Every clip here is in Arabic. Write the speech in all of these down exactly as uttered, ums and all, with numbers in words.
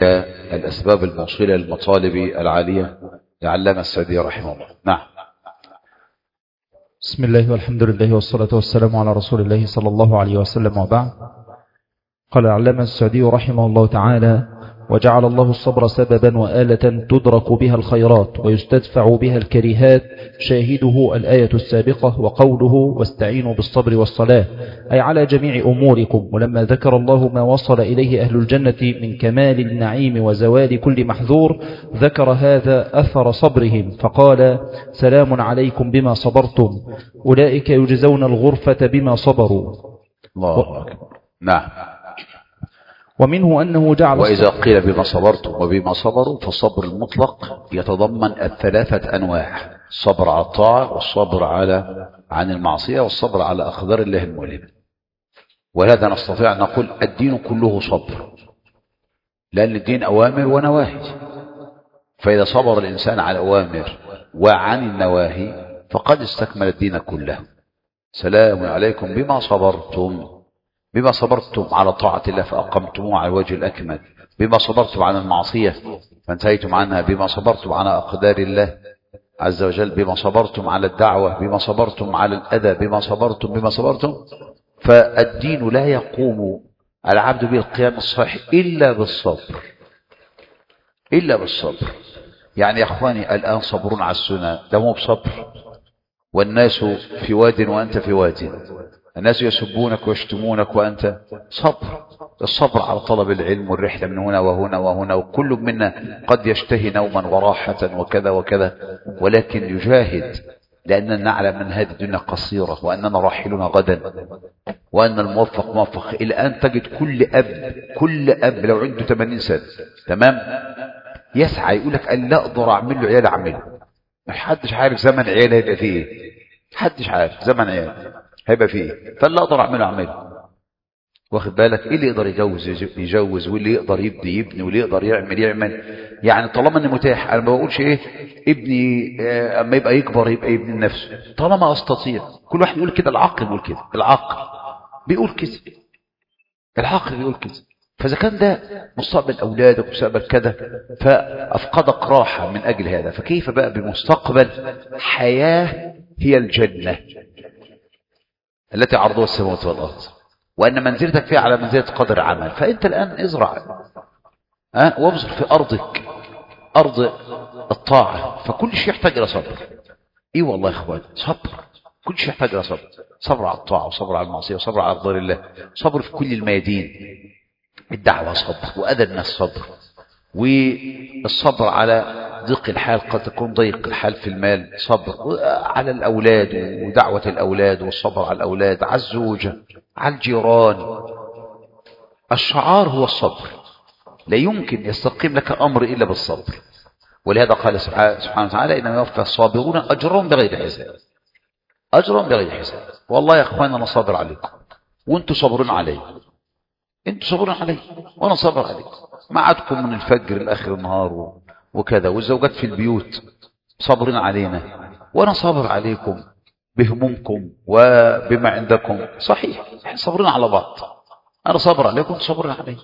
الأسباب الموصلة للمطالب العالية لعلامة السعدي رحمه الله. نعم. بسم الله والحمد لله والصلاة والسلام على رسول الله صلى الله عليه وسلم، وبعد. قال العلامة السعدي رحمه الله تعالى: وجعل الله الصبر سببا وآلة تدرك بها الخيرات ويستدفع بها الكريهات، شاهده الآية السابقة وقوله: واستعينوا بالصبر والصلاة، أي على جميع أموركم. ولما ذكر الله ما وصل إليه أهل الجنة من كمال النعيم وزوال كل محذور، ذكر هذا أثر صبرهم فقال: سلام عليكم بما صبرتم، أولئك يجزون الغرفة بما صبروا. الله أكبر. نعم. ومنه أنه جعل وإذا قيل بما صبرتم وبما صبروا، فالصبر المطلق يتضمن الثلاثة أنواع: الصبر على الطاعة، والصبر على عن المعصية، والصبر على أقدار الله المؤلمة. ولهذا نستطيع أن نقول الدين كله صبر، لأن الدين أوامر ونواهي. فإذا صبر الإنسان على الأوامر وعن النواهي فقد استكمل الدين كله. سلام عليكم بما صبرتم، بما صبرتم على طاعة الله فأقمتموه على الوجه الأكمل، بما صبرتم عن المعصية فانتهيتم عنها، بما صبرتم على أقدار الله عز وجل، بما صبرتم على الدعوة، بما صبرتم على الأذى، بما صبرتم بما صبرتم. فالدين لا يقوم العبد به القيام الصحيح إلا بالصبر، إلا بالصبر. يعني يا أخواني الآن صبرون على السنة، ده مو بصبر. والناس في واد وأنت في واد، الناس يسبونك ويشتمونك وأنت صبر. الصبر على طلب العلم والرحلة من هنا وهنا وهنا، وكل منا قد يشتهي نوما وراحة وكذا وكذا، ولكن يجاهد، لأننا نعلم أن هذه الدنيا قصيرة وأننا راحلون غدا، وأن الموفق موفق. إلى أن تجد كل أب كل أب لو عنده ثمانين سنة تمام يسعى يقول لك أن لا أقدر أعمل له عيال أعمله. مش حدش عارف زمن عيال هيبقى فيه إيه، حدش عارف زمن عيال هيبقى فيه إيه، فاللي أقدر أعمله أعمله. واخد بالك؟ إيه اللي يقدر يجوز يجوز، واللي يقدر يبني يبني، واللي يقدر يعمل يعمل. يعني طالما أنه متاح. أنا ما بقولش إيه ابني أما يبقى يكبر يبقى يبني نفسه، طالما أستطيع. كل واحد يقول كده، العقل بيقول كده، العقل بيقول كده، العقل بيقول كده. فإذا كان ده مستقبل أولادك ومستقبل كذا فأفقدك راحة من أجل هذا، فكيف بقى بمستقبل حياة هي الجنة التي عرضها السماوات والأرض، وأن منزلتك فيها على منزلة قدر عمل. فأنت الآن ازرع أه؟ وابذر في أرضك، أرض الطاعة، فكل شيء يحتاج إلى صبر. إيه والله يا إخوان، صبر، كل شيء يحتاج إلى صبر. صبر على الطاعة، وصبر على المعصية، وصبر على أقدار الله، صبر في كل الميادين. الدعوة صبر، وأذى الناس صبر، والصبر على ضيق الحال، قد تكون ضيق الحال في المال صبر، على الأولاد ودعوة الأولاد، والصبر على الأولاد، على الزوجة، على الجيران. الشعار هو الصبر، لا يمكن يستقيم لك أمر إلا بالصبر. ولهذا قال سبحانه وتعالى: إنما يوفى الصابرون أجرهم بغير حساب، أجرهم بغير حساب. والله يا أخوان أنا صابر عليكم، وأنتم صبرون علي، أنتم صبرون علي وأنا صبر عليكم. معادكم من الفجر لآخر النهار وكذا، والزوجات في البيوت صبرين علينا، وأنا صابر عليكم بهمومكم وبما عندكم. صحيح احنا صبرين على بعض، أنا صبر عليكم صبرين علي.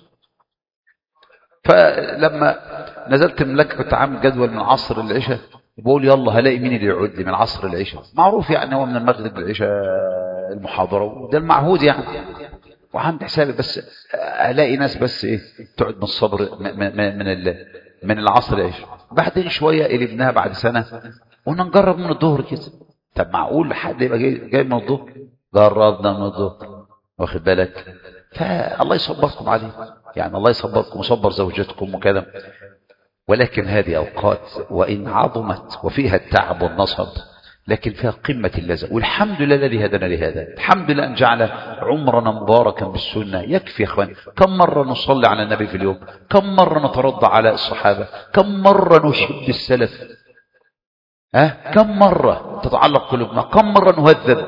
فلما نزلت من لك كنت عامل جدول من عصر العشاء، بقول يلا هلاقي مين اللي يعود لي من عصر العشاء. معروف يعني هو من المغرب للعشاء المحاضرة، ده المعهود يعني، وعامل حسابي بس الاقي ناس بس ايه تقعد من الصبر من من من العصر العشاء. بعدين شويه قلبناها بعد سنه قلنا نجرب من الظهر كده. طب معقول حد يبقى جاي, جاي من الظهر؟ جربنا من الظهر، واخد بالك؟ فالله يصبركم عليه، يعني الله يصبركم ويصبر زوجتكم وكذا. ولكن هذه اوقات وان عظمت وفيها التعب والنصب، لكن فيها قمة اللذة. والحمد لله الذي هدانا لهذا، الحمد لله أن جعل عمرنا مباركا بالسنة. يكفي يا أخوان، كم مرة نصلي على النبي في اليوم، كم مرة نترضى على الصحابة، كم مرة نحب السلف، أه؟ كم مرة تتعلق قلوبنا، كم مرة نهذب.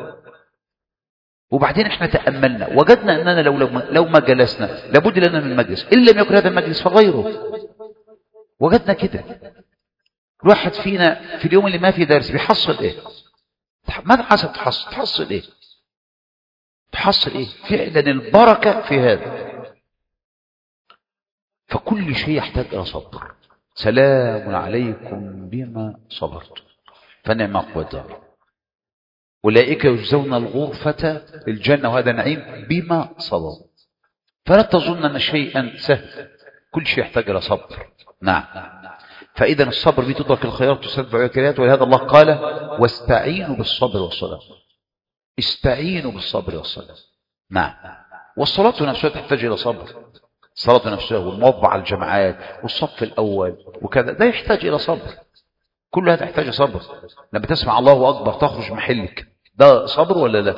وبعدين احنا تأملنا وجدنا أننا لو, لو ما جلسنا لابد لنا من مجلس، إن لم يكن هذا المجلس فغيره. وجدنا كده الواحد فينا في اليوم اللي ما في درس بيحصل ايه؟ ماذا حسب تحصل؟ تحصل ايه؟ تحصل ايه؟ فعلا البركة في هذا. فكل شيء يحتاج إلى صبر. سلام عليكم بما صبرتم فنعم عقبى الدار. أولئك يجزون الغرفة الجنة وهذا نعيم بما صبروا. فلا تظن أن شيئا سهل، كل شيء يحتاج إلى صبر. نعم. فإذا الصبر به تدرك الخيرات وتسدد الوكالات. ولهذا الله قال واستعينوا بالصبر والصلاة. استعينوا بالصبر والصلاة. نعم. والصلاة نفسها تحتاج إلى صبر. الصلاة نفسها والموضع على الجماعات والصف الأول وكذا ده يحتاج إلى صبر. كل هذا يحتاج صبر. لما تسمع الله أكبر تخرج محلك، ده صبر ولا لا؟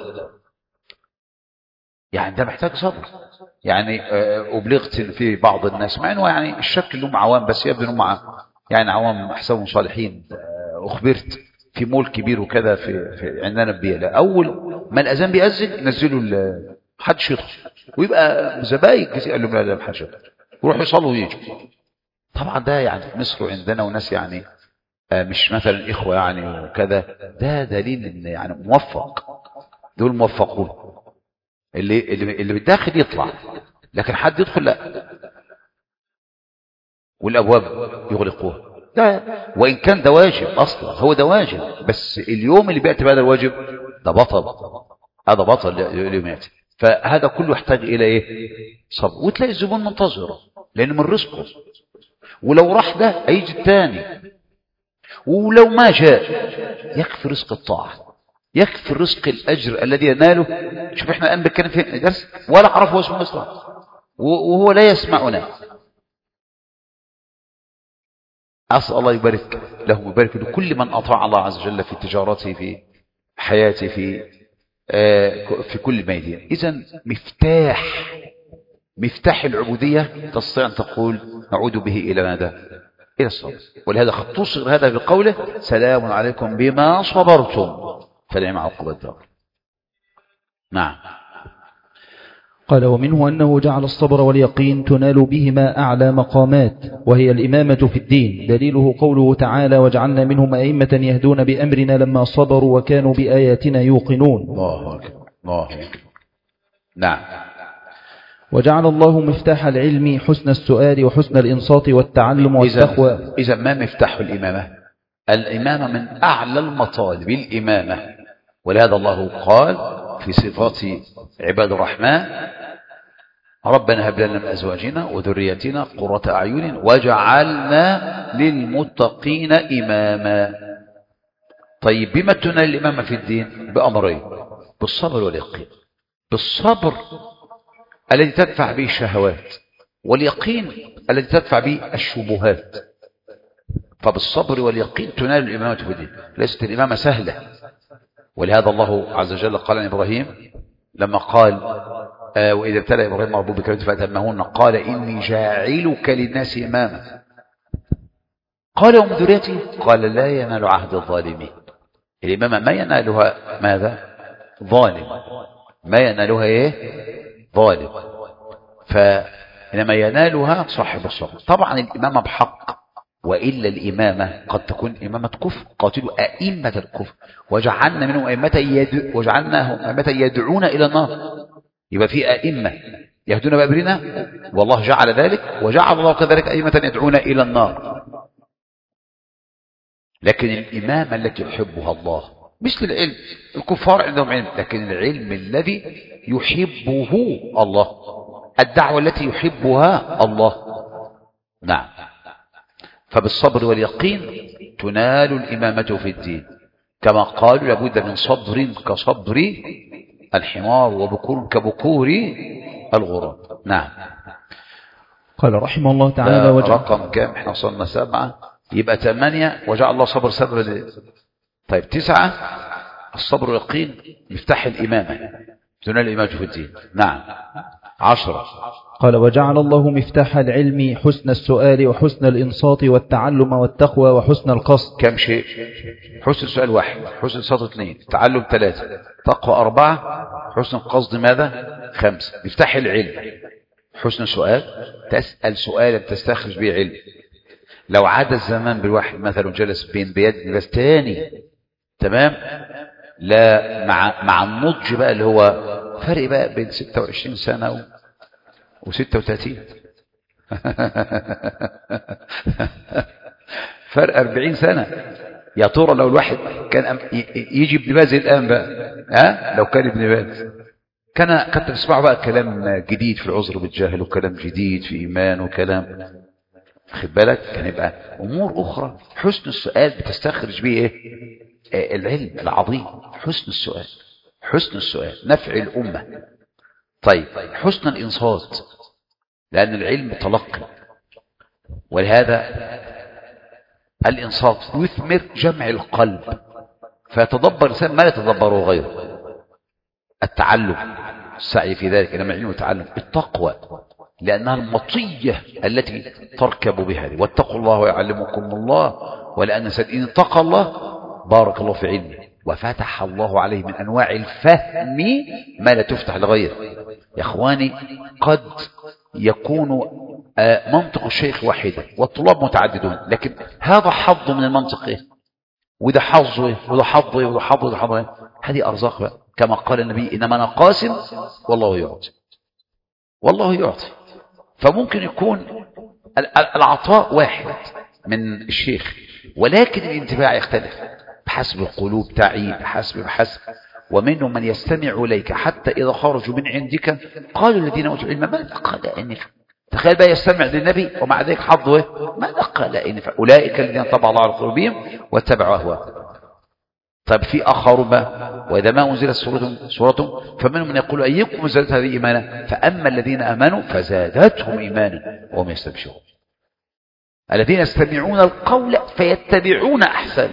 يعني ده محتاج صبر. يعني أبلغت في بعض الناس مع أنه يعني الشكل لهم عوام بس يبدو أنهم يعني عوام أحسابهم صالحين. أخبرت في مول كبير وكذا في, في عندنا ببيلة، أول ما الأذان بيأذن ينزلوا حدش يدخل ويبقى زبايك كتير قال لهم لا لا بحاجة ويروحوا يصلوا ويجوا. طبعا ده يعني في مصر وعندنا وناس يعني مش مثلا إخوة يعني وكذا، ده دليل إن يعني موفق. دول موفقون اللي اللي اللي بالداخل يطلع، لكن حد يدخل لا، والأبواب يغلقوها. ده وإن كان ده واجب أصلا، هو ده واجب، بس اليوم اللي بيأتي بهذا الواجب ده بطل، هذا بطل اليوم يأتي. فهذا كله يحتاج إلى إيه؟ صبر. وتلاقي الزبون منتظره لأنه من رزقه، ولو راح ده هيجي الثاني، ولو ما جاء يكفي رزق الطاعة، يكفي رزق الأجر الذي يناله. شوف احنا الآن بنتكلم في درس ولا عرفه اسمه أصلا وهو لا يسمعنا. أسأل الله يبارك له ويبارك له كل من أطاع الله عز وجل في تجارته في حياته في آه في كل ميدان. إذن مفتاح مفتاح العبودية تستطيع أن تقول نعود به إلى ماذا؟ إلى الصبر. ولهذا قد تصغر هذا بقوله سلام عليكم بما صبرتم فنعم عقبى الدار. نعم. قال ومنه أنه جعل الصبر واليقين تنال بهما أعلى مقامات وهي الإمامة في الدين. دليله قوله تعالى وجعلنا منهم أئمة يهدون بأمرنا لما صبروا وكانوا بآياتنا يوقنون. الله أكبر الله أكبر. نعم. وجعل الله مفتاح العلم حسن السؤال وحسن الإنصات والتعلم والتقوى. إذا ما مفتاح الإمامة؟ الإمامة من أعلى المطالب الإمامة. ولهذا الله قال في صفات عباد الرحمن ربنا هب لنا من أزواجنا وذرياتنا قرة أعين وجعلنا للمتقين إماما. طيب بما تنال الإمامة في الدين؟ بأمرين، بالصبر واليقين. بالصبر الذي تدفع به الشهوات، واليقين الذي تدفع به الشبهات. فبالصبر واليقين تنال الإمامة في الدين. ليست الإمامة سهلة. ولهذا الله عز وجل قال عن إبراهيم لما قال آه وإذا ابتلى إبراهيم ربه بكلمات فأتمهن قال إني جاعلك للناس إماما قال ومن ذريتي قال لا ينال عهد الظالمين. الإمامة ما ينالها ماذا؟ ظالم. ما ينالها إيه؟ ظالم. فإنما ينالها صاحب الصبر. طبعا الإمامة بحق، وإلا الإمامة قد تكون إمامة كفر. قاتلوا أئمة الكفر وجعلنا منهم أئمة يدعو وجعلناهم أئمة يدعون إلى النار. يبقى في أئمة يهدون بأمرنا والله جعل ذلك، وجعل الله كذلك أئمة يدعون إلى النار. لكن الإمامة التي يحبها الله مثل العلم. الكفار عندهم علم، لكن العلم الذي يحبه الله، الدعوة التي يحبها الله. نعم. فبالصبر واليقين تنال الإمامة في الدين، كما قالوا لابد من صبر كصبر الحمار وبكور كبكور الغراب. نعم. قال رحمه الله تعالى وجع... رقم كام؟ احنا وصلنا سبعة، يبقى ثمانية. وجعل الله صبر صبر ل... طيب تسعة. الصبر واليقين مفتاح الإمامة تنال الإمامة في الدين. نعم. عشرة. قال وجعل الله مفتاح العلم حسن السؤال وحسن الإنصات والتعلم والتقوى وحسن القصد. كم شيء؟ حسن السؤال واحد، حسن الإنصات اثنين، التعلم ثلاثة، تقوى أربعة، حسن القصد ماذا؟ خمسة. مفتاح العلم حسن السؤال، تسأل سؤالا تستخرج به علم. لو عاد الزمان بالواحد مثلا جلس بين بيد بس تاني تمام، لا مع مع النضج بقى اللي هو فرق بقى بين ستة وعشرين سنة و ستة وثلاثين فرق أربعين سنة. يا ترى لو الواحد كان يجي ابن باز الآن بقى، ها لو كان ابن باز كان كنت تسمعوا بقى كلام جديد في العذر بالجهل، وكلام جديد في إيمان، وكلام خد بالك كان يبقى أمور أخرى. حسن السؤال بتستخرج بيه إيه؟ العلم العظيم. حسن السؤال، حسن السؤال نفع الأمة. طيب حسن الإنصات، لأن العلم تلقي، ولهذا الإنصات يثمر جمع القلب، فيتدبر الإنسان ما لا يتدبره غيره. التعلم، السعي في ذلك، إنما العلم والتعلم. التقوى، لأنها المطية التي تركب بها، واتقوا الله ويعلمكم الله، ولأن إن اتقى الله بارك الله في علمه وفتح الله عليه من أنواع الفهم ما لا تفتح لغيره. يا أخواني قد يكون منطق الشيخ واحدا والطلاب متعددون، لكن هذا حظ من المنطق إيه؟ وده حظه إيه؟ وده حظه إيه؟ وده حظه وده حظه إيه؟ هذه أرزاق بقى. كما قال النبي إنما أنا قاسم والله يعطي، والله يعطي. فممكن يكون العطاء واحد من الشيخ، ولكن الانتفاع يختلف بحسب القلوب تعي، بحسب بحسب ومنهم من يستمع إليك حتى إذا خرجوا من عندك قالوا الذين أوتوا العلم ماذا قال آنفا. تخيل بقى يستمع للنبي ومع ذلك حظه ماذا قال آنفا. أولئك الذين طبع الله على قلوبهم واتبعوا أهواءهم. طيب في آخر ما وإذا ما أنزلت سورة سورة فمنهم من يقول أيكم زادت هذه إيمانا، فأما الذين آمنوا فزادتهم إيمانا وهم يستبشرون. الذين يستمعون القول فيتبعون أحسن،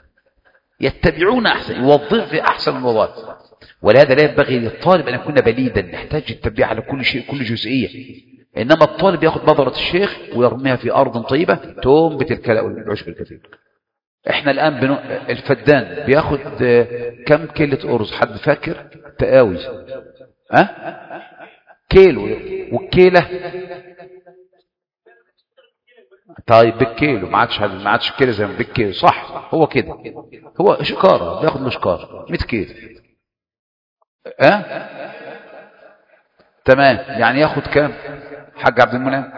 يتبعون أحسن، يوظف في أحسن الوظائف. ولهذا لا ينبغي للطالب أن يكون بليدا نحتاج التبع على كل شيء كل جزئية. إنما الطالب يأخذ بذرة الشيخ ويرميها في أرض طيبة تنبت الكلاء والعشب الكثير. احنا الآن بنو... الفدان بياخد كم كيلة أرز؟ حد فاكر؟ تقاوي ها أه؟ كيلو، والكيلة طيب بالكيلو، ما عادش ما عادش كيلو زي ما بالكيلو صح. هو كده، هو شكارة بياخد له شكارة مية كيلو ها أه؟ تمام. يعني ياخد كم حاج عبد المنعم؟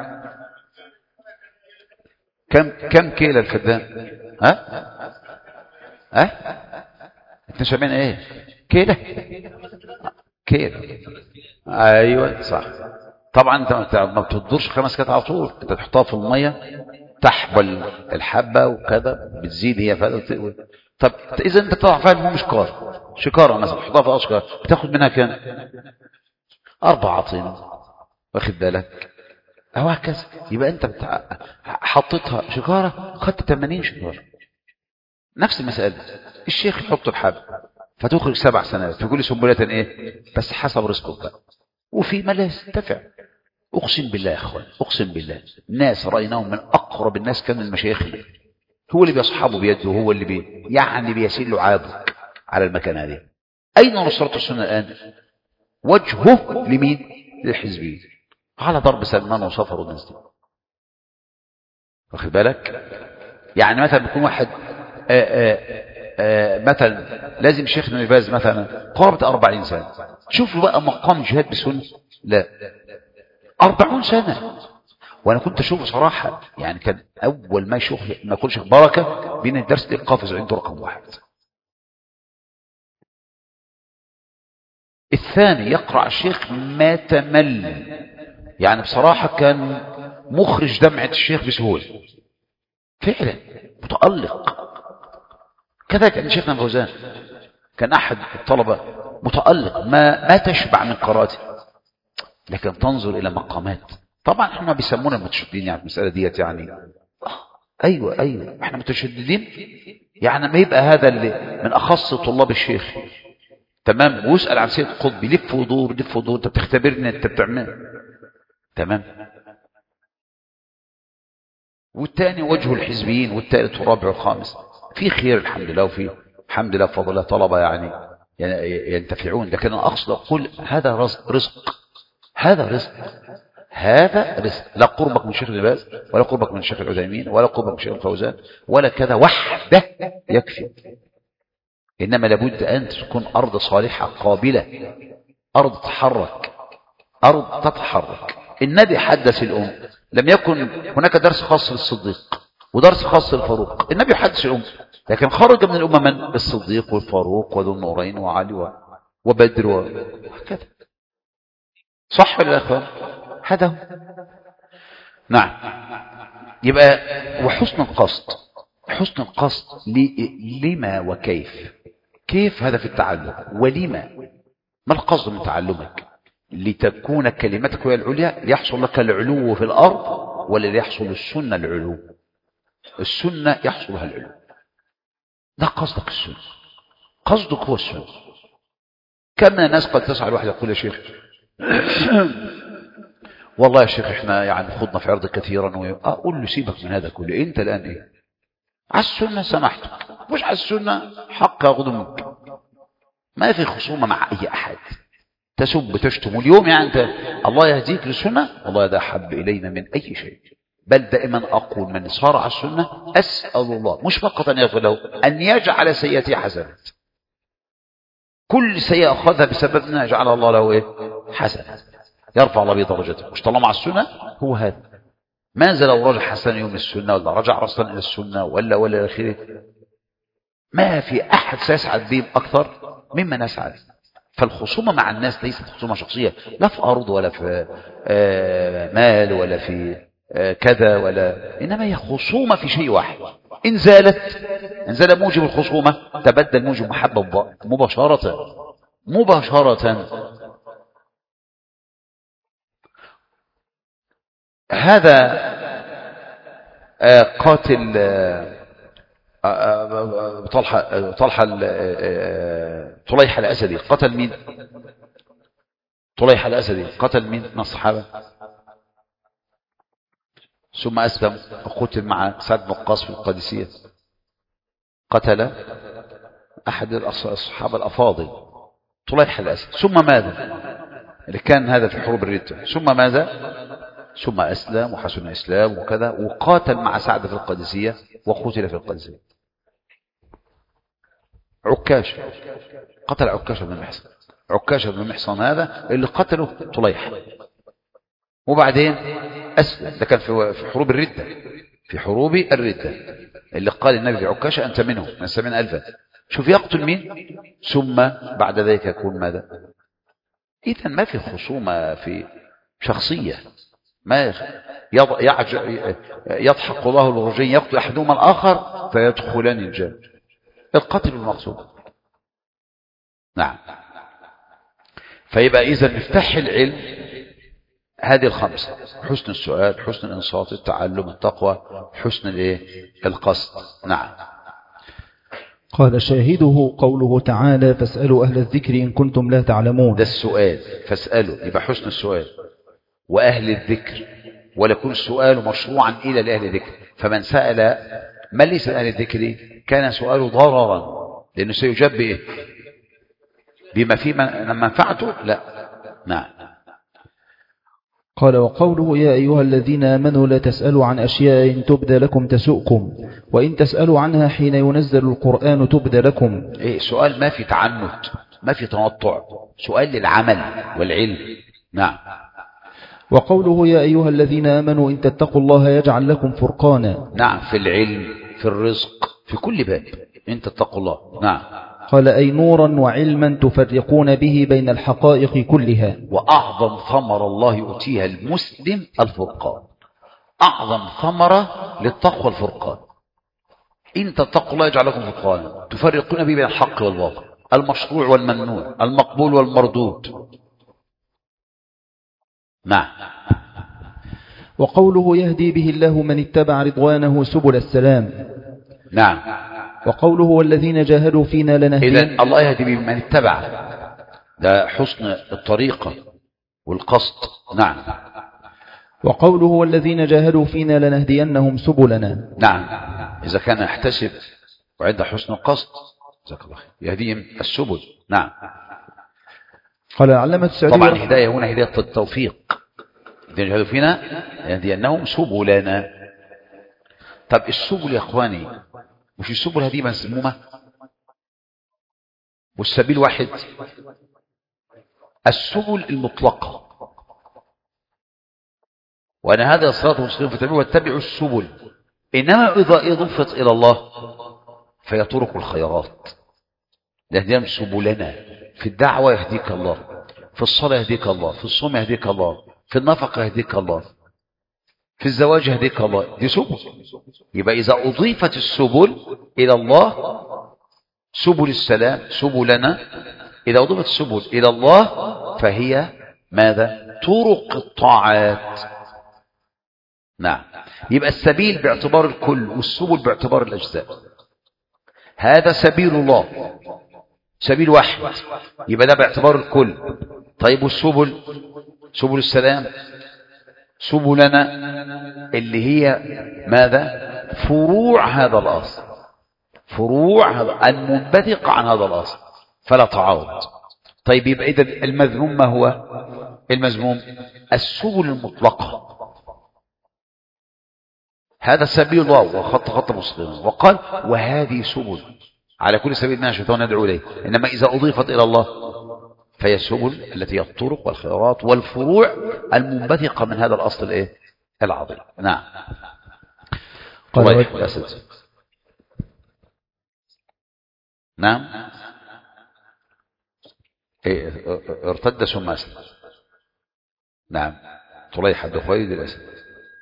كم كم كيلو الفدان؟ ها ها انت شايفين ايه؟ كيلو كيلو ايوه صح. طبعا انت ما بتدورش خمس كات على طول، انت تحطها في الميه تحبل الحبه وكذا بتزيد هي فعلا. طب اذا انت طلع فاهم هو مش كار شكاره مثلا تحطها في اشكار بتاخد منها كام؟ اربع طين، واخد بالك؟ او هكذا. يبقى انت بتع... حطيتها شكاره خدت ثمانين شكاره. نفس المسألة الشيخ يحط الحب فتخرج سبع سنوات في كل سنبلة ايه بس حسب رزقك بقى. وفي ما لا يستفع. اقسم بالله يا اخوان، اقسم بالله ناس رأيناهم من اقرب الناس كان المشايخ، هو اللي بيصحبه بيده، هو اللي بي يعني بيسيل له عابك على المكان هذه. اين نصرة السنة الان؟ وجهه لمين؟ للحزبيين على ضرب سلمان وصفر والناس دي، واخد بالك؟ يعني مثلا بيكون واحد آآ آآ مثلا لازم شيخنا ابن باز مثلا قرابة أربعين سنة، شوف له بقى مقام جهاد بالسنة، لا أربعون سنة. وانا كنت اشوفه صراحة يعني كان اول ما يشوف ما يقولش بركة بين الدرس اللي قافز عنده رقم واحد. الثاني يقرأ الشيخ ما تمل، يعني بصراحة كان مخرج دمعة الشيخ بسهولة فعلا، متألق. كذلك كان شيخنا فوزان كان أحد الطلبة متألق، ما ما تشبع من قراءته، لكن تنظر إلى مقامات. طبعا احنا بيسمونا المتشددين يعني المسألة ديت يعني أيوة أيوة احنا متشددين يعني ما يبقى هذا اللي من أخص طلاب الشيخ تمام ويسأل عن سيد قطب يلف ودور يلف ودور، انت بتختبرني انت بتعمل تمام. والثاني وجه الحزبيين، والثالث والرابع والخامس في خير الحمد لله، وفي الحمد لله بفضل الله طلبة يعني ينتفعون. لكن انا اقصد اقول هذا رزق رزق هذا رزق هذا رزق، لا قربك من شيخ ابن باز ولا قربك من شيخ العثيمين ولا قربك من شيخ الفوزان ولا كذا، وحده يكفي. إنما لابد أن تكون أرض صالحة قابلة، أرض تتحرك، أرض تتحرك. النبي حدث الأم لم يكن هناك درس خاص للصديق ودرس خاص للفاروق. النبي يحدث الأمة، لكن خرج من الأمة من؟ الصديق والفاروق وذو النورين وعلي وبدر وهكذا. صح ولا لا يا اخوان؟ هذا هو. نعم. يبقى وحسن القصد، حسن القصد لما وكيف. كيف هذا في التعلم، ولما، ما القصد من تعلمك؟ لتكون كلمتك هي العليا، ليحصل لك العلو في الأرض، ولا ليحصل السنة العلو؟ السنة يحصل لها العلو، ده قصدك السنة، قصدك هو السنة. كم من الناس قد تسأل واحد يقول يا شيخ والله يا شيخ احنا يعني خضنا في عرض كثيرا، اقول له سيبك من هذا كله، انت الان ايه؟ على السنة سمحتك، مش على السنة حق ياخذ منك. ما في خصومة مع اي احد، تسب تشتم اليوم يعني انت الله يهديك للسنة، والله ده حب الينا من اي شيء. بل دائما اقول من صار على السنة اسأل الله مش فقط ان يغفر له، ان يجعل سيئته حسنات. كل سيئة اخذها بسببنا يجعل الله له ايه؟ حسنات، يرفع الله به درجته. مش طالما على السنة هو هذا. ماذا لو رجع حسن يوم السنة، ولا رجع رسلا إلى السنة، ولا ولا إلى آخره؟ ما في أحد سيسعد بهم أكثر مما نسعد. فالخصومة مع الناس ليست خصومة شخصية، لا في أرض ولا في مال ولا في كذا، ولا إنما هي خصومة في شيء واحد. إن زالت إن زال موجب الخصومة تبدل موجب محبة مباشرة مباشرة. هذا قاتل طلحة طلحة طليحة الأسدي قتل مين؟ طليحة الأسدي قتل مين من الصحابة؟ ثم أسلم وقتل مع سعد بن وقاص في القادسية. قتل أحد الصحابة الأفاضل طليحة الأسدي. ثم ماذا؟ اللي كان هذا في حروب الردة. ثم ماذا؟ ثم أسلم وحسن إسلام وكذا، وقاتل مع سعد في القادسية وقتل في القادسية. عكاشة قتل عكاشة بن محصن. عكاشة بن محصن هذا اللي قتله طليحة، وبعدين أسلم. ده كان في حروب الردة، في حروب الردة اللي قال النبي في عكاشة أنت منه من سبعين ألفا. شوف يقتل مين، ثم بعد ذلك يكون ماذا؟ إذن ما في خصومة في شخصية. ما يضحك الله الرجين يقتل أحدهما الآخر فيدخلان الجنة. القتل المقصود. نعم. فيبقى إذا مفتاح العلم هذه الخمسة: حسن السؤال، حسن الإنصات، التعلم، التقوى، حسن الايه؟ القصد. نعم. قال شاهده قوله تعالى فاسألوا أهل الذكر إن كنتم لا تعلمون. ده السؤال، فاسألوا يبقى حسن السؤال، وأهل الذكر، ولكن السؤال مشروعا إلى لأهل الذكر. فمن سأل من ليس أهل الذكر كان سؤاله ضررا، لأنه سيجاب بإيه؟ بما فيه منفعته؟ لا. نعم. قال وقوله يا أيها الذين آمنوا لا تسألوا عن أشياء إن تبدى لكم تسؤكم وإن تسألوا عنها حين ينزل القرآن تبدى لكم. إيه سؤال ما في تعنت، ما في تنطع، سؤال للعمل والعلم. نعم. وقوله يا أيها الذين آمنوا إن تتقوا الله يجعل لكم فرقانا. نعم. في العلم، في الرزق، في كل باب إن تتقوا الله. نعم. قال أي نورا وعلما تفرقون به بين الحقائق كلها. وأعظم ثمرة الله يؤتيها المسلم الفرقان. أعظم ثمرة للتقوى الفرقان. إن تتقوا الله يجعل لكم فرقانا تفرقون به بين الحق والباطل، المشروع والممنوع، المقبول والمردود. نعم. وقوله يهدي به الله من اتبع رضوانه سبل السلام. نعم. وقوله والذين جاهدوا فينا لنهدين. إذن الله يهدي به من اتبع، ده حسن الطريقة والقصد. نعم. وقوله والذين جاهدوا فينا لنهدينهم سبلنا. نعم. إذا كان يحتسب وعند حسن القصد جزاك الله خير يهديهم السبل. نعم. قال علامة السعدي طبعا الهداية هنا هداية التوفيق. الذين جاهدوا فينا لنهدينهم سبلنا. طب السبل يا اخواني مش السبل هذه مسمومة والسبيل واحد؟ السبل المطلقة وأن هذا صراط مستقيم فاتبعوه واتبعوا السبل. إنما إذا أضفت إلى الله فهي طرق الخيرات، نهديهم سبلنا. في الدعوة يهديك الله، في الصلاة يهديك الله، في الصوم يهديك الله، في النفقة يهديك الله، في الزواج يهديك الله. دي سبل. يبقى إذا أضيفت السبل إلى الله، سبل السلام سبلنا، إذا أضيفت السبل إلى الله فهي ماذا؟ طرق الطاعات. نعم. يبقى السبيل باعتبار الكل والسبل باعتبار الأجزاء. هذا سبيل الله، سبيل واحد، يبقى ده باعتبار الكل. طيب والسبل؟ سبل السلام سبلنا اللي هي ماذا؟ فروع هذا الأصل، فروع هذا المنبثق عن هذا الأصل، فلا تعارض. طيب يبقى إذا المذموم ما هو؟ المذموم السبل المطلقة. هذا سبيل الله وخط خط مستقيم، وقال وهذه سبل على كل سبيل ما شئتم ندعو إليه. إنما إذا أضيفت إلى الله فهي السبل التي هي الطرق والخيرات والفروع المنبثقة من هذا الأصل الإيه؟ العظيم. نعم. قال نعم. إيه ارتد ثم أسلم. نعم. طليحة بن خويلد الأسد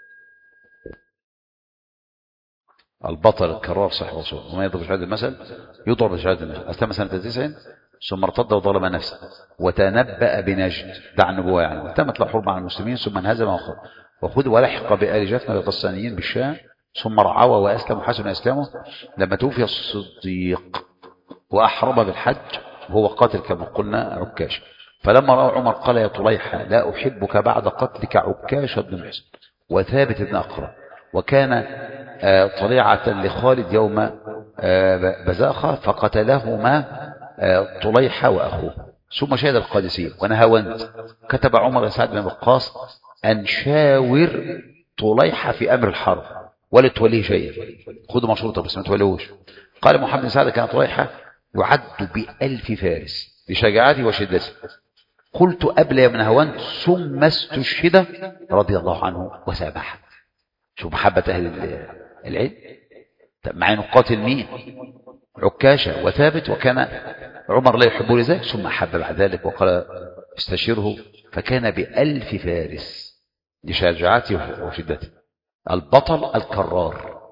البطل الكرار صحيح رسول وما يضرب شهادة المثل يضرب شهادة المثل. أسلم سنة تسع ثم ارتد وظلم نفسه وتنبأ بنجد، دع النبوة يعني، وتمت له حرب مع المسلمين ثم انهزم وخذ ولحق بآل جفنة الغسانيين بالشام ثم رعوه وأسلم وحسن إسلامه. لما توفي الصديق وأحرم بالحج وهو قاتل كما قلنا عكاش، فلما رأى عمر قال يا طليحة لا أحبك بعد قتلك عكاش بن محسن وثابت بن أقرأ، وكان طليعة لخالد يوم بزاخة فقتلهما طليحة وأخوه ثم شهد القادسية ونهاوند. كتب عمر سعد بن وقاص أن شاور طليحة في أمر الحرب ولا توليه شيئا، خذوا مشروطة بس ما تولوش. قال محمد بن سعد كان طليحة يعد بألف فارس لشجاعته وشدته. قلت أبلى من هاوند ثم استشهد رضي الله عنه وسامحه. شوف محبة أهل العلم. مع أنه قاتل مين؟ عكاشة وثابت، وكان عمر لا يحبه لذلك ثم أحب بعد ذلك وقال استشيره، فكان بألف فارس لشجاعته وشدته. البطل الكرار.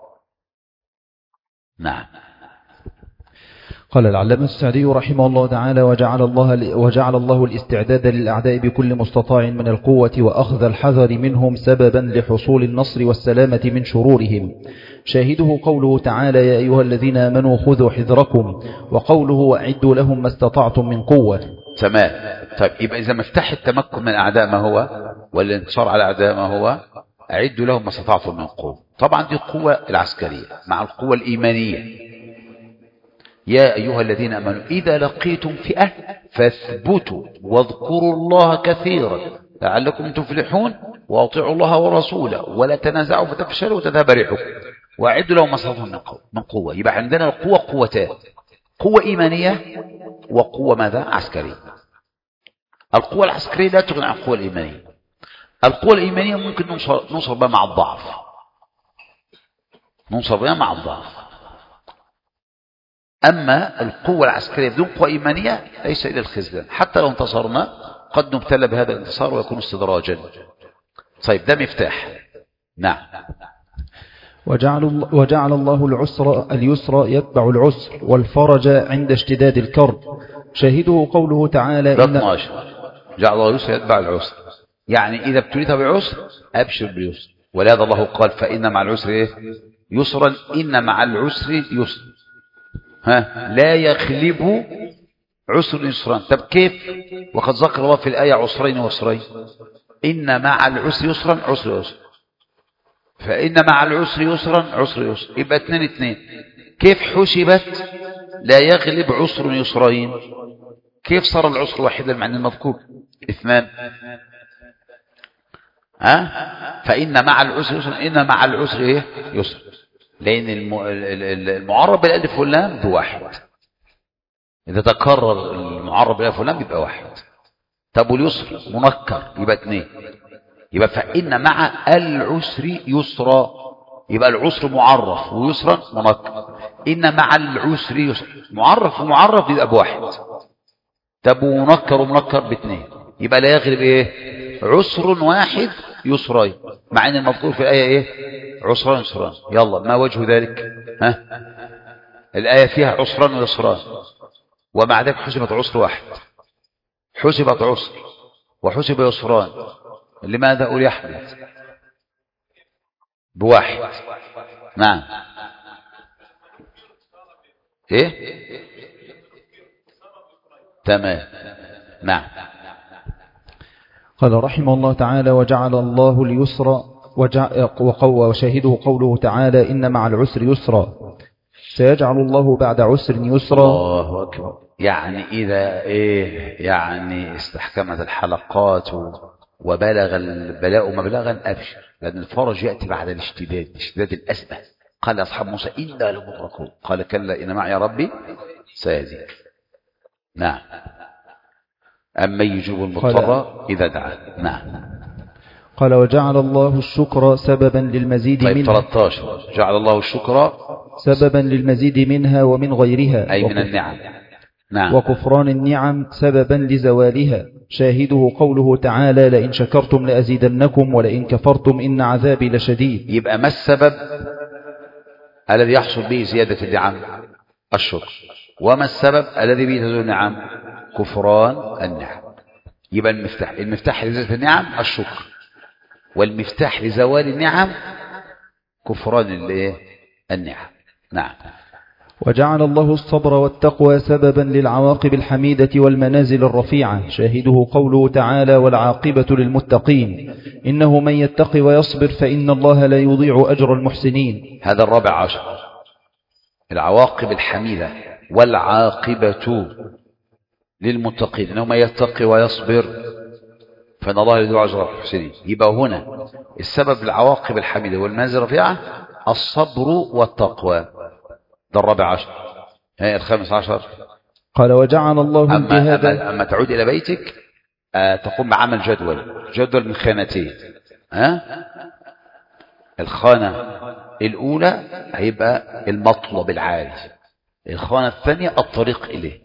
نعم. قال العلامة السعدي رحمه الله تعالى وجعل الله, وجعل الله الاستعداد للأعداء بكل مستطاع من القوة وأخذ الحذر منهم سببا لحصول النصر والسلامة من شرورهم. شاهده قوله تعالى يا أيها الذين آمنوا خذوا حذركم، وقوله وأعدوا لهم ما استطعتم من قوة. تمام. طيب يبقى إذا مفتاح التمكن من الأعداء ما هو؟ والانتصار على الأعداء ما هو؟ أعدوا لهم ما استطعتم من قوة. طبعا دي القوة العسكرية مع القوة الإيمانية. يا أيها الذين آمنوا إذا لقيتم فئة فاثبتوا واذكروا الله كثيرا لعلكم تفلحون واطيعوا الله ورسوله ولا تنازعوا فتفشلوا وتذهب ريحكم وأعدوا لهم ما استطعتم من قوة. يبقى عندنا القوة قوتان، قوة إيمانية وقوة ماذا؟ عسكرية. القوة العسكرية لا تغني عن القوة الإيمانية. القوة الإيمانية ممكن ننصر, ننصر بها مع الضعف، ننصر بها مع الضعف. أما القوة العسكرية بدون قوة إيمانية ليس إلى الخذلان، حتى لو انتصرنا قد نبتلى بهذا الانتصار ويكون استدراجا. طيب ده مفتاح. نعم. وجعل, وجعل الله العسر اليسر يتبع العسر والفرج عند اشتداد الكرب. شاهده قوله تعالى إن جعل الله اليسر يتبع العسر، يعني إذا ابتليت بعسر أبشر باليسر، ولهذا الله قال فإن مع العسر إيه؟ يسرا، إن مع العسر يسر. ها لا يغلب عسر يسران. طب كيف وقد ذكر الله في الآية عسرين ويسرين؟ إن مع العسر يسرا عسر يسر، فإن مع العسر يسرا عسر يسر، يبقى اثنين اثنين. كيف حسبت لا يغلب عسر يسرين؟ كيف صار العسر واحدا مع المذكور اثنان؟ ها فإن مع العسر يسرا، إن مع العسر ايه؟ يسر، لأن المعرب بالألف واللام بواحد، إذا تكرر المعرب بالألف واللام يبقى واحد. طب واليسر منكر يبقى اثنين. يبقى فإن مع العسر يسرا، يبقى العسر معرف ويسرا منكر. إن مع العسر يسرا، معرف ومعرف يبقى بواحد، طب ومنكر ومنكر باثنين، يبقى لا يغلب ايه؟ عسر واحد يسرين، مع ان المذكور في الآية ايه؟ عسران يسران. يلا ما وجه ذلك؟ ها؟ الآية فيها عسران ويسران، ومع ذلك حسبت عسر واحد، حسبت عسر وحسب يسران. لماذا قول يا أحمد؟ بواحد. نعم. ايه؟ تمام. نعم. قال رحمه الله تعالى: وجعل الله اليسر وشاهده قوله تعالى: إن مع العسر يسرا، سيجعل الله بعد عسر يسرا. الله أكبر. يعني إذا إيه يعني استحكمت الحلقات وبلغ البلاء مبلغا أبشر، لأن الفرج يأتي بعد الاشتداد، اشتداد الأزمة. قال أصحاب موسى إنا لمدركون، قال كلا إن معي ربي سيهدين. نعم. أما يجيب المضطر إذا دعا. نعم. قال: وجعل الله الشكر سببا للمزيد طيب منها. ثلاثة عشر. جعل الله الشكر سببا للمزيد منها ومن غيرها، أي من النعم. نعم. وكفران النعم سببا لزوالها، شاهده قوله تعالى: لئن شكرتم لأزيدنكم ولئن كفرتم إن عذابي لشديد. يبقى ما السبب الذي يحصل به زيادة النعم؟ الشكر. وما السبب الذي به تزول النعم؟ كفران النعم. يبقى المفتاح المفتاح لزيادة النعم الشكر، والمفتاح لزوال النعم كفران النعم. نعم. وجعل الله الصبر والتقوى سببا للعواقب الحميدة والمنازل الرفيعة، شاهده قوله تعالى: والعاقبة للمتقين، إنه من يتق ويصبر فإن الله لا يضيع أجر المحسنين. هذا الرابع عشر، العواقب الحميدة والعاقبة للمتقين، إنه من يتق ويصبر فإن الله لا يضيع أجر المحسنين. يبقى هنا السبب العواقب الحميدة والمنازل الرفيعة الصبر والتقوى، ده الرابع عشر. هي الخامس عشر. قال: وجعل الله الجهاد. أما, أما تعود إلى بيتك آه تقوم بعمل جدول، جدول من خانتين. ها؟ الخانة الأولى هيبقى المطلب العالي، الخانة الثانية الطريق إليه.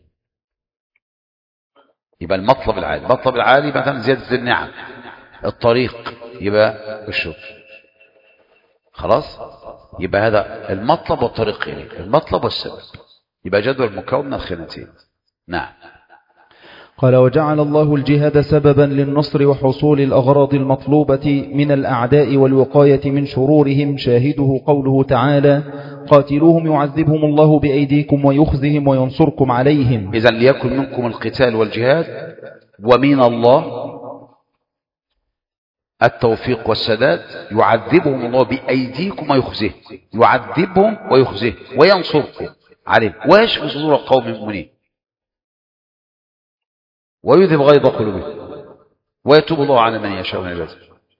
يبقى المطلب العالي، المطلب العالي مثلا زيادة النعم، الطريق يبقى الشكر. خلاص؟ يبقى هذا المطلب والطريق إليه، المطلب والسبب. يبقى جدول مكون من الخانتين. نعم. قال: وجعل الله الجهاد سببا للنصر وحصول الأغراض المطلوبة من الأعداء والوقاية من شرورهم، شاهده قوله تعالى: قاتلوهم يعذبهم الله بأيديكم ويخزهم وينصركم عليهم. إذن ليكن منكم القتال والجهاد، ومن الله التوفيق والسداد. يعذبهم الله بأيديكم ويخزهم، يعذبهم ويخزهم وينصركم عليهم ويشفي صدور قوم مؤمنين ويذهب غيظ قلوبهم ويتوب الله على من يشاء من عباده.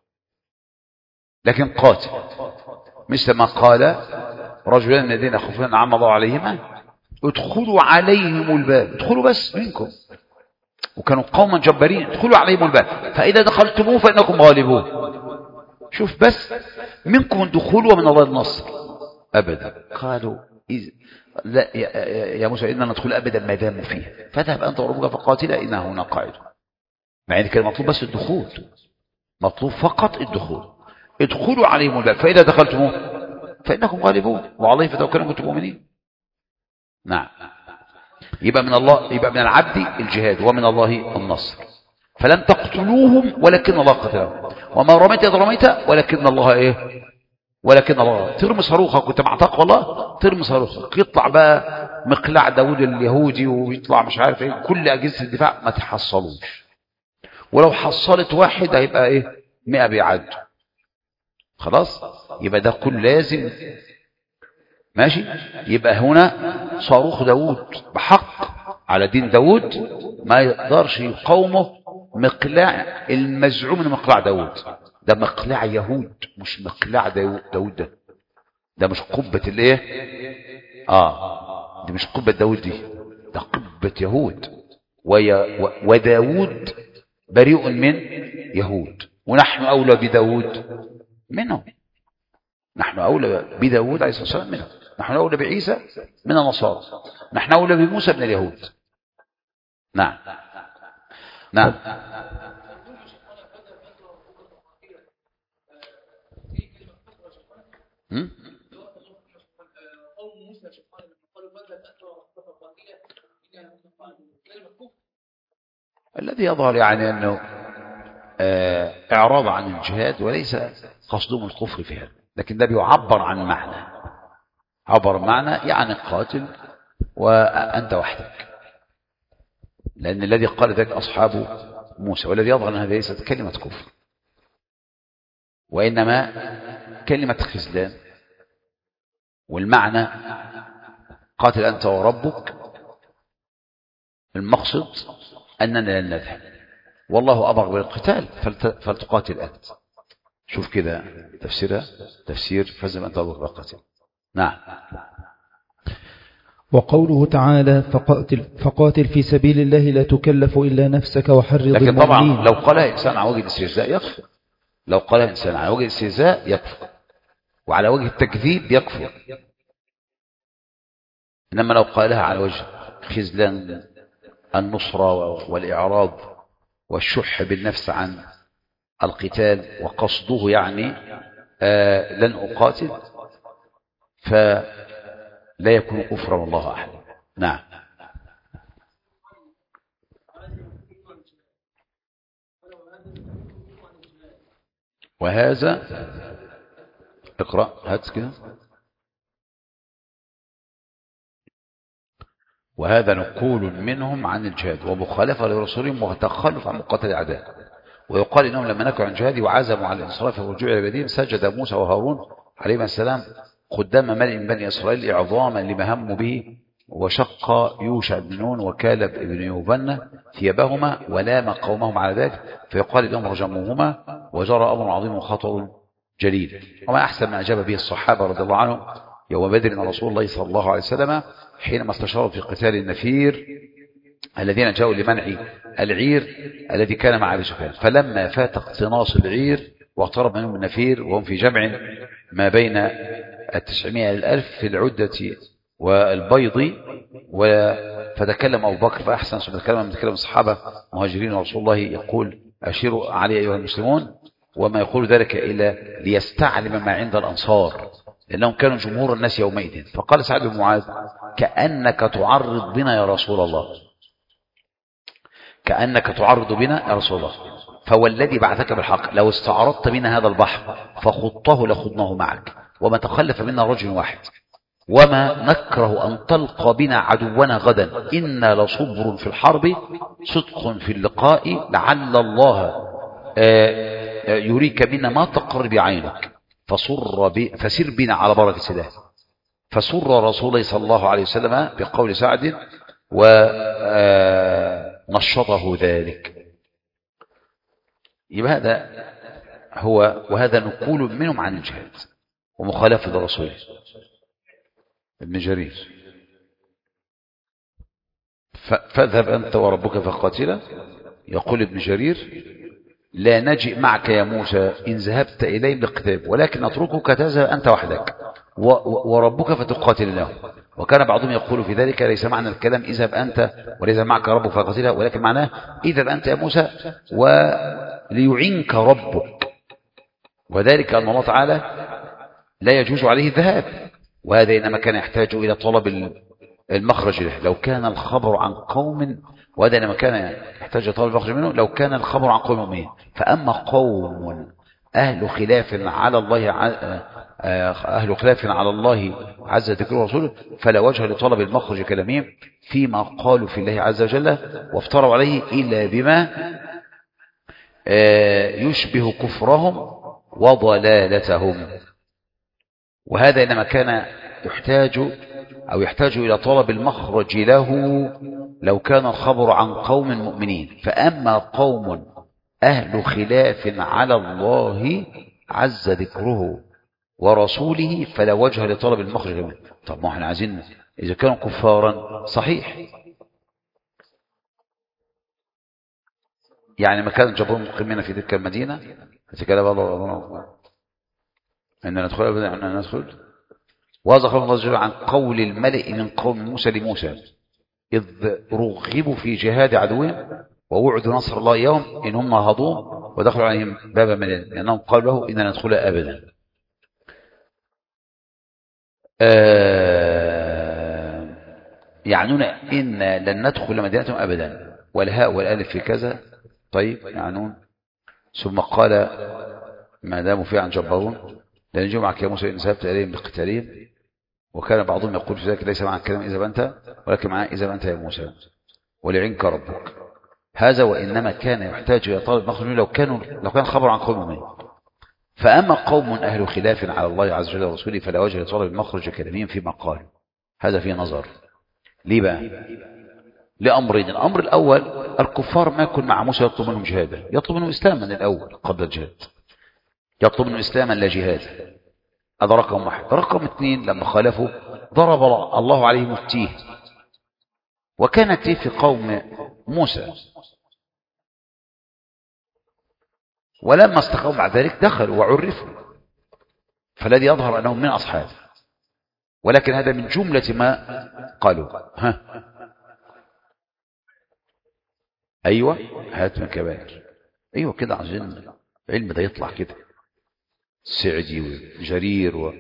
لكن قاتل، مثل ما قال رجلان من الذين يخافون أنعم الله عليهما ادخلوا عليهم الباب، ادخلوا بس منكم، وكانوا قوما جبارين، ادخلوا عليهم الباب فإذا دخلتموه فإنكم غالبون. شوف بس، منكم الدخول ومن الله النصر. أبدا. قالوا إذ لا يا موسى إننا ندخل أبدا ما داموا فيه، فاذهب أنت وربك فقاتلا إننا هنا قاعدون. مع ان كان مطلوب بس الدخول، مطلوب فقط الدخول. ادخلوا عليهم الباب فإذا دخلتموه فإنكم غالبون وعليه فتوكلوا كنتم مؤمنين. نعم. يبقى من الله، يبقى من العبد الجهاد ومن الله النصر. فلم تقتلوهم ولكن الله قتلهم، وما رميت إذ رميت ولكن الله ايه؟ ولكن الله. ترمي صاروخك كنت مع تقوى الله، ترمي صاروخك يطلع بقى مقلاع داود اليهودي ويطلع مش عارف ايه، كل أجهزة الدفاع ما تحصلوش، ولو حصلت واحد هيبقى ايه؟ مئة بيعدوا. خلاص. يبقى ده كل لازم ماشي. يبقى هنا صاروخ داود بحق على دين داود ما يقدرش يقاومه مقلاع المزعوم من مقلاع داود. ده مقلاع يهود مش مقلاع داود. ده ده مش قبة الايه؟ اه دي مش قبة داود، دي ده قبة يهود. وداود بريء من يهود. ونحن أولى بداود منهم، نحن أولى بداود عليه الصلاة والسلام منهم، نحن أولى بعيسى من النصارى، نحن أولى بموسى من اليهود. نعم نعم. م? الذي يظهر يعني أنه إعراض عن الجهاد وليس قصدهم الكفر فيها، لكن ده بيعبر عن معنى، عبر معنى يعني قاتل وأنت وحدك، لأن الذي قال ذلك أصحاب موسى، والذي يظهر أن هذه ليست كلمة كفر وإنما كلمة خذلان، والمعنى قاتل أنت وربك، المقصد أننا لن نذهب والله أمر بالقتال فلتقاتل أنت. شوف كده تفسيرها تفسير فزم أنت وربك بالقتال. نعم. وقوله تعالى فقاتل, فقاتل في سبيل الله لا تكلف إلا نفسك وحرض المؤمنين. لكن طبعا لو قالها إنسان على وجه الاستهزاء يكفر، لو قالها إنسان على وجه الاستهزاء يكفر، وعلى وجه التكذيب يكفر، إنما لو قالها على وجه خذلان النصرة والإعراض والشح بالنفس عن القتال وقصده يعني آه لن أقاتل فلا يكون كفرا والله أعلم. نعم. وهذا اقرأ هات كده. وهذا نقول منهم عن الجهاد ومخالفة لرسولهم وتخلف عن مقاتل الأعداء. ويقال إنهم لما نكوا عن جهاد وعزموا على الانصراف والرجوع إلى بدين سجد موسى وهارون عليهما السلام قدام ملئ من بني إسرائيل إعظاما لما هموا به، وشق يوشع بن نون وكالب بن يوفنة ثيابهما ولام قومهم على ذلك، فيقال لهم رجموهما وجرى أمر عظيم وخطر جليل. وما أحسن ما أجاب به الصحابة رضي الله عنهم يوم بدر رسول الله صلى الله عليه وسلم حينما استشاروا في قتال النفير الذين جاءوا لمنع العير الذي كان مع أبي سفيان، فلما فات اقتناص العير واقترب منهم النفير وهم في جمع ما بين التسعمائة الألف في العدة والبيض، فتكلم أبو بكر فأحسن ثم تكلم من تكلم الصحابة مهاجرين ورسول الله يقول أشيروا علي أيها المسلمون، وما يقول ذلك إلا ليستعلم ما عند الأنصار لأنهم كانوا جمهور الناس يومئذ. فقال سعد بن معاذ كأنك تعرض بنا يا رسول الله، كأنك تعرض بنا يا رسول الله، فوالذي بعثك بالحق لو استعرضت بنا هذا البحر فخضته لخضناه معك، وما تخلف منا رجل واحد، وما نكره أن تلقى بنا عدونا غدا، إنا لصبر في الحرب صدق في اللقاء، لعل الله يريك بنا ما تقر بعينك، فصر ب... فسر بنا على بركة الله. فسر رسول الله صلى الله عليه وسلم بقول سعد ونشطه ذلك. يبقى هذا هو، وهذا نقول منهم عن الجهاد ومخالفة لرسوله. ابن جرير فاذهب أنت وربك فقاتلا، يقول ابن جرير لا نجئ معك يا موسى إن ذهبت إليهم للقتال، ولكن نتركك تذهب أنت وحدك وربك فتقاتل لهم. وكان بعضهم يقول في ذلك ليس معنى الكلام اذهب أنت وليس معك ربك فقاتلها، ولكن معناه اذهب أنت يا موسى وليعنك ربك، وذلك أن الله تعالى لا يجوز عليه الذهاب، وهذا إنما كان يحتاج إلى طلب المخرج له. لو كان الخبر عن قوم، وهذا إنما كان يحتاج طلب المخرج منه لو كان الخبر عن قوم مؤمنين. فأما قوم أهل خلاف على الله أهل خلاف على الله عز ذكره ورسوله فلا وجه لطلب المخرج كلامهم فيما قالوا في الله عز وجل وافتروا عليه إلا بما يشبه كفرهم وضلالتهم. وهذا إنما كان يحتاج أو يحتاج إلى طلب المخرج له لو كان الخبر عن قوم مؤمنين. فأما قوم أهل خلاف على الله عز ذكره ورسوله فلا وجه لطلب المخرج له. طب ما احنا عايزين إذا كانوا كفارا صحيح، يعني ما كان جبرهم مقيمين في تلك المدينة فتكلم الله إن ندخل أبدا أن ندخل. وذكر الله جل عن قول الملئ من قوم موسى لموسى إذ رغبوا في جهاد عدوهم ووعدوا نصر الله يوم إن هم نهضوا ودخلوا عليهم بابا مليان لأنهم قالوا له إن ندخل أبدا. آه يعنون إن لن ندخل مدينتهم أبدا والهاء والالف في كذا. طيب يعنون. ثم قال ما داموا فيه عن جبارون لن يجوا معك يا موسى إن ذهبت إليهم بقتالهم. وكان بعضهم يقول في ذلك ليس مع الكلام إذا بنت ولكن معاه إذا بنت يا موسى ولعنك ربك. هذا وإنما كان يحتاج إلى طالب مخرج لو كانوا لو كان خبر عن قوم من. فأما قوم أهل خلاف على الله عز وجل ورسوله فلا وجه لطلب المخرج كلامهم فيما قال. هذا فيه نظر. ليه بقى؟ لأمرين. الأمر الأول الكفار ما يكون مع موسى يطلب منهم جهادا، يطلب منهم إسلاما الأول قبل الجهاد، يطلب منهم إسلاما لا جهاد. هذا رقم واحد. رقم اثنين لما خالفوا ضرب الله عليهم التيه، وكان التيه في قوم موسى، ولما استقاموا بعد ذلك دخلوا وعرفوا، فالذي يظهر أنهم من أصحابه، ولكن هذا من جملة ما قالوا. ها أيوة هات من كبائر. أيوة كده عشان علم ده يطلع كده سعدي وجرير و...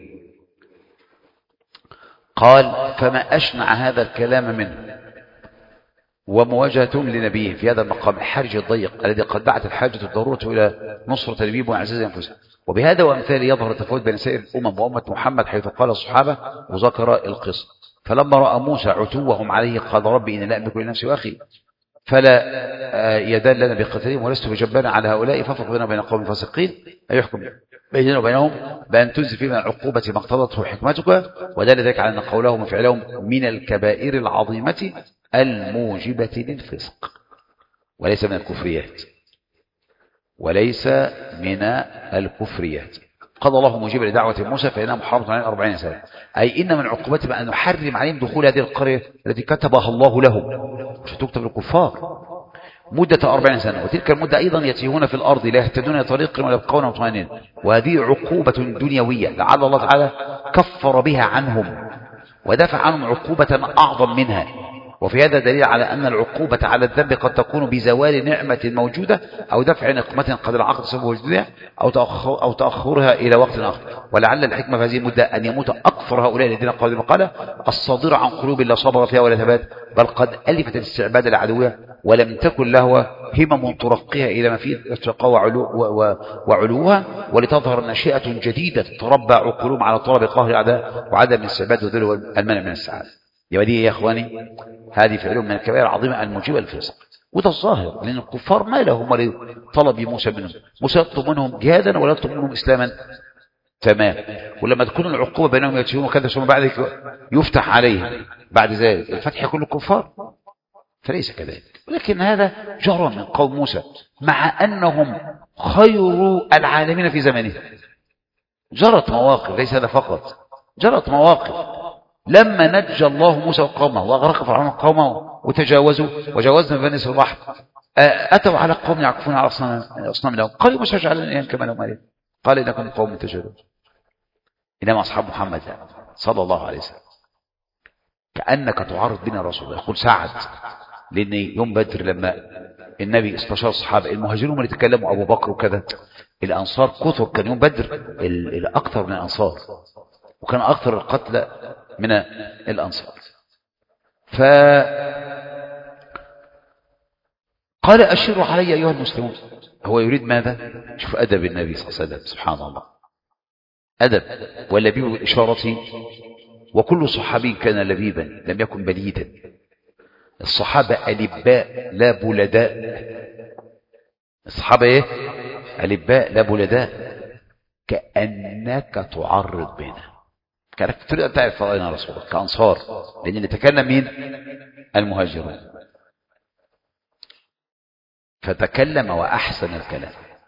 قال فما أشنع هذا الكلام منه ومواجهتهم لنبيه في هذا المقام الحرج الضيق الذي قد بعت الحاجة الضرورة إلى نصرة نبيه وعزيز أنفسهم. وبهذا وأمثاله يظهر التفاوت بين سائر الأمم وأمة محمد حيث قال الصحابة وذكر القصة. فلما رأى موسى عتوهم عليه قال ربي إن لا أملك لنفسي وأخي فلا يدل لنا بقتلهم ولست بجبار على هؤلاء فافرق بيننا وبين قوم فاسقين أن يحكم بيننا وبينهم بأن تنزل فيما عقوبة ما اقتضته حكمتك. ودل ذلك على أن قولهم وفعلهم من الكبائر العظيمة الموجبة للفسق وليس من الكفريات، وليس من الكفريات. قضى الله موجبا لدعوة موسى فإنها محرمة عليهم أربعين سنة، أي إن من عقوبتهم أن نحرم عليهم دخول هذه القرية التي كتبها الله لهم، مش تكتب للكفار، مدة أربعين سنة. وتلك المدة أيضا يتيهون في الأرض لا يهتدون طريق ولا يبقون مطمئنين. وهذه عقوبة دنيوية لعل الله تعالى كفر بها عنهم ودفع عنهم عقوبة أعظم منها. وفي هذا دليل على أن العقوبة على الذنب قد تكون بزوال نعمة موجودة أو دفع نقمة قد العقد سبب وجودها أو تأخر أو تأخرها إلى وقت آخر. ولعل الحكمة في هذه المدة أن يموت أكثر هؤلاء الذين قالوا المقالة الصادرة عن قلوب لا صبر فيها ولا ثبات، بل قد ألفت الاستعباد العدوية ولم تكن له همم ترقيها إلى ما فيه ارتقاء وعلوها، ولتظهر نشئة جديدة تربى عقولهم على طلب قهر الأعداء وعدم الاستعباد وذل والمنع من السعادة. يبقى دي يا إخواني هذه فعلهم من الكبائر العظيمة الموجبة للفسق. وده الظاهر لأن الكفار ما لهم طلب موسى منهم. موسى يطلب منهم جهادا ولا يطلب منهم إسلاما تمام. ولما تكون العقوبة بينهم يتشهون وكذا ثم بعد يفتح عليهم بعد ذلك الفتح يكون الكفار، فليس كذلك. ولكن هذا جرى من قوم موسى مع أنهم خير العالمين في زمانهم. جرت مواقف، ليس هذا فقط، جرت مواقف لما نجى الله موسى وقومه وأغرق فرعون قومه وتجاوزوا وجاوزنا بني إسرائيل البحر، أتوا على قوم يعكفون على أصنام لهم قالوا مش هجعلنا إياهم كما لهم عليه قال إنكم قوم تجهلون. إنما أصحاب محمد صلى الله عليه وسلم كأنك تعرض بنا رسول الله. يقول سعد لأن يوم بدر لما النبي استشار الصحابة المهاجرون اللي تكلموا أبو بكر وكذا، الأنصار كثر، كان يوم بدر الأكثر من الأنصار وكان أكثر القتلى من الأنصار. فقال أشروا علي أيها المسلمون. هو يريد ماذا؟ شوف أدب النبي صلى الله عليه وسلم سبحان الله، أدب واللبيب بالإشارة. وكل صحابي كان لبيبا لم يكن بليدا. الصحابة ألباء لا بلداء. الصحابة إيه؟ ألباء لا بلداء. كأنك تعرض بنا، كانك تريد أن تعرف أين رسول الله كأنصار، لأن اللي تكلم مين؟ المهاجرون. فتكلم وأحسن الكلام.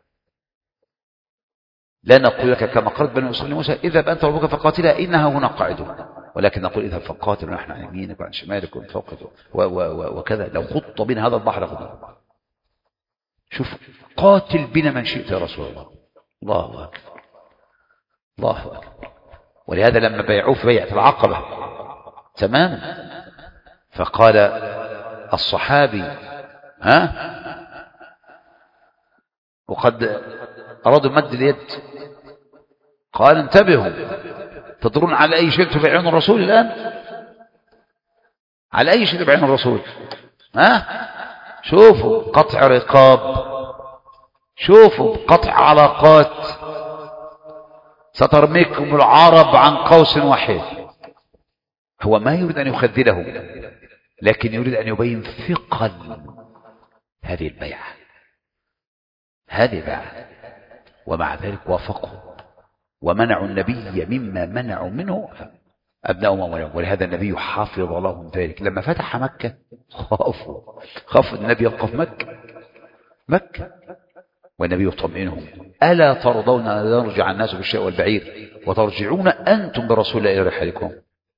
لا نقول لك كما قالت بني إسرائيل موسى اذهب أنت وربك فقاتلا إنها هنا قاعدون، ولكن نقول اذهب فقاتل ونحن عن يمينك وعن شمالك ومن فوقك وكذا. لو خط بنا هذا البحر خذنا. شوف قاتل بنا من شئت يا رسول الله، الله أكبر الله أكبر. ولهذا لما بيعوه في بيعة العقبة تمام، فقال الصحابي ها وقد أرادوا مد اليد، قال انتبهوا تدرون على أي شيء تبيعون الرسول الآن؟ على أي شيء تبيعون الرسول؟ ها شوفوا قطع رقاب، شوفوا قطع علاقات، سترميكم العرب عن قوس واحد. هو ما يريد أن يخذلهم، لكن يريد أن يبين ثقل هذه البيعة، هذه البيعة. ومع ذلك وافقوا ومنعوا النبي مما منعوا منه أبناءهم وأموالهم. ولهذا النبي حافظ لهم ذلك. لما فتح مكة خافوا خافوا النبي يبقى في مكة مكة والنبي يطمئنهم: ألا ترضون أن يرجع الناس بالشيء والبعير وترجعون أنتم برسول الله إلى رحالكم؟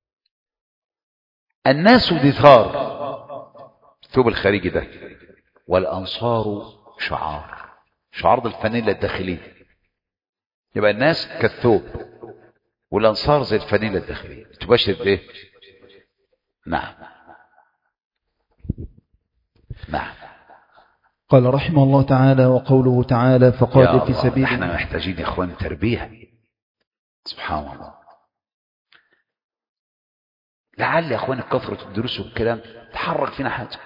الناس دثار، ثوب الخارجي ده، والأنصار شعار، شعار الفانيلا الداخلية. يبقى الناس كالثوب والأنصار زي الفانيلا الداخلية. تبشر بإيه؟ نعم نعم. قال رحمه الله تعالى: وقوله تعالى: فقاتل في سبيل. احنا محتاجين يا اخوان تربية. سبحان الله. لعل يا اخوان كثرة الدروس والكلام تحرك فينا حاجة،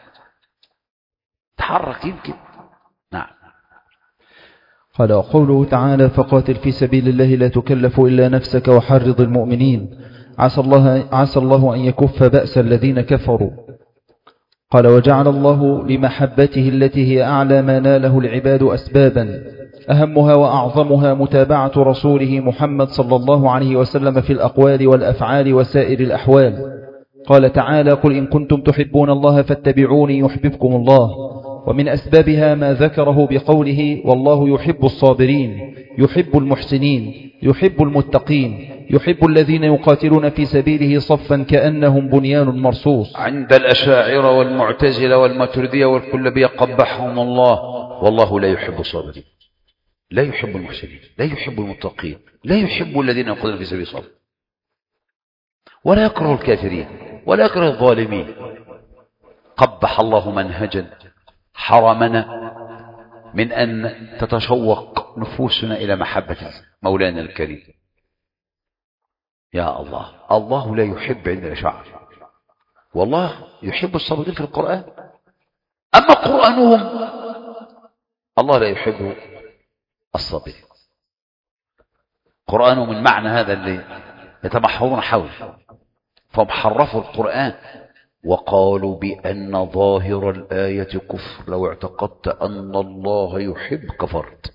تحرك يمكن. نعم. قال: وقوله تعالى: فقاتل في سبيل الله لا تكلف إلا نفسك وحرض المؤمنين عسى الله, عسى الله أن يكف بأس الذين كفروا. قال: وجعل الله لمحبته التي هي أعلى ما ناله العباد أسبابا، أهمها وأعظمها متابعة رسوله محمد صلى الله عليه وسلم في الأقوال والأفعال وسائر الأحوال. قال تعالى: قل إن كنتم تحبون الله فاتبعوني يحببكم الله. ومن أسبابها ما ذكره بقوله: والله يحب الصابرين، يحب المحسنين، يحب المتقين، يحب الذين يقاتلون في سبيله صفا كأنهم بنيان مرصوص. عند الأشاعرة والمعتزلة والماتريدية والكلابية قبحهم الله، والله لا يحب الصابرين، لا يحب المحسنين، لا يحب المتقين، لا يحب الذين يقاتلون في سبيله صفا، ولا يكره الكافرين ولا يكره الظالمين. قبح الله منهجا حرمنا من أن تتشوق نفوسنا إلى محبة مولانا الكريم. يا الله، الله لا يحب عند الأشاعرة، والله يحب الصابرين في القرآن. أما قرآنهم الله لا يحب الصابرين. قرآنهم من معنى هذا اللي يتمحورون حوله، فهم حرفوا القرآن وقالوا بأن ظاهر الآية كفر، لو اعتقدت أن الله يحب كفرت.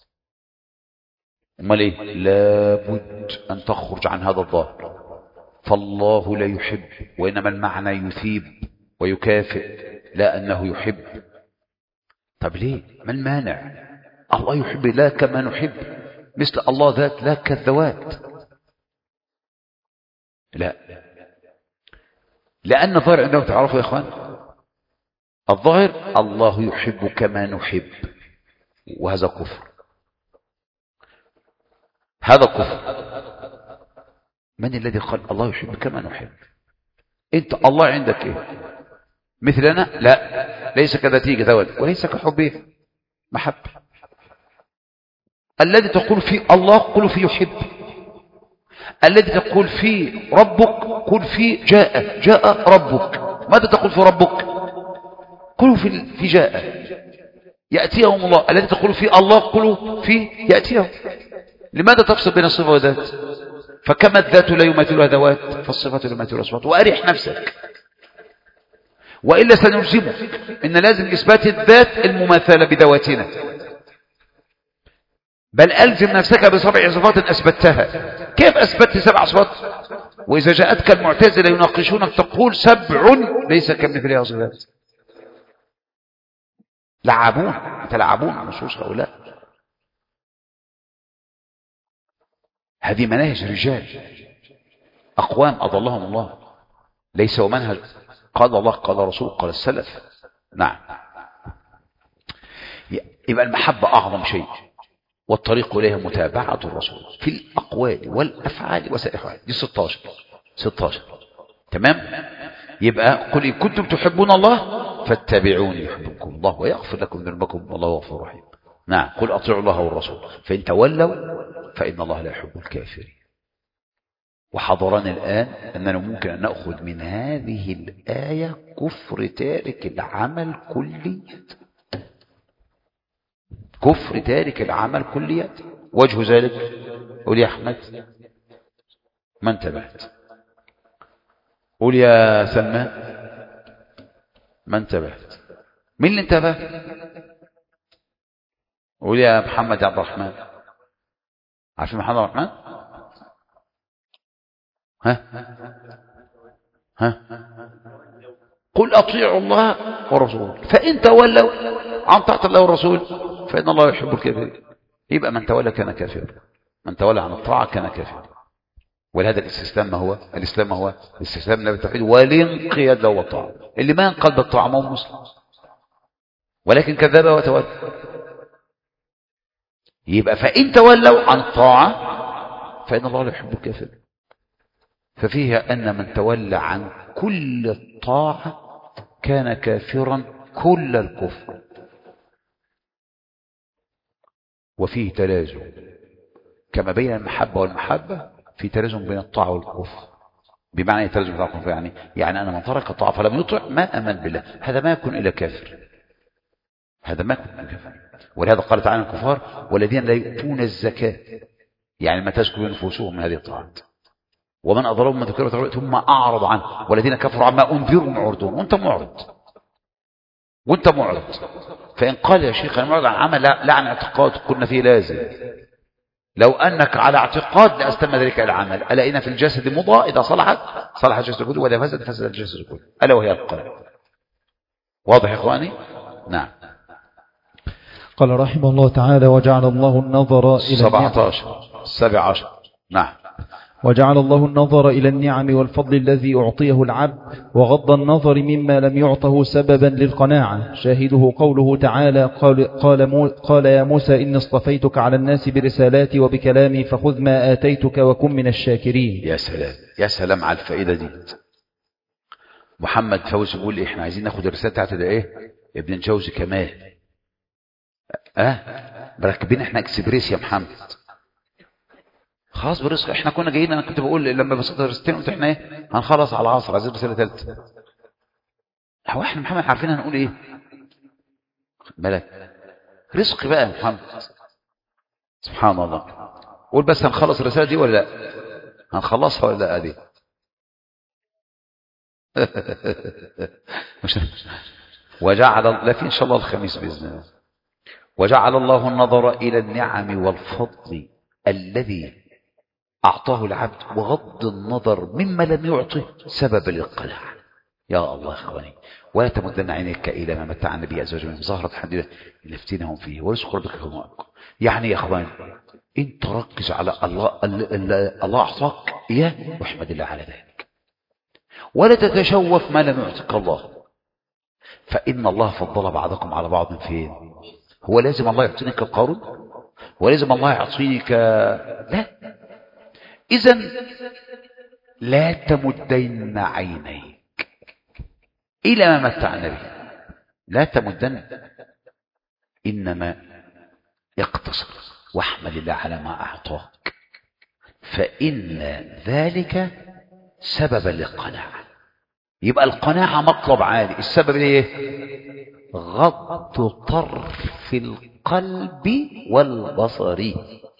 امال ايه؟ لابد أن تخرج عن هذا الظاهر، فالله لا يحب، وإنما المعنى يثيب ويكافئ، لا أنه يحب. طب ليه؟ ما المانع؟ الله يحب لا كما نحب، مثل الله ذات لا كالذوات، لا، لأن الظاهر عندهم تعرفوا يا إخوان، الظاهر الله يحب كما نحب، وهذا كفر، هذا كفر. من الذي قال الله يحب كما نحب؟ انت الله عندك ايه؟ مثلنا؟ لا، ليس كذاتي كذوات، وليس كحبه محبة. الذي تقول فيه الله قل فيه يحب، الذي تقول فيه ربك قل فيه جاء جاء ربك. ماذا تقول في ربك؟ قلوا في في جاء يأتيهم الله. الذي تقول فيه الله قلوا فيه يأتيهم. لماذا تفصل بين الصفة والذات؟ فكما الذات لا يماثلها ذوات، فالصفة لا يماثلها صفات. وأريح نفسك، وإلا سنلزمك إن لازم إثبات الذات المماثلة بذواتنا، بل ألزم نفسك بسبع صفات أثبتها. كيف أثبتت سبع صفات وإذا جاءتك المعتزلة يناقشونك تقول سبع ليس كمثلها صفات؟ لعبون، يتلعبون على نصوص هؤلاء. هذه مناهج رجال أقوام أضلهم الله، ليس ومنهج قال الله قال رسول قال السلف. نعم. يبقى المحبة أعظم شيء، والطريق إليها متابعة الرسول في الأقوال والأفعال وسائر الأحوال. دي ستاشر ستاشر. تمام. يبقى قل إن كنتم تحبون الله فاتبعوني يحببكم الله ويغفر لكم ذنوبكم والله غفور رحيم. نعم. قل أطيعوا الله والرسول فإن تولوا فإن الله لا يحب الكافرين. وحضرنا الآن أننا ممكن أن نأخذ من هذه الآية كفر تارك العمل كليا. كفر تارك العمل كليا. وجه ذلك قول يا أحمد ما انتبهت. قول يا سلمى ما انتبهت. مين اللي انتبه؟ قول يا محمد عبد الرحمن. عارفين محمد عبد الرحمن؟ ها ها قل أطيعوا الله ورسوله فإن تولوا عن طاعة الله والرسول فإن الله يحب الكافرين. يبقى من تولى كان كافر. من تولى عن الطاعة كان كافر. ولهذا الاستسلام ما هو الإسلام ما هو الاستسلام للتوحيد والانقياد له والطاعة. اللي ما ينقلب بالطاعة ما هو مسلم ولكن كذب وتولى. يبقى فإن تولوا عن الطاعة فإن الله لا يحب الكافرين. ففيها أن من تولى عن كل الطاعة كان كافرا كل الكفر. وفيه تلازم كما بين المحبة والمحبة في تلازم بين الطاعة والكفر. بمعنى يتلازم بين الكفر يعني يعني أنا من ترك الطاعة فلم يطع ما أمن بالله هذا ما يكون إلى كافر. هذا ما يكون إلى كافر. ولهذا قال تعالى الكفار والذين لا يؤتون الزكاة يعني ما تزكو نفوسهم من هذه الطاعات. ومن أضرب من ذكر ثم أعرض عنه والذين كفروا عما أنذروا معرضون. وأنت معرض وأنت معرض. فإن قال يا شيخ أنا معرض عن عمل لا عن اعتقاد قلنا فيه لازم. لو أنك على اعتقاد لأستم ذلك العمل. ألا إن في الجسد مضغة إذا صلحت صلح الجسد كله وإذا فسد فسد الجسد كله ألا وهي القلب. واضح يا إخواني؟ نعم. قال رحمه الله تعالى وجعل الله النظر إلى سبعة عشر سبع عشر. نعم. وجعل الله النظر إلى النعم والفضل الذي أعطيه العبد وغض النظر مما لم يعطه سببا للقناعة. شاهده قوله تعالى قال, قال, مو قال يا موسى إني اصطفيتك على الناس برسالاتي وبكلامي فخذ ما آتيتك وكن من الشاكرين. يا سلام يا سلام على الفائدة دي. محمد فوزي يقول إيه احنا عايزين ناخد الرسالة بتاعته ده ايه ابن الجوزي كمال. اه مركبين احنا اكسبريس يا محمد. خلاص بالرزق احنا كنا جايين. انا كنت بقول لما بسيط رسالتين قلت احنا ايه هنخلص على العصر عايزين رساله ثالثه. هو احنا محمد عارفين هنقول ايه بالك رزق بقى يا محمد. سبحان الله. قول بس هنخلص الرساله دي ولا لا هنخلصها ولا لا دي مش وجعل لا في ان شاء الله الخميس باذن الله. وجعل الله النظر الى النعم والفضل الذي أعطاه العبد وغض النظر مما لم يعطه سبب للقناعة. يا الله إخواني ولا تمدن عينيك إلى ما متع النبي عز وجل من زهرة حديثة لنفتنهم فيه ورزق ربك خير. يعني يا إخواني أنت ركز على الله. الله أعطاك إياه واحمد الله على ذلك ولا تتشوف ما لم يعطيك الله. فإن الله فضل بعضكم على بعض فين. هو لازم الله يعطيك القارون ولازم الله يعطيك لا. إذن لا تمدن عينيك إلى ما متعنا به. لا تمدن إنما يقتصر واحمد الله على ما أعطاك فإن ذلك سببا للقناعة. يبقى القناعة مطلب عالي. السبب ايه غض طرف القلب والبصر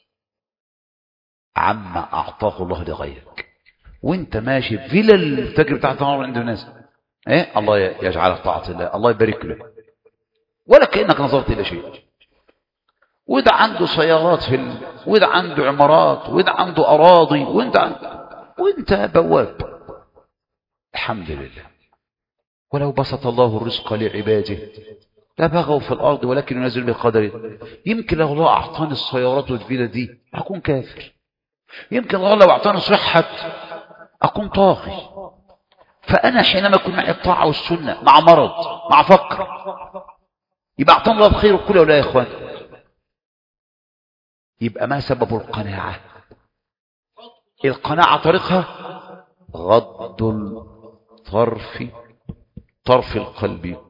عما أعطاه الله لغيرك. وانت ماشي في فيلا الفجر بتاعت النهار عند الناس ايه الله يجعلك طاعة الله الله يبارك له ولا كأنك نظرت إلى شيء. وده عنده سيارات في ال... وده عنده عمارات وده عنده أراضي وانت عنده... وانت بواب. الحمد لله. ولو بسط الله الرزق لعباده لا بغوا في الأرض ولكن ينزل بقدره. يمكن لو الله أعطاني السيارات والفيلا دي أكون كافر. يمكن الله لو أعطاني صحة أكون طاغي. فأنا حينما أكون معي الطاعة والسنة مع مرض مع فقر يبقى أعطاني الله الخير كله ولا يا إخوان. يبقى ما سبب القناعة؟ القناعة طريقها غض الطرف، طرف القلب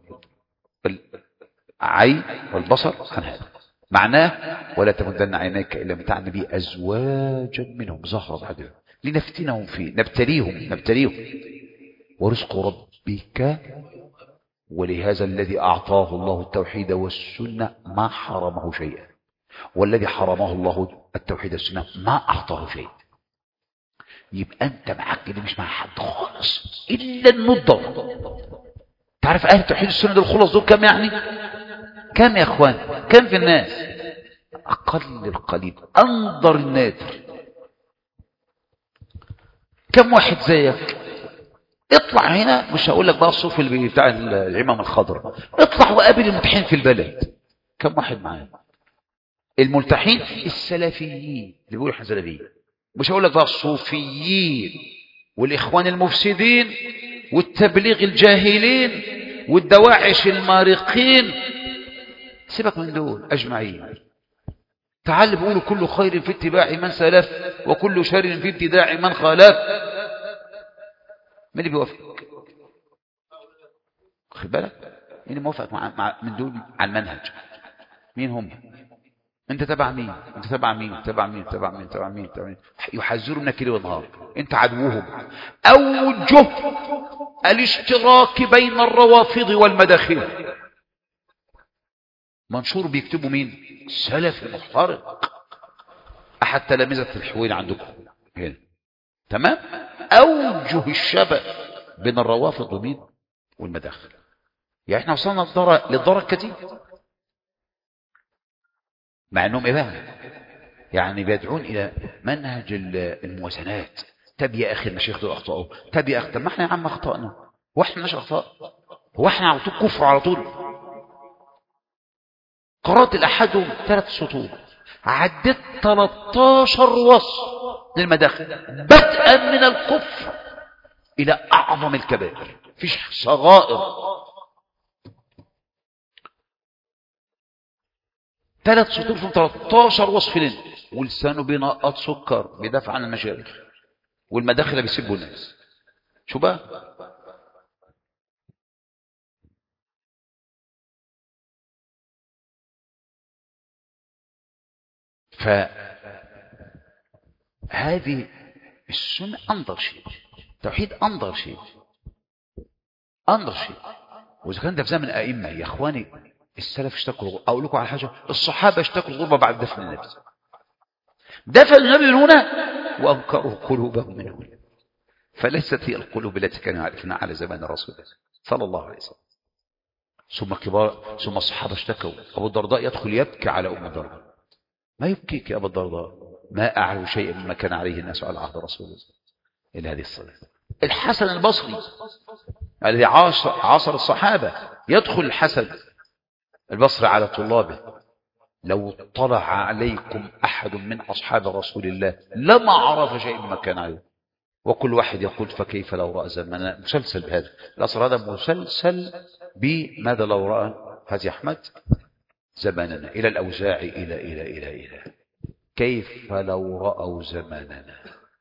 العين والبصر عن هذا. معناه ولا تمدن عينيك إلا متعن به أزواجا منهم زهرة بعد لنفتنهم فيه، نبتليهم نبتليهم ورزق ربك. ولهذا الذي أعطاه الله التوحيد والسنة ما حرمه شيئا، والذي حرمه الله التوحيد والسنة ما أعطاه شيئا. يبقى أنت معك اللي مش مع حد خالص إلا النضر. تعرف أهل التوحيد والسنة دول الخلص دول كم يعني؟ كم يا أخوان؟ كم في الناس؟ أقل القليل، أنظر النادر. كم واحد زيك؟ اطلع هنا، مش هقول لك بقى الصوف اللي بتاع العمام الخضراء، اطلع وقابل الملتحين في البلد. كم واحد معايا؟ الملتحين السلفيين اللي بيقولوا احنا سلفيين، مش هقول لك بقى الصوفيين والاخوان المفسدين والتبليغ الجاهلين والدواعش المارقين. سيبك من دول اجمعين. تعال بيقولوا كل خير في اتباع من سلف وكل شر في ابتداع من خالف. مين اللي بيوافقك؟ خد بالك، مين اللي موافقك مع, مع من دول على المنهج؟ مين هم؟ انت تبع مين؟ انت تبع مين؟ تبع مين؟ تبع مين؟ تبع مين؟ تبع مين؟ يحذروا منك ليل ونهار، انت عدوهم. اوجه الاشتراك بين الروافض والمداخل منشور بيكتبوا مين؟ سلف محترق. احد تلامذة الحوين عندكم هنا، تمام؟ اوجه الشبه بين الروافض ومين؟ والمداخل. يعني احنا وصلنا للضرر الكتير، مع انهم ايه بقى؟ يعني بيدعون الى منهج الموازنات. طب يا اخي المشايخ دول اخطاوا، طب يا اخي طب ما احنا يا عم اخطانا، هو احنا مش اخطاء؟ هو احنا على طول كفر على طول؟ قرات الاحدهم ثلاث سطور، عدت ثلاثة عشر وصف للمداخل بدءا من الكفر الى اعظم الكبائر، فيش صغائر. ثلاث سطور في ثلاثة عشر وصف لنا، ولسانه بينقط سكر بيدافع عن المشايخ، والمداخل بيسبوا الناس. شو بقى؟ فهذه السنة أنظر شيء، توحيد أنظر شيء، أنظر شيء. وإذا كان ده في زمن الأئمة يا إخواني، السلف اشتكوا. أقول لكم على حاجة، الصحابة اشتكوا الغربة بعد دفن النبي، دفن النبي من هنا وأنكروا قلوبهم من هنا. فليست هي القلوب التي كانوا يعرفونها على زمان الرسول صلى الله عليه وسلم. ثم كبار ثم الصحابة اشتكوا. أبو الدرداء يدخل يبكي على أم الدرداء. ما يبكيك يا أبو الدرداء؟ ما أعلو شيئا مما كان عليه الناس على عهد رسول الله إلى هذه الصلاة. الحسن البصري الذي عاصر, عاصر الصحابة، يدخل الحسن البصري على طلابه: لو طلع عليكم أحد من أصحاب رسول الله لما عرف شيء مما كان عليه. وكل واحد يقول فكيف لو رأى زماننا. مسلسل بهذا الأصل، هذا مسلسل بماذا لو رأى هذه أحمد زماننا، إلى الأوزاعي إلى إلى إلى إلى كيف لو رأوا زماننا.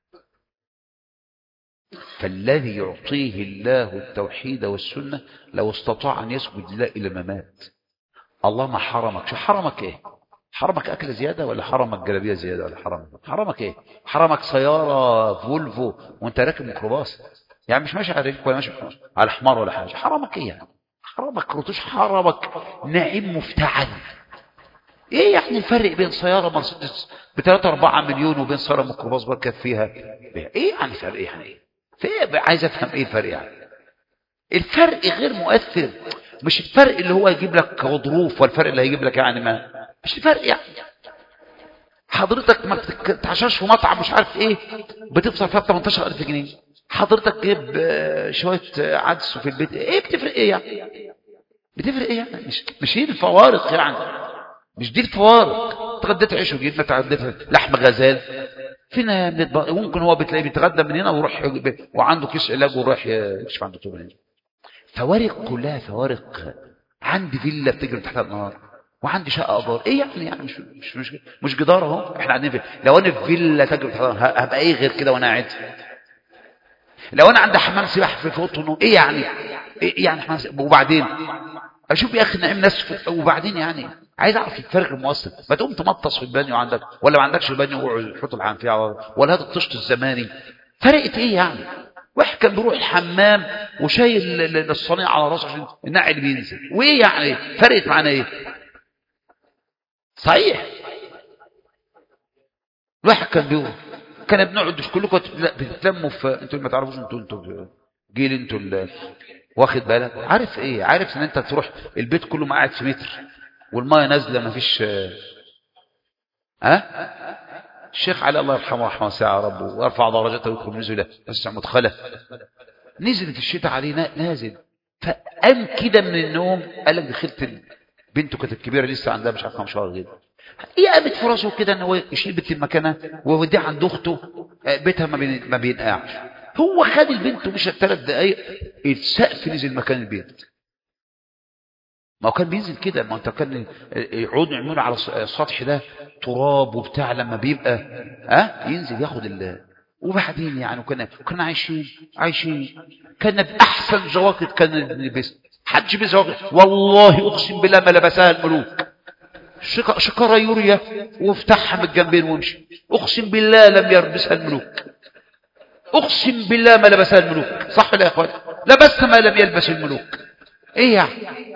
فالذي يعطيه الله التوحيد والسنة لو استطاع أن يسجد لله إلى الممات. الله ما حرمك. شو حرمك؟ إيه حرمك؟ أكل زيادة ولا حرمك جلابية زيادة ولا حرمك حرمك إيه؟ حرمك سيارة فولفو وانت راكب ميكروباص، يعني مش ماشي على رجلك ولا ماشي على حمار ولا حاجة. حرمك إيه يعني؟ حرمك رتوش، حرمك نعيم مفتعل. ايه يعني الفرق بين سيارة مرسيدس بثلاثة أربعة مليون وبين سيارة ميكروباص بركب فيها؟ ايه يعني فرق؟ ايه يعني ايه؟ في عايز افهم ايه الفرق يعني؟ الفرق غير مؤثر. مش الفرق اللي هو يجيب لك غضروف، والفرق اللي هيجيب لك يعني ما مش الفرق يعني. حضرتك ما بتتعشاش في مطعم مش عارف ايه بتفطر فيها ب ثمانية عشر ألف جنيه، حضرتك جيب شوية عدس في البيت، ايه بتفرق ايه يعني؟ بتفرق ايه يعني؟ مش مش هي الفوارق يعني، مش دي الفوارق. تغديت عيش وجبنه، تغديت لحم غزال، فينا بنتبقى. ممكن هو بتلاقيه بيتغدى من هنا ويروح وعنده كيس علاج ويروح يكشف عند دكتور هنا. فوارق كلها فوارق. عندي فيلا بتجري تحت النهار، وعندي شقه ايجار، ايه يعني يعني مش مش مش, مش جدار اهو، احنا قاعدين في، لو انا في فيلا تجربه حضاره هبقى ايه غير كده وانا قاعد؟ لو انا عندي حمام سباحه في اوضه النوم، ايه يعني ايه يعني حمام سباحة؟ وبعدين اشوف يا اخي نعيم ناس في... وبعدين يعني عايز اعرف الفرق المؤثر. ما تقوم تمطس في البانيو عندك، ولا ما عندكش بانيو وقعد حط الحنفيه، ولا هذا الطشت الزماني، فرقت ايه يعني؟ واحد كان بيروح الحمام وشايل الصينيه على راسه عشان النعل بينزل، وايه يعني فرقت معانا ايه؟ صحيح. الواحد كان بيقول كان بنقعد كلكم بتتلموا في، انتوا ما تعرفوش، انتوا انتوا جيل، انتوا واخد بالك، عارف ايه؟ عارف ان انت تروح البيت كله ما قاعد في متر والميه نازله ما فيش. ها أه؟ الشيخ علي الله يرحمه رحمه واسعه يا رب ويرفع درجته ويكرم نزله وسع مدخله، نزلت الشتاء عليه نازل، فقام كده من النوم قال لك دخلت بنته كانت الكبيره لسه عندها مش عارف كام شهر كده، ايه قامت في راسه كده ان هو يشيل بنت المكانه ويوديها عند اخته بيتها ما بين ما بينقعش. هو خد البنت ومشى ثلاث دقائق السقف نزل مكان البيت. ما هو كان بينزل كده، ما انت كان يقعدوا يعملوا على السطح ده تراب وبتاع، لما بيبقى ها أه؟ ينزل ياخد ال، وبعدين يعني كنا كنا عايشين عايشين كنا باحسن جواكت كان نلبس، حدش بيلبس جواكت والله اقسم بالله ما لبسها الملوك، شكاره يوريا وافتحها من الجنبين وامشي، اقسم بالله لم يلبسها الملوك، اقسم بالله ما لبسها الملوك. صح ولا يا اخوان؟ لبست ما لم يلبس الملوك، ايه يعني؟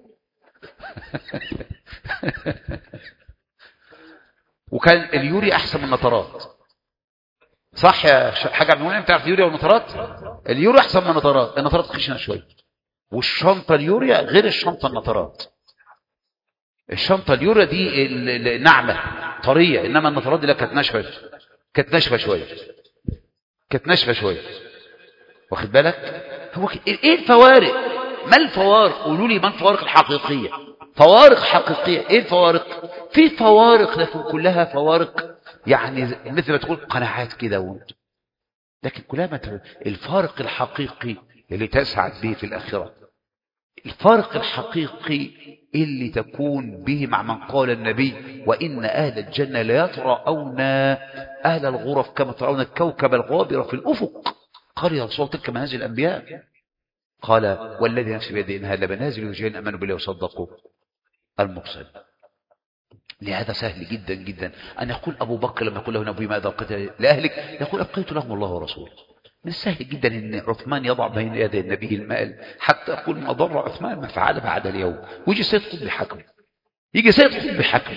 وكان اليوري احسن من النطرات. صح يا حاجه عبد المنعم؟ تعرف اليوريا والنطرات؟ اليوري احسن من النطرات، النطرات خشنه شويه، والشنطه اليوريا غير الشنطه النطرات. الشنطه اليوريا دي ناعمه طريه، انما النطرات دي لا كانت ناشفه، كانت ناشفه شويه، كانت ناشفه شويه، واخد بالك؟ هو ايه الفوارق؟ ما الفوارق؟ قولوا لي ما الفوارق الحقيقيه؟ فوارق حقيقيه، ايه الفوارق؟ في فوارق لكن كلها فوارق يعني مثل ما تقول قناعات كده، لكن كلها ما الفارق الحقيقي اللي تسعد به في الاخره، الفارق الحقيقي اللي تكون به مع من قال النبي وإن أهل الجنة لا يتراءون أهل الغرف كما ترون الكوكب الغابر في الأفق. قال يا رسول تلك منازل الأنبياء، قال والذي نفسي بيده إنها لمنازل رجال آمنوا بالله وصدقوا المرسل. لهذا سهل جدا جدا أن يقول أبو بكر لما يقول له نبي ماذا أبقيت لأهلك، يقول أبقيت لهم الله ورسوله. من السهل جدا أن عثمان يضع بين يدي النبي المال حتى يقول ما ضر عثمان ما فعل بعد اليوم، ويجي سيد قطب بحكم، يجي سيد قطب بحكم.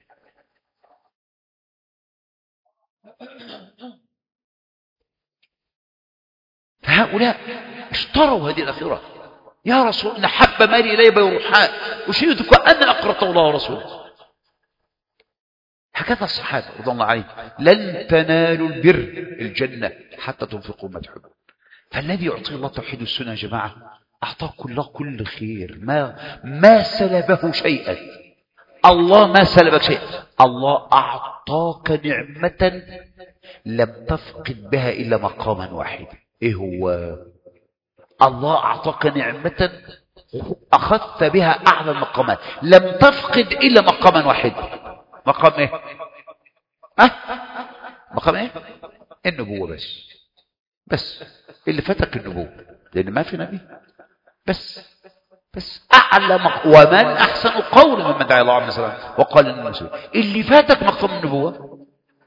فهؤلاء اشتروا هذه الأخيرة. يا رسول إن حب مالي إلي بيروحاء أشهدك أن أقرأت الله ورسوله. هكذا الصحابة رضي الله عليهم لن تنالوا البر الجنة حتى تنفقوا ما تحبون. فالذي يعطي الله توحيد السنة يا جماعة أعطاك الله كل خير، ما ما سلبه شيئا. الله ما سلبك شيئا، الله أعطاك نعمة لم تفقد بها إلا مقاما واحدا. إيه هو؟ الله أعطاك نعمة أخذت بها أعلى المقامات لم تفقد إلا مقاما واحدا. مقام إيه؟ أه؟ مقام إيه؟ النبوة. بس بس اللي فاتك النبوة، لأن ما في نبي. بس بس أعلى مقام، ومن أحسن قولا ممن دعا الله عليه وسلم وقال إن المسلم. اللي فاتك مقام النبوة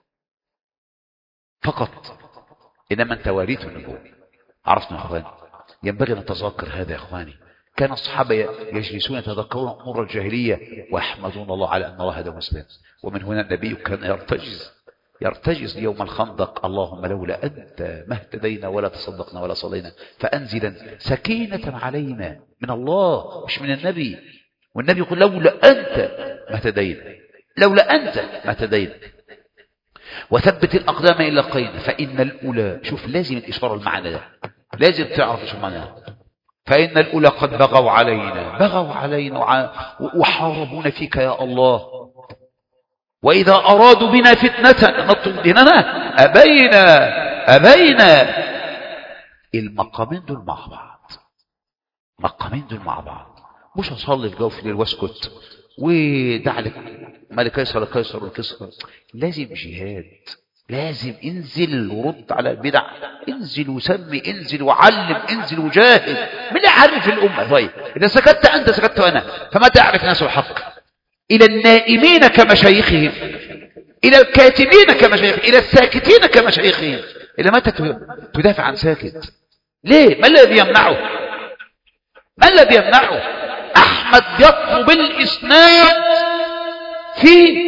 فقط، إنما أنت وريث النبوة. عرفتنا يا أخواني؟ ينبغي أن نتذكر هذا يا أخواني. كان الصحابة يجلسون يتذكرون أمور الجاهلية ويحمدون الله على أن الله هدى مسلم. ومن هنا النبي كان يرتجز يرتجز يوم الخندق: اللهم لولا أنت ما اهتدينا ولا تصدقنا ولا صلينا، فأنزلا سكينة علينا من الله مش من النبي. والنبي يقول لولا أنت ما اهتدينا، لولا أنت ما اهتدينا. وثبت الأقدام إلى قين فإن الأولى. شوف لازم الإشارة المعنى ده، لازم تعرف شو معناه. فإن الأولى قد بغوا علينا بغوا علينا وحاربون فيك يا الله، وإذا أرادوا بنا فتنة نطوا ديننا أبينا أبينا. المقامين دول مع بعض، مقامين دول مع بعض. مش هصلي الجو في الليل واسكت ودع لك ملك قيصر قيصر والقيصر. لازم جهاد، لازم انزل ورد على البدع، انزل وسمي، انزل وعلم، انزل وجاهد. من اللي يعرف الأمة؟ طيب إذا سكت أنت سكت أنا، فما تعرف ناس الحق؟ إلى النائمين كمشايخهم، إلى الكاتبين كمشايخهم، إلى الساكتين كمشايخهم. إلى متى تدافع عن ساكت؟ ليه؟ ما الذي يمنعه؟ ما الذي يمنعه؟ أحمد يطلب الإسناد في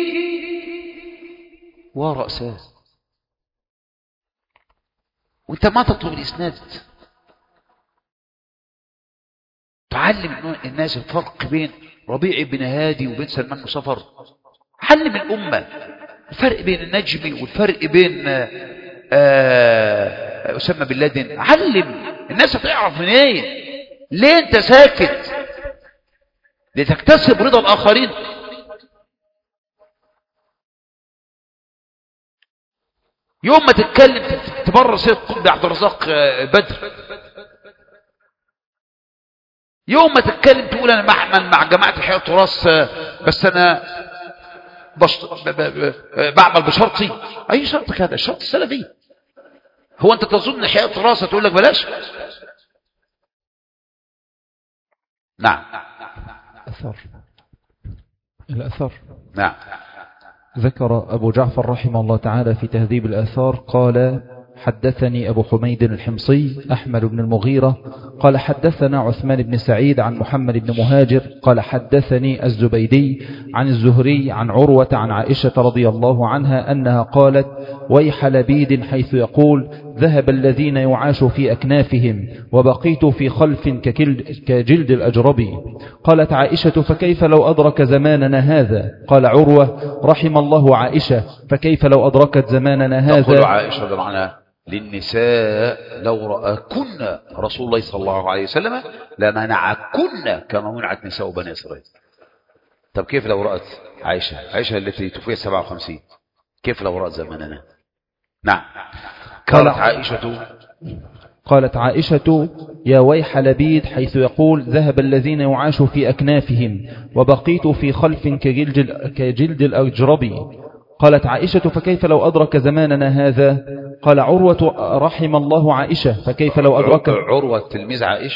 ورأسه، وانت ما تطلب الإسناد. تعلم الناس الفرق بين ربيع بن هادي وبين سلمان مصفر. علم الأمة الفرق بين النجمي والفرق بين أسامة بن لادن. علم الناس تعرف من ايه. ليه انت ساكت؟ لتكتسب رضا الآخرين. يوم ما تتكلم تبرر سيد قطب عبد الرزاق بدر، يوم ما تتكلم تقول انا بعمل مع جماعه احياء التراث بس انا بشط... ب... ب... ب... بعمل بشرطي. اي شرط هذا؟ الشرط السلفي. هو انت تظن احياء التراث تقول لك بلاش؟ نعم. اثر الاثر. نعم. ذكر أبو جعفر رحمه الله تعالى في تهذيب الآثار قال: حدثني أبو حميد الحمصي أحمد بن المغيرة قال حدثنا عثمان بن سعيد عن محمد بن مهاجر قال حدثني الزبيدي عن الزهري عن عروة عن عائشة رضي الله عنها أنها قالت: ويح لبيد حيث يقول: ذهب الذين يعاش في أكنافهم وبقيت في خلف كجلد الأجربي. قالت عائشة: فكيف لو أدرك زماننا هذا؟ قال عروة: رحم الله عائشة، فكيف لو أدركت زماننا هذا؟ تقول عائشة بمعنى للنساء لو رأكن رسول الله صلى الله عليه وسلم لمنعكن كما منعت نساء بني إسرائيل. طب كيف لو رأت عائشة عائشة التي توفيت سبعة وخمسين، كيف لو رأت زماننا؟ نعم. قالت عائشة قالت عائشة: يا ويح لبيد حيث يقول: ذهب الذين يعاش في أكنافهم وبقيت في خلف كجلد, كجلد الأجربي. قالت عائشة: فكيف لو أدرك زماننا هذا؟ قال عروة: رحم الله عائشة، فكيف لو أدرك. عروة تلميذ عائشة.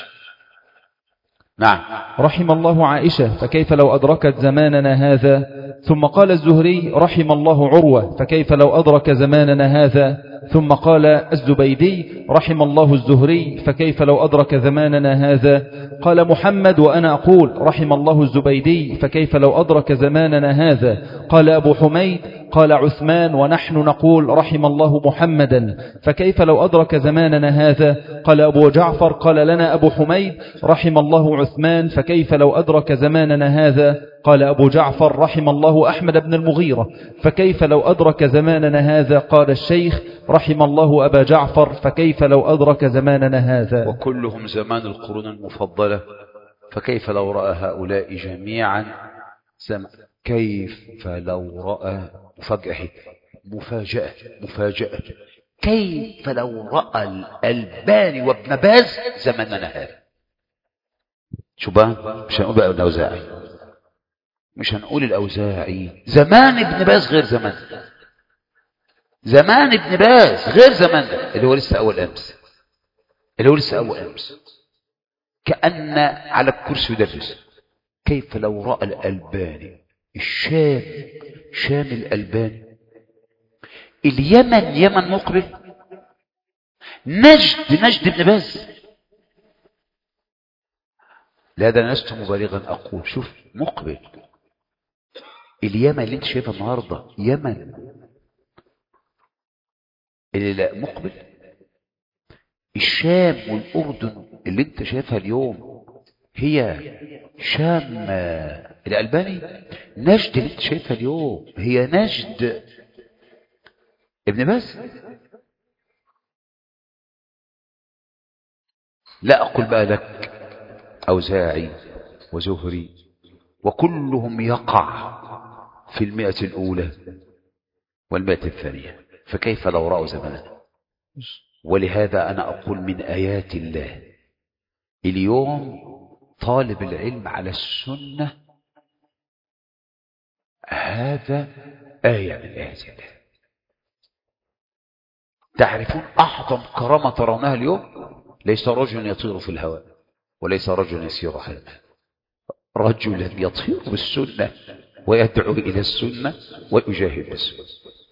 نعم. رحم الله عائشة، فكيف لو أدركت زماننا هذا. ثم قال الزهري: رحم الله عروة، فكيف لو أدرك زماننا هذا. ثم قال الزبيدي: رحم الله الزهري، فكيف لو أدرك زماننا هذا. قال محمد وأنا أقول: رحم الله الزبيدي، فكيف لو أدرك زماننا هذا. قال أبو حميد: قال عثمان ونحن نقول: رحم الله محمدا، فكيف لو أدرك زماننا هذا. قال أبو جعفر: قال لنا أبو حميد: رحم الله عثمان، فكيف لو أدرك زماننا هذا. قال أبو جعفر: رحم الله أحمد بن المغيرة، فكيف لو أدرك زماننا هذا. قال الشيخ: رحم الله أبا جعفر، فكيف لو أدرك زماننا هذا. وكلهم زمان القرون المفضلة، فكيف لو رأى هؤلاء جميعا زم... كيف لو رأى مفاجأة مفاجأة مفاجأة كيف لو رأى الألباني وابن باز زماننا هذا. شو بقى؟ مش هنقول بقى الأوزاعي، مش هنقول الأوزاعي. زمان ابن باز غير زمان، زمان ابن باز غير زمان ده اللي هو لسه أول أمس، اللي هو لسه أول أمس كأن على الكرسي يدرس. كيف لو رأى الألباني الشام شام الألباني، اليمن يمن مقبل، نجد نجد ابن باز. لهذا لست مبالغا أقول شوف مقبل اليمن اللي انت شايفها النهاردة يمن اللي لا مقبل، الشام والأردن اللي انت شايفها اليوم هي شام الألباني. نجد اللي انت شايفها اليوم هي نجد ابن باز. لا أقول بقى لك أوزاعي وزهري وكلهم يقع في المئة الأولى والمئة الثانية، فكيف لو رأوا زماننا. ولهذا أنا أقول من آيات الله اليوم طالب العلم على السنة هذا آية من آيات الله. تعرفون أعظم كرامة ترونها اليوم؟ ليس رجل يطير في الهواء، وليس رجل يسير على الماء، رجل يطير بالسنة ويدعو إلى السنة ويجاهد بالسنة.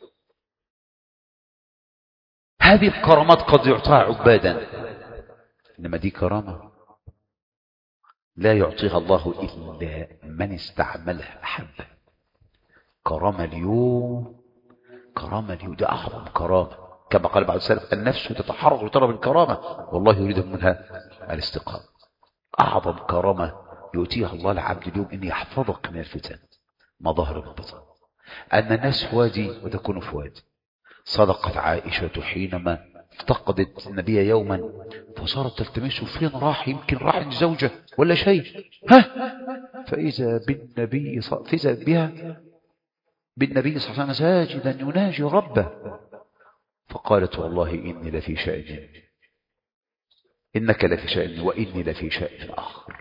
هذه الكرامات قد يعطيها عبادا، إنما دي كرامة لا يعطيها الله إلا من استعملها أحبه. كرامة اليوم، كرامة اليوم ده أعظم كرامة، كما قال بعض السلف: النفس تتحرك لطلب الكرامة والله يريد منها الاستقامة. أعظم كرامة يؤتيها الله العبد اليوم إن يحفظك من الفتن ما ظهر من بطن، أن الناس في وادي وتكون في وادي. صدقت عائشة حينما افتقدت النبي يوما فصارت تلتمسه فين راح، يمكن راح عند زوجة ولا شيء، ها فإذا بالنبي فإذا بها بالنبي صلى الله عليه وسلم ساجدا يناجي ربه، فقالت: والله إني لفي شأن، إنك لفي شأن وإني لفي شأن آخر.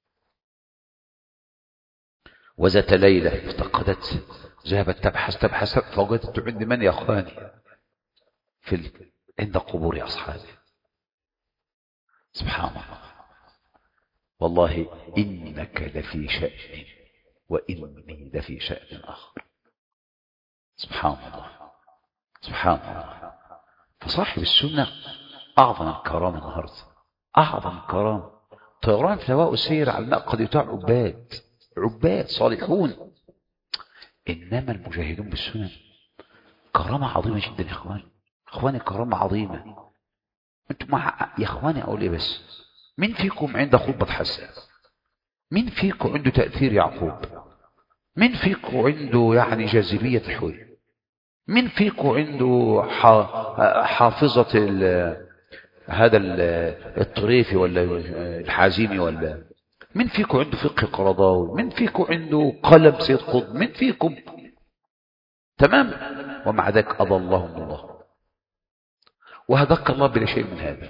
وذات ليلة افتقدت، ذهبت تبحث تبحث فوجدت عند من يا أخواني؟ في ال... عند قبور أصحابه. سبحان الله، والله إنك لفي شأن وإني لفي شأن آخر. سبحان الله سبحان الله. فصاحب السنة أعظم الكرامة النهاردة، أعظم كرامة. طيران في الهواء وسير على الماء قد يطاع عباد، عباد صالحون، إنما المجاهدون بالسنن كرامة عظيمة جدا يا إخواني. إخواني كرامة عظيمة. أنتم مع يا إخواني أقول إيه بس؟ مين فيكم عنده خطبة حسن؟ مين فيكم عنده تأثير يعقوب؟ مين فيكم عنده يعني جاذبية الحوي؟ مين فيكم عنده حافظة هذا الطريفي ولا الحازمي؟ ولا مين فيكم عنده فقه قرضاوي؟ مين فيكم عنده قلم سيد قطب؟ مين فيكم؟ تمام. ومع ذلك أضلهم الله وهداك الله بلا شيء من هذا.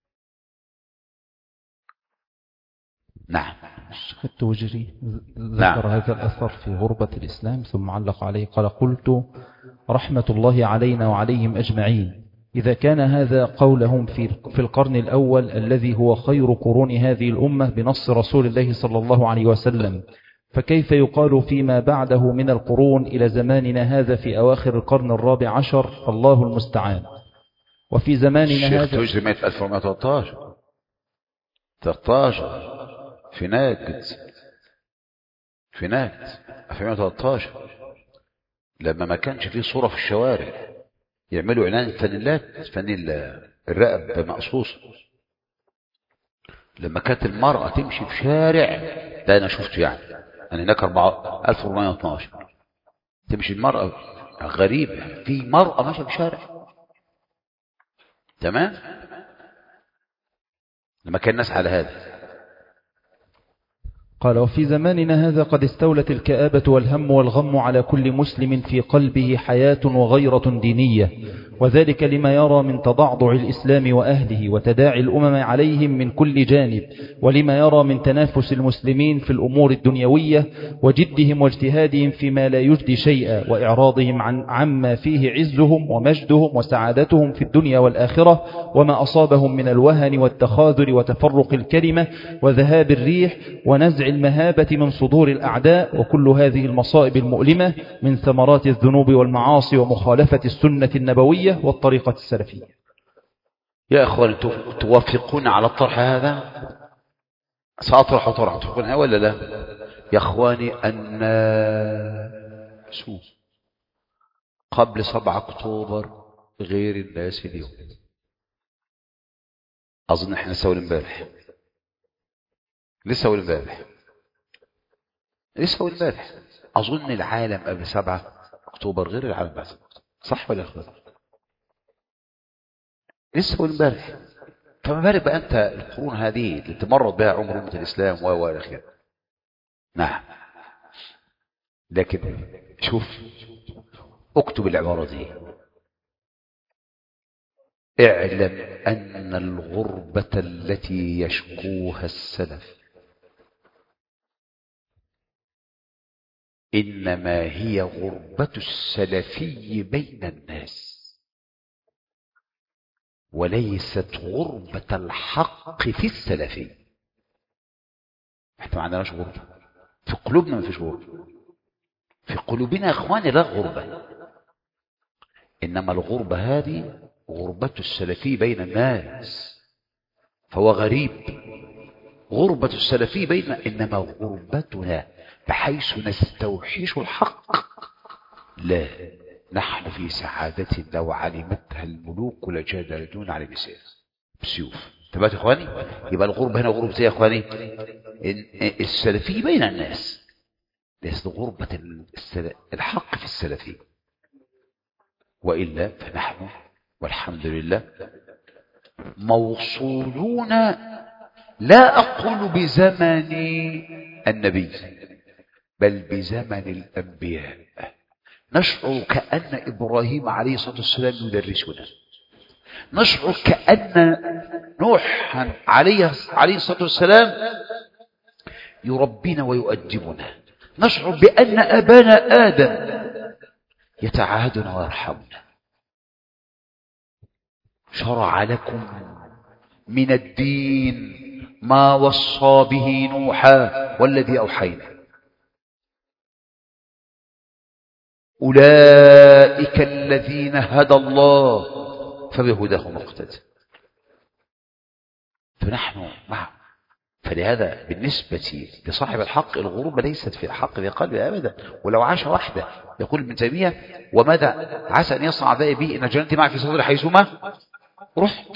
نعم. الشيخ التوجري ذكر نعم. هذا الأثر في غربة الإسلام ثم علق عليه قال: قلت: رحمة الله علينا وعليهم أجمعين، إذا كان هذا قولهم في في القرن الأول الذي هو خير قرون هذه الأمة بنص رسول الله صلى الله عليه وسلم، فكيف يقال فيما بعده من القرون إلى زماننا هذا في أواخر القرن الرابع عشر؟ الله المستعان. وفي زماننا هذا الشيخ توجري مات ألف ومئة وثلاثة عشر ثلاثة عشر في نجد، في نجد ألف ومئة وثلاثة عشر لما ما كانش فيه صورة في الشوارع يعملوا إعلان فانيلات، فانيل الرقب مقصوص. لما كانت المرأة تمشي في شارع، ده أنا شفته يعني، أنا هناك ألف وأربعمئة واثني عشر تمشي المرأة غريبة، في مرأة ماشية في شارع، تمام. لما كان الناس على هذا. قال: وفي زماننا هذا قد استولت الكآبة والهم والغم على كل مسلم في قلبه حياة وغيرة دينية، وذلك لما يرى من تضعضع الإسلام وأهله وتداعي الأمم عليهم من كل جانب، ولما يرى من تنافس المسلمين في الأمور الدنيوية وجدهم واجتهادهم فيما لا يجدي شيئا، وإعراضهم عن عما فيه عزهم ومجدهم وسعادتهم في الدنيا والآخرة، وما أصابهم من الوهن والتخاذل وتفرق الكلمة وذهاب الريح ونزع المهابة من صدور الأعداء، وكل هذه المصائب المؤلمة من ثمرات الذنوب والمعاصي ومخالفة السنة النبوية والطريقة السلفية. يا أخوان توافقون على الطرح هذا؟ سأطرح طرح توافقون ولا لا؟ يا أخواني الناس قبل سبعة أكتوبر غير الناس اليوم. أظن احنا لسه أول امبارح لسه أول امبارح لسه أول امبارح أظن العالم قبل سبعة أكتوبر غير العالم بعد، صح ولا أخوان؟ لسه أول امبارح. فما بالك بقى أنت القرون هذه اللي تمرض بها عمر أمة الإسلام و و إلى. نعم. لكن شوف، اكتب العبارة دي: اعلم أن الغربة التي يشكوها السلف إنما هي غربة السلفي بين الناس، وليست غربة الحق في السلفي. احنا ما عندناش غربة في قلوبنا، ما فيش غربة في قلوبنا يا اخواني، لا غربة. انما الغربة هذه غربة السلفي بين الناس، فهو غريب. غربة السلفي بين، انما غربتنا بحيث نستوحش الحق، لا، نحن في سعادة لو علمتها الملوك لجادلون على بسيوف. تبقى يا اخواني، يبقى الغربة هنا غربة يا اخواني السلفي بين الناس، ليست غربة الحق في السلفي. وإلا فنحن والحمد لله موصولون، لا أقول بزمن النبي بل بزمن الأنبياء، نشعر كأن إبراهيم عليه الصلاة والسلام يدرسنا، نشعر كأن نوح عليه عليه الصلاة والسلام يربينا ويؤدبنا، نشعر بأن أبانا آدم يتعاهدنا ويرحمنا. شرع لكم من الدين ما وصى به نوحا والذي أوحينا. أولئك الذين هدى الله فبهداه مقتدى. فنحن معه. فلهذا بالنسبة لصاحب الحق الغربة ليست في الحق في قلبه أبدا، ولو عاش وحده. يقول ابن تيمية: وماذا عسى أن يصنع ذلك به إن جنتي معي في صدري حيثما رحت.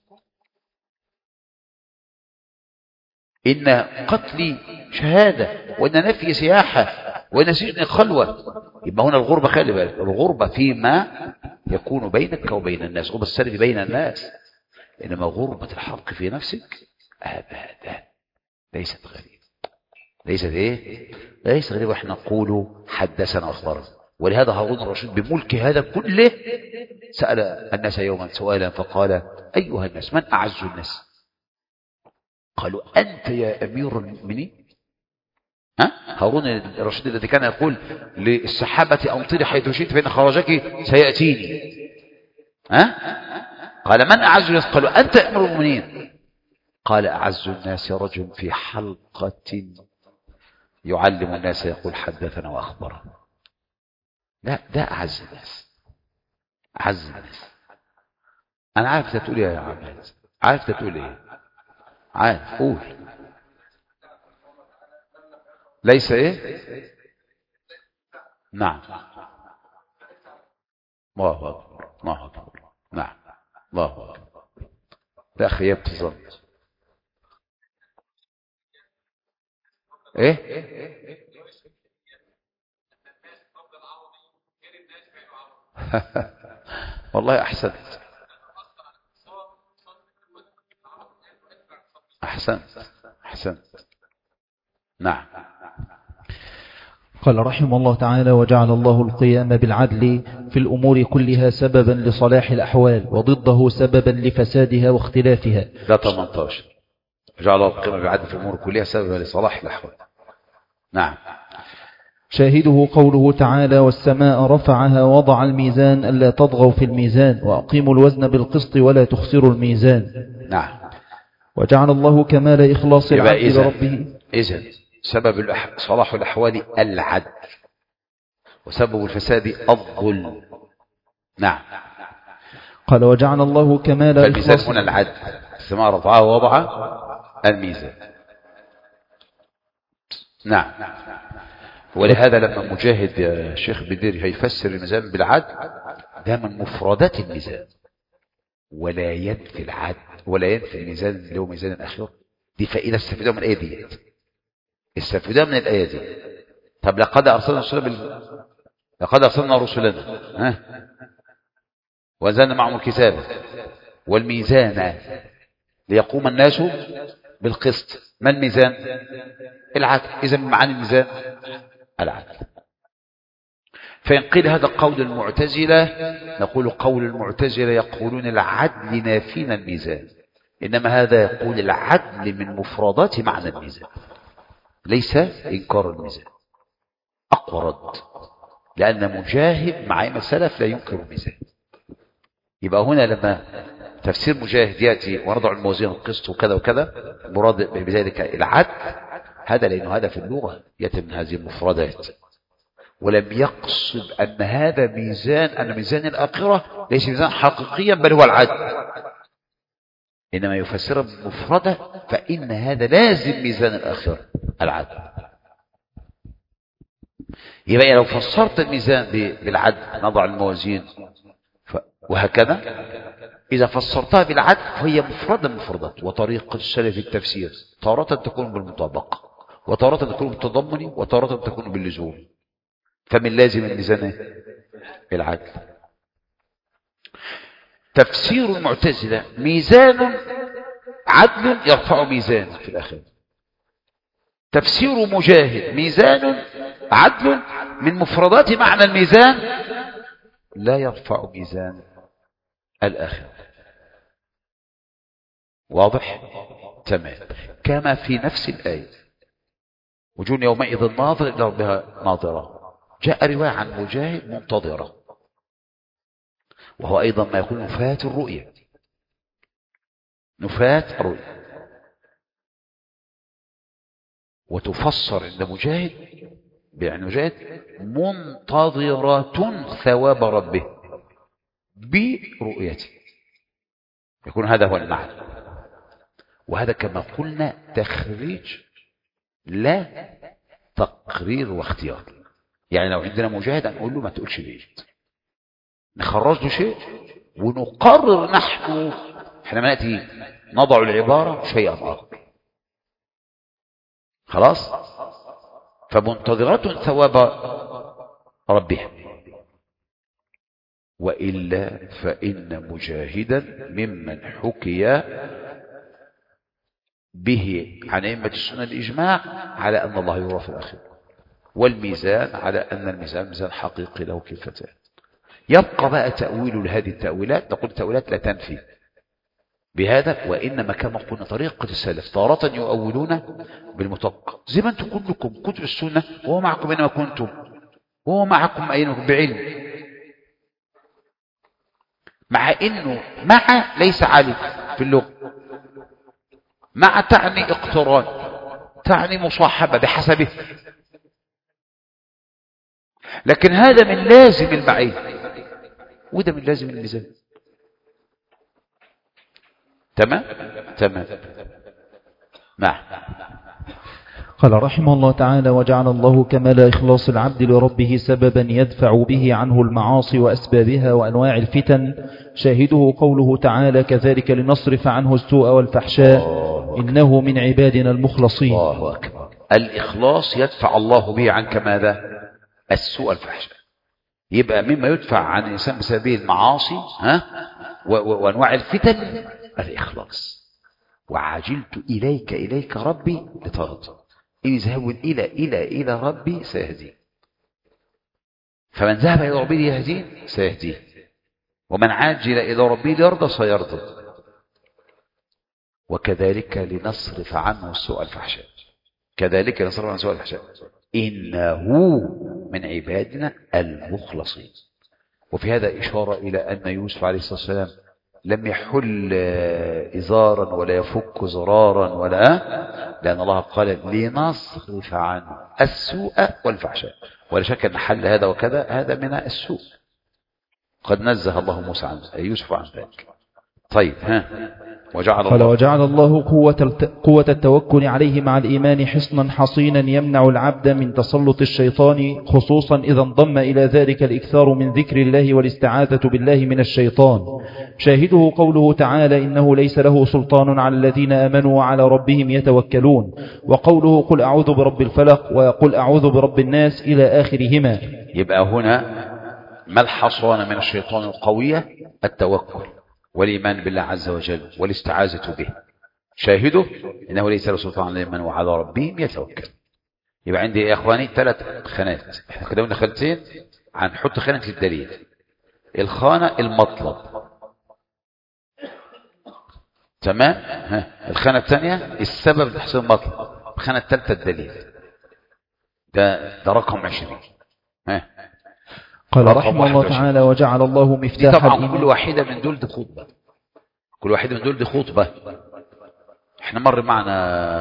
إن قتلي شهادة، وإن نفي سياحة، وإن سجن خلوة. يبقى هنا الغربة، خلي بالك، الغربة فيما يكون بينك وبين الناس، غربة السلف بين الناس. إنما غربة الحق في نفسك أبدا ليست غريبة، ليست إيه؟ ليست غريبة. وإحنا نقول حدثنا أخبرنا. ولهذا هارون الرشيد بملك هذا كله سأل الناس يوما سؤالا فقال: أيها الناس، من أعز الناس؟ قالوا: أنت يا أمير المؤمنين. ها؟ هارون الرشيد الذي كان يقول للسحابة: أمطري حيث شئت فإن خرجك سيأتيني. ها؟ قال: من أعز الناس؟ قالوا: أنت يا أمير المؤمنين. قال: أعز الناس رجل في حلقة يعلم الناس يقول حدثنا وأخبرنا. لا، ده أعز الناس، أعز الناس. أنا عارف تقول إيه يا عماد، عارف تقول إيه، عارف، قول. ليس إيه؟ نعم، الله أكبر، الله أكبر، نعم، الله أكبر. لا خيبت ظن. إيه؟ والله أحسنت، أحسنت، أحسنت. نعم. قال رحمه الله تعالى: وجعل الله القيام بالعدل في الأمور كلها سببا لصلاح الأحوال، وضده سببا لفسادها واختلافها. ده ثمانية عشر. جعل الله القيام بالعدل في الأمور كلها سببا لصلاح الأحوال. نعم. شاهده قوله تعالى: والسماء رفعها وضع الميزان ألا تطغوا في الميزان وأقيموا الوزن بالقسط ولا تخسروا الميزان. نعم. وجعل الله كمال إخلاص العبد لربه. إذن سبب الأح... صلاح الأحوال العدل، وسبب الفساد الظلم. نعم. قال: وجعل الله كمال فالميزان إخلاص هنا العدل، السماء رفعها ووضع الميزان. نعم. ولهذا لما مجاهد يا شيخ بدير هيفسر الميزان بالعدل، ده من مفردات الميزان، ولا ينفي العدل ولا ينفي الميزان اللي هو ميزان الآخرة. دي فائدة استفيدها من الآية دي، استفيدها من الآية دي. طب لقد أرسلنا رسلنا بال... لقد أرسلنا رسلنا ها وأنزلنا معهم الكتاب والميزان ليقوم الناس بالقسط. ما الميزان؟ العدل. إذا من معاني الميزان العدل. فإن قيل هذا قول المعتزلة، نقول قول المعتزلة يقولون العدل نافينا الميزان، إنما هذا يقول العدل من مفردات معنى الميزان، ليس إنكار الميزان. أقوى رد، لأن مجاهد مع أئمة السلف لا ينكر الميزان. يبقى هنا لما تفسير مجاهد يأتي ونضع الموازين القسط وكذا وكذا مراد بذلك العدل، هذا لأنه هذا في اللغة يأتي من هذه المفردات، ولم يقصد أن هذا ميزان، أن ميزان الآخرة ليس ميزان حقيقيا بل هو العدل، إنما يفسر بمفردة، فإن هذا لازم ميزان الآخرة العدل. يبقى لو فسرت الميزان بالعدل نضع الموازين وهكذا، إذا فسرتها بالعدل فهي مفردة مفردات. وطريقة السلف التفسير تارة تكون بالمطابقة، وتارة تكون بالتضمن، وتارة تكون باللزوم. فمن لازم الميزان العدل. تفسير المعتزلة ميزان عدل يرفع ميزان في الآخرة. تفسير مجاهد ميزان عدل من مفردات معنى الميزان لا يرفع ميزان الآخرة. واضح؟ تمام. كما في نفس الآية وجوه يومئذ ناظر إلى ربها ناظرة، جاء رواية عن مجاهد منتظرة، وهو أيضا ما يكون نفاة الرؤية، نفاة الرؤية. وتفسر عند مجاهد يعني مجاهد منتظرة ثواب ربه برؤيته، يكون هذا هو المعنى. وهذا كما قلنا تخريج لا تقرير واختيار. يعني لو عندنا مجاهد نقول له ما تقولش ليه، نخرج له شيء ونقرر نحن حينما نأتي نضع العبارة شيئا آخر. خلاص؟ فمنتظرة ثواب ربها. وإلا فإن مجاهدا ممن حكي به عن أئمة السنة الإجماع على أن الله يرى في الآخرة، والميزان على أن الميزان ميزان حقيقي له كفتان. يبقى بقى تأويل لهذه التأويلات، نقول التأويلات لا تنفي بهذا، وإنما كما قلنا طريقة السلف تارة يؤولون بالمطابقة، زي ما أنتم كلكم كتب السنة وهو معكم أينما كنتم، وهو معكم أينما بعلم، مع إنه مع ليس علم في اللغة، مع تعني اقتران، تعني مصاحبة بحسبه، لكن هذا من لازم المعية وده من لازم الميزان. تمام تمام. نعم. قال رحمه الله تعالى: وجعل الله كمال إخلاص العبد لربه سببا يدفع به عنه المعاصي وأسبابها وأنواع الفتن، شاهده قوله تعالى: كذلك لنصرف عنه السوء والفحشاء إنه من عبادنا المخلصين. الله أكبر. الإخلاص يدفع الله به عنك ماذا؟ السوء والفحشاء. يبقى مما يدفع عن الإنسان بسبب المعاصي ها وأنواع الفتن الإخلاص. وعجلت إليك إليك ربي لترضى، إن ذهب إلى إلى إلى ربي سيهديه، فمن ذهب إلى ربي ليهديه سيهديه، ومن عاجل إلى ربي ليرضى سيرضى. وكذلك لنصرف عنه السوء الفحشاء، كذلك لنصرف عنه السوء الفحشاء إنه من عبادنا المخلصين. وفي هذا إشارة إلى أن يوسف عليه الصلاة والسلام لم يحل إزارا ولا يفك زرارا ولا، لأن الله قال لنصرف عنه السوء والفحشاء، ولا شك أن حل هذا وكذا هذا من السوء، قد نزه الله موسى عن يوسف عن ذلك. طيب ها وجعل قال: وجعل الله قوة قوة التوكل عليه مع الإيمان حصنا حصينا يمنع العبد من تسلط الشيطان، خصوصا إذا انضم إلى ذلك الإكثار من ذكر الله والاستعاذة بالله من الشيطان. شاهده قوله تعالى: إنه ليس له سلطان على الذين آمنوا وعلى ربهم يتوكلون، وقوله: قل أعوذ برب الفلق وقل أعوذ برب الناس إلى آخرهما. يبقى هنا ما الحصان من الشيطان القوية؟ التوكل والإيمان بالله عز وجل والاستعاذة به. شاهده إنه ليس له سلطان على من وعلى ربهم يتوكل. يبقى عندي يا إخواني ثلاث خانات، احنا كده قلنا خانتين، هنحط خانة الدليل، الخانة المطلب تمام، ها الخانة الثانية السبب لحصول المطلب، الخانة الثالثة الدليل. ده ده رقم عشرين. ها قال رحمه الله تعالى وجعل الله مفتاح طبعا الإيمان. كل واحدة من دول دي خطبة، كل واحدة من دول دي خطبة. احنا مر معنا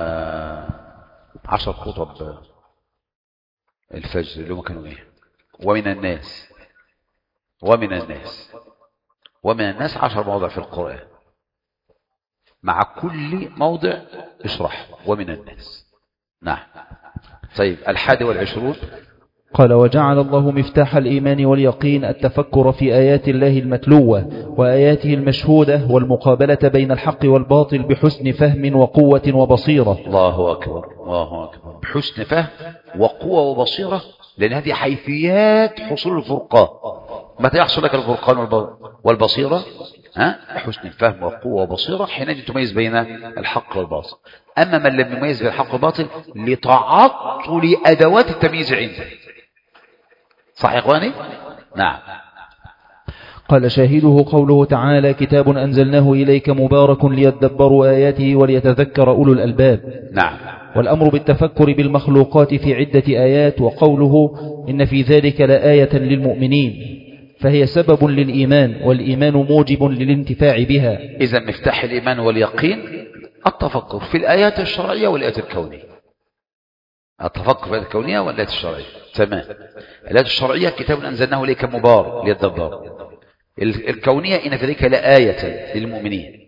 عشر خطب الفجر اللي هم كانوا ايه، ومن الناس ومن الناس ومن الناس عشر مواضع في القرآن، مع كل موضع اشرح ومن الناس. نعم. طيب الحادي والعشرون قال وجعل الله مفتاح الإيمان واليقين التفكر في آيات الله المتلوة وآياته المشهودة والمقابلة بين الحق والباطل بحسن فهم وقوة وبصيرة. الله أكبر الله أكبر. بحسن فهم وقوة وبصيرة، لأن هذه حيثيات حصول الفرقان. متى يحصل لك الفرقان والبصيرة؟ ها؟ بحسن الفهم وقوة وبصيرة، حينئذ تميز بين الحق والباطل. أما من لم يميز بين الحق والباطل لتعطل أدوات التمييز عنده. صح يا إخواني؟ نعم. قال شاهده قوله تعالى كتاب أنزلناه إليك مبارك ليدبروا آياته وليتذكر أولو الألباب. نعم. والأمر بالتفكر بالمخلوقات في عدة آيات، وقوله إن في ذلك لآية للمؤمنين، فهي سبب للإيمان، والإيمان موجب للانتفاع بها. إذا مفتاح الإيمان واليقين التفكر في الآيات الشرعية والآيات الكونية. التفكر في الآيات الكونية والآيات الشرعية. تمام. الآيات الشرعية كتاب أنزلناه إليك مبارك ليدبروا. الكونية إن في ذلك لآية للمؤمنين.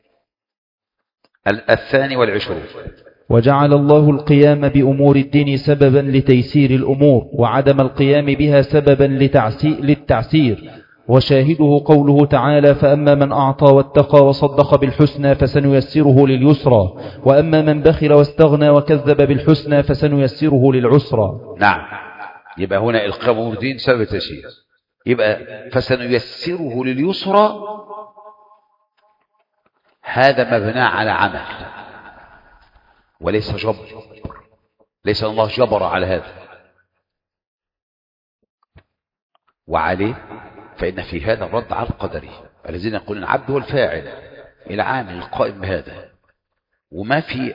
الثاني والعشرون وجعل الله القيام بأمور الدين سببا لتيسير الأمور، وعدم القيام بها سببا للتعسير. وشاهده قوله تعالى فأما من أعطى واتقى وصدق بالحسنى فسنيسره لليسرى، وأما من بخل واستغنى وكذب بالحسنى فسنيسره للعسرى. نعم. يبقى هنا القيام بأمور الدين سبب التيسير، يبقى فسنيسره لليسرى، هذا مبنى على عمل وليس جبر، ليس الله جبر على هذا. وعليه فإن في هذا الرد على القدرية الذين يقولون العبد هو الفاعل العامل القائم بهذا، وما في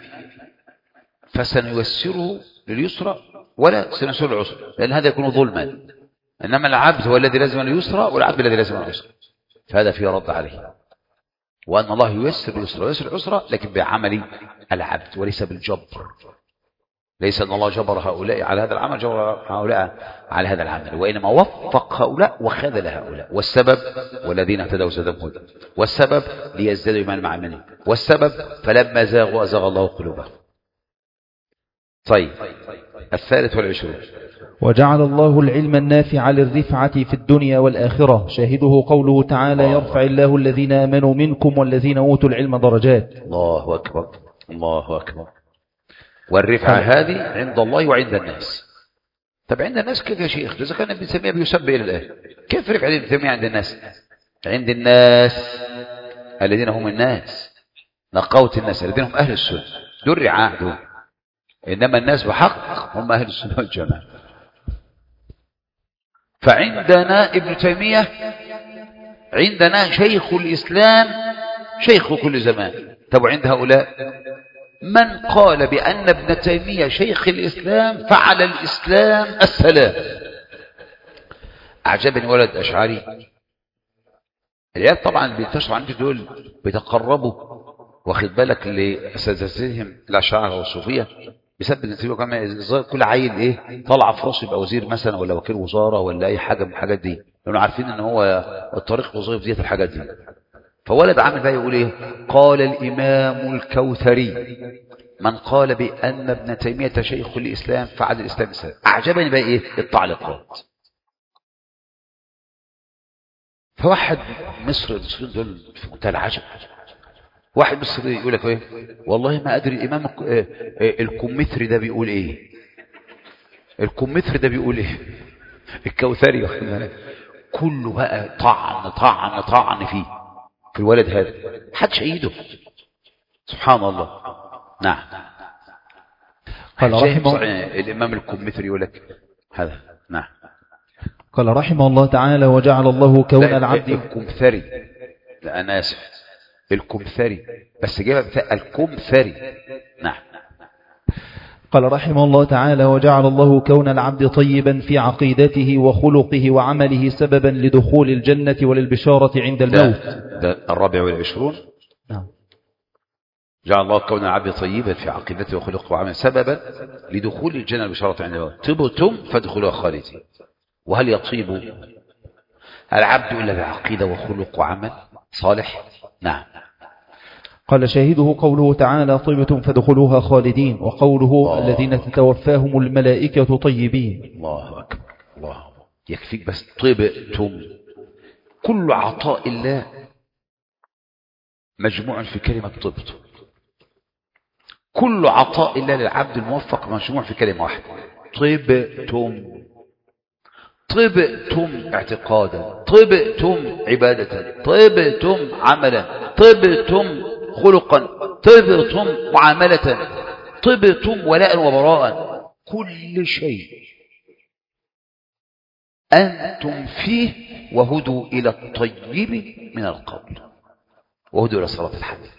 فسنيسره لليسرى ولا سنيسره للعسرى، لأن هذا يكون ظلما. إنما العبد هو الذي لازم اليسرى والعبد الذي لازم العسرى، فهذا فيه رد عليه. وأن الله ييسر اليسرى وييسر العسرى لكن بعمل العبد وليس بالجبر. ليس أن الله جبر هؤلاء على هذا العمل، جبر هؤلاء على هذا العمل، وإنما وفق هؤلاء وخذل هؤلاء. والسبب والذين اهتدوا زادهم هدى، والسبب ليزدادوا إيمانا مع إيمانهم، والسبب فلما زاغوا أزاغ الله قلوبهم. طيب الثالث والعشرون وجعل الله العلم النافع للرفعة في الدنيا والآخرة. شاهده قوله تعالى يرفع الله الذين آمنوا منكم والذين أوتوا العلم درجات. الله أكبر الله أكبر. والرفعة هذه عند الله وعند الناس. طب عند الناس كيف يا شيخ؟ إذا كان ابن تيمية بيسب إلى الآن، كيف رفع ابن تيمية عند الناس؟ عند الناس الذين هم الناس نقاوة الناس الذين هم أهل السنة، دول رعاع دول. إنما الناس بحق هم أهل السنة والجماعة. فعندنا ابن تيمية عندنا شيخ الإسلام شيخ كل زمان. طب عند هؤلاء من قال بأن ابن تيمية شيخ الإسلام فعل الإسلام السلام. أعجبني ولد أشعري، العيال طبعا بينتشروا عندي دول بيتقربوا واخد بالك لأساتذتهم الأشاعرة والصوفية بسبب ابن تيمية. كمان كل عيل ايه طلع في راسه يبقى وزير مثلا ولا وكيل وزارة ولا أي حاجة من الحاجات دي، لأنه عارفين ان هو الطريق وظيفة ديت الحاجات دي. فولد عامل بقى يقول ايه؟ قال الإمام الكوثري من قال بأن ابن تيمية شيخ الإسلام فعل الإسلام السلام. أعجبني بقى ايه التعليقات. فواحد مصر المصريين دول في منتهى العجب، واحد مصري يقول لك ايه والله ما ادري الامام الكمثري ده بيقول ايه، الكمثري ده بيقول ايه، الكوثري كله بقى طعن طعن طعن فيه في الولد هذا، محدش ايده. سبحان الله. نعم. قال رحمه الامام الكمثري يقول لك هذا. نعم. قال رحمه الله تعالى وجعل الله كون العبد الكمثري، لا انا اسف الكمثري بس جايبها بتاع الكمثري. نعم. قال رحمه الله تعالى: وجعل الله كون العبد طيبا في عقيدته وخلقه وعمله سببا لدخول الجنة وللبشارة عند الموت. ده, ده الرابع والعشرون. نعم. جعل الله كون العبد طيبا في عقيدته وخلقه وعمله سببا لدخول الجنة والبشارة عند الموت. طبتم فادخلوها خالدين. وهل يطيب العبد إلا بعقيدة وخلق وعمل صالح؟ نعم. قال: شاهده قوله تعالى: طيبتم فادخلوها خالدين، وقوله: الله الذين تتوفاهم الملائكة طيبين. الله أكبر. الله يكفيك بس طيبتم. كل عطاء الله مجموع في كلمة طيبتم. كل عطاء الله للعبد الموفق مجموع في كلمة واحدة: طيبتم. طيبتم اعتقادا، طيبتم عبادة، طيبتم عملا، طيبتم خلقا، طيبتم معاملة، طيبتم ولاء وبراء. كل شيء أنتم فيه وهدوا إلى الطيب من القول وهدوا إلى صلاة الحديث.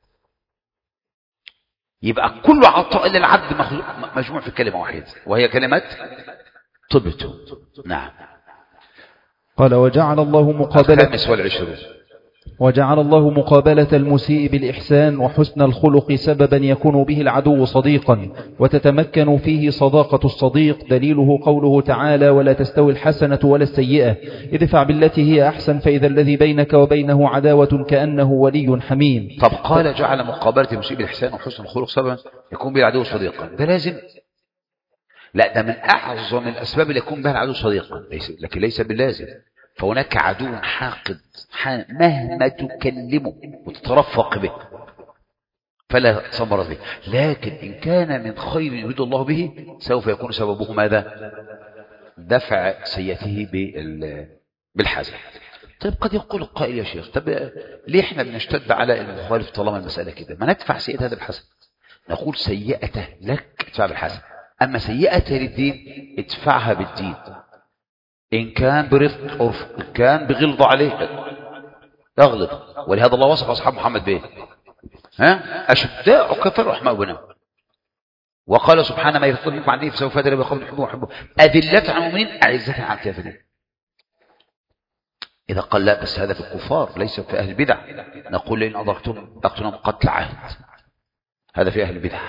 يبقى كل عطاء للعبد مجموع في كلمة واحدة وهي كلمة طبتم. نعم. قال: وجعل الله مقابلة الخامس والعشرون. وجعل الله مقابلة المسيء بالإحسان وحسن الخلق سببا يكون به العدو صديقا وتتمكن فيه صداقة الصديق. دليله قوله تعالى: ولا تستوي الحسنة ولا السيئة ادفع بالتي هي أحسن فإذا الذي بينك وبينه عداوة كأنه ولي حميم. طب قال: جعل مقابلة المسيء بالإحسان وحسن الخلق سببا يكون به العدو صديقا. ده لازم؟ لا، ده من أعظم الأسباب اللي يكون بها العدو صديقا، لكن ليس باللازم. فهناك عدو حاقد مهما تكلمه وتترفق به فلا صبر به، لكن إن كان من خير يريد الله به سوف يكون سببه ماذا؟ دفع سيئته بالحزن. طيب قد يقول القائل: يا شيخ، طب ليه احنا بنشتد على المخالف طالما المسألة كده؟ ما ندفع سيئة هذا بالحسن. نقول: سيئته لك ادفع بالحسن، أما سيئته للدين ادفعها بالدين. إن كان برفق أرفق، إن كان بغلظ عليه يغلظ. ولهذا الله وصف أصحاب محمد به: ها أشداء كفر رحماء بنا. وقال سبحانه: ما يرتض منكم عن دين فسوف يدري بقوم يحبون ويحبون أذلة على المؤمنين أعزة على الكافرين. إذا قال: لا، بس هذا في الكفار ليس في أهل البدع، نقول: لئن أدركتم أقتلهم قتل عهد. هذا في أهل البدع.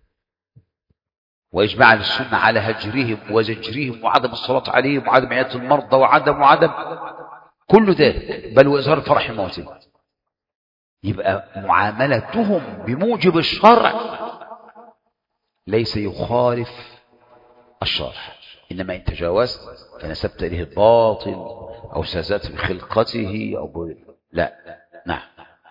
وإجماع السنة على هجرهم وزجرهم وعدم الصلاة عليهم وعدم عيادة المرضى وعدم وعدم كل ذلك، بل وإظهار فرح موتهم. يبقى معاملتهم بموجب الشرع ليس يخالف الشرع، إنما إن تجاوزت فنسبت إليه الباطل أو استهزأت بخلقته أو ب... لا. نعم.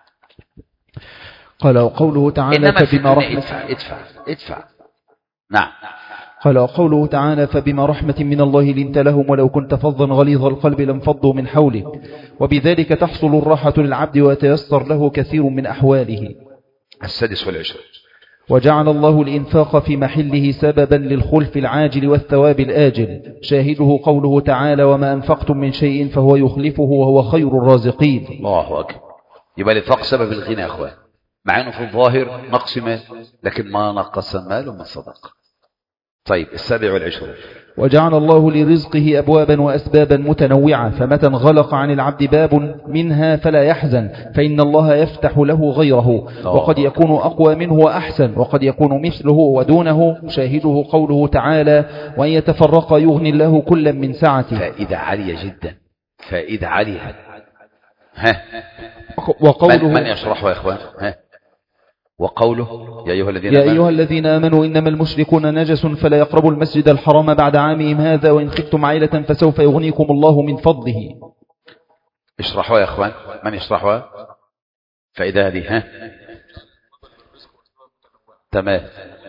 قال: وقوله تعالى: فبما رحمة ادفع ادفع ادفع. نعم. قال: وقوله تعالى: فبما رحمة من الله لنت لهم ولو كنت فظا غليظ القلب لانفضوا من حولك. وبذلك تحصل الراحة للعبد ويتيسر له كثير من أحواله. السادس والعشرين. وجعل الله الإنفاق في محله سببا للخلف العاجل والثواب الآجل. شاهده قوله تعالى: وما أنفقتم من شيء فهو يخلفه وهو خير الرازقين. الله أكبر. يبقى الإنفاق سبب الغنى يا أخوان، مع أنه في الظاهر نقص مال، لكن ما نقص مال من صدق. طيب السابع والعشرون. وجعل الله لرزقه أبوابا وأسبابا متنوعة، فمتى انغلق عن العبد باب منها فلا يحزن، فإن الله يفتح له غيره، وقد يكون أقوى منه وأحسن، وقد يكون مثله ودونه. شاهده قوله تعالى: وأن يتفرق يغني الله كلا من سعته. فائدة عالية جدا، فائدة عالية. ها وقوله من, من يشرحه يا إخوان؟ ها وقوله: يا أيها الذين يا أيها الذين آمنوا إنما المشركون نجس فلا يقربوا المسجد الحرام بعد عامهم هذا وإن خفتم عائلة فسوف يغنيكم الله من فضله. اشرحوا يا أخوان، من يشرحها؟ فإذا هذه ها تمام.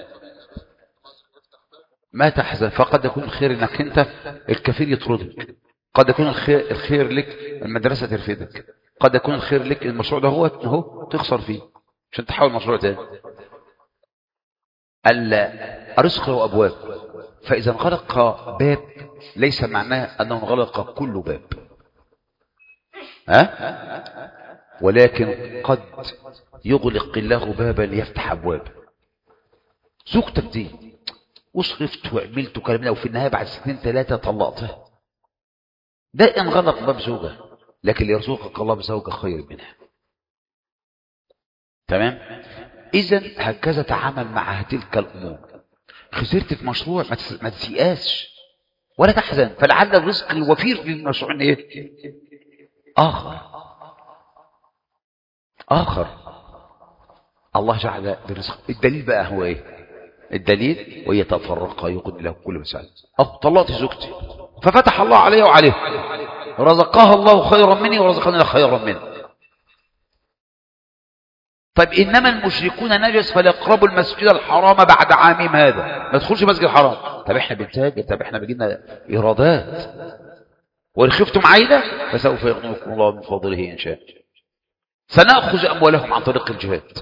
ما تحزن، فقد يكون الخير انك انت الكفير يطردك، قد يكون الخير, الخير لك المدرسة ترفدك، قد يكون الخير لك المشروع ده هو هو تخسر فيه عشان تحاول مشروع تاني. الرزق له أبواب، فإذا انغلق باب ليس معناه أنه انغلق كل باب، ها؟ ولكن قد يغلق الله بابا ليفتح أبواب. زوجتك دي وصرفت وعملت وكلمنا، وفي النهاية بعد سنتين ثلاثة طلقتها، ده إن غلق باب زوجة، لكن يرزقك الله بزوجة خير منها. تمام؟ إذن هكذا تعامل مع تلك الأمور. خسرت في مشروع ما تسيئاش ولا تحزن، فلعل الرزق الوفير في المشروع إيه؟ آخر آخر الله جعل برزق. الدليل بقى هو إيه؟ الدليل ويتفرقا يغني له كل مسألة. أه طلقت زوجتي ففتح الله عليه وعليه، رزقها الله خيرا مني ورزقني خيرا منه. طيب إنما المشركون نجس فلا يقربوا المسجد الحرام بعد عامهم هذا، ما تدخلش مسجد الحرام. طب احنا بنتاجر، طب احنا بيجينا إيرادات، وإن خفتم عيلة فسوف يغنيكم الله من فضله إن شاء. سنأخذ أموالهم عن طريق الجهاد.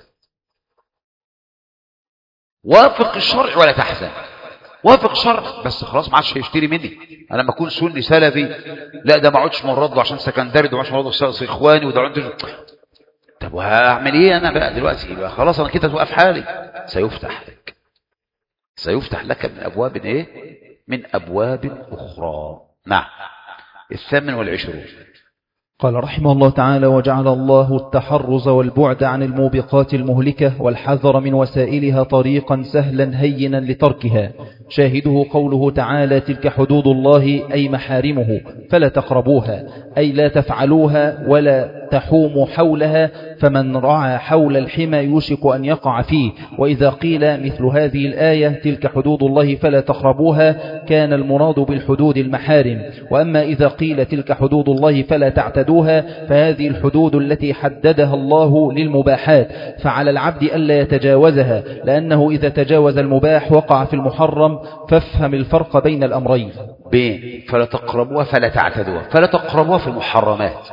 وافق الشرع ولا تحزن، وافق الشرع بس خلاص ما عادش هيشتري مني. انا لما اكون سني سلفي لا ده ما عادش مرض له عشان سكندري، ده ما عادش مرض له اخواني، وده عندي. طب وهعمل ايه انا بقى دلوقتي؟ يبقى خلاص انا كده توقف حالي. سيفتح لك سيفتح لك من ابواب ايه؟ من ابواب اخرى. نعم. الثامن والعشرون قال رحمه الله تعالى: وجعل الله التحرز والبعد عن الموبقات المهلكة والحذر من وسائلها طريقا سهلا هينا لتركها. شاهده قوله تعالى: تلك حدود الله أي محارمه فلا تقربوها، أي لا تفعلوها ولا تحوموا حولها، فمن رعى حول الحمى يوشك أن يقع فيه. وإذا قيل مثل هذه الآية تلك حدود الله فلا تقربوها كان المراد بالحدود المحارم. وأما إذا قيل تلك حدود الله فلا تعتدوها فهذه الحدود التي حددها الله للمباحات، فعلى العبد ألا يتجاوزها، لأنه إذا تجاوز المباح وقع في المحرم. فافهم الفرق بين الأمرين. بين فلا تقربوها فلا تعتدوها. فلا تقربوها في المحرمات،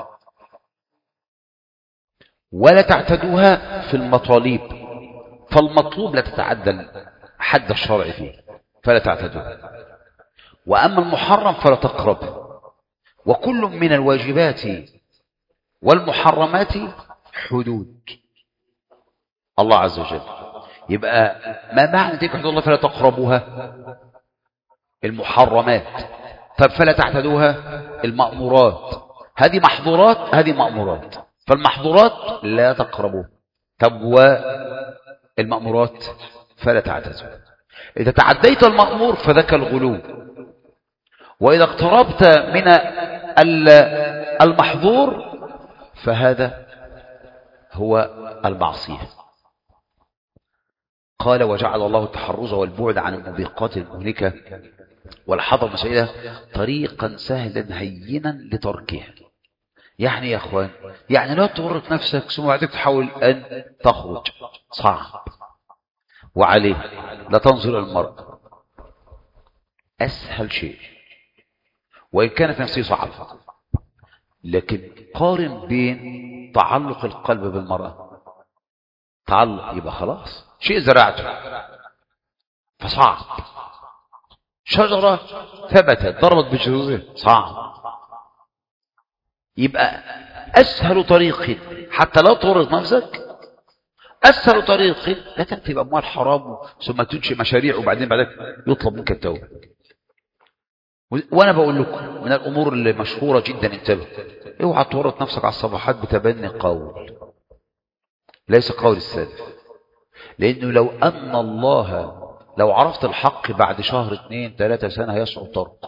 ولا تعتدوها في المطالب. فالمطلوب لا تتعدى حد الشرع فيه فلا تعتدوها، وأما المحرم فلا تقرب. وكل من الواجبات والمحرمات حدود الله عز وجل. يبقى ما معنى تلك حدود الله فلا تقربوها؟ المحرمات. طب فلا تعتدوها؟ المأمورات. هذه محظورات هذه مأمورات، فالمحظورات لا تقربوها. طب والمأمورات فلا تعتدوها. إذا تعديت المأمور فذاك الغلو، وإذا اقتربت من المحظور فهذا هو المعصية. قال: وجعل الله التحرز والبعد عن الموبقات المهلكة والحذر من شيئها طريقا سهلا هينا لتركها. يعني يا اخوان، يعني لا تورط نفسك ثم بعدك تحاول أن تخرج، صعب. وعليه لا تنظر المرء، أسهل شيء وإن كان في نفسه صعب، لكن قارن بين تعلق القلب بالمرأة. تعلق يبقى خلاص شيء زرعته فصعب. شجرة ثبتت ضربت بجذورها صعب. يبقى أسهل طريق حتى لا تورط نفسك، أسهل طريق لا تأتي بأموال حرام ثم تنشئ مشاريع وبعدين بعدك يطلب منك التوبة. وأنا بقول لكم من الأمور اللي مشهورة جدا، انتبه، اوعى تورط نفسك على الصفحات بتبني قول ليس قول السلف. لأنه لو أن الله لو عرفت الحق بعد شهر اثنين ثلاثة سنة هيصعب طرق.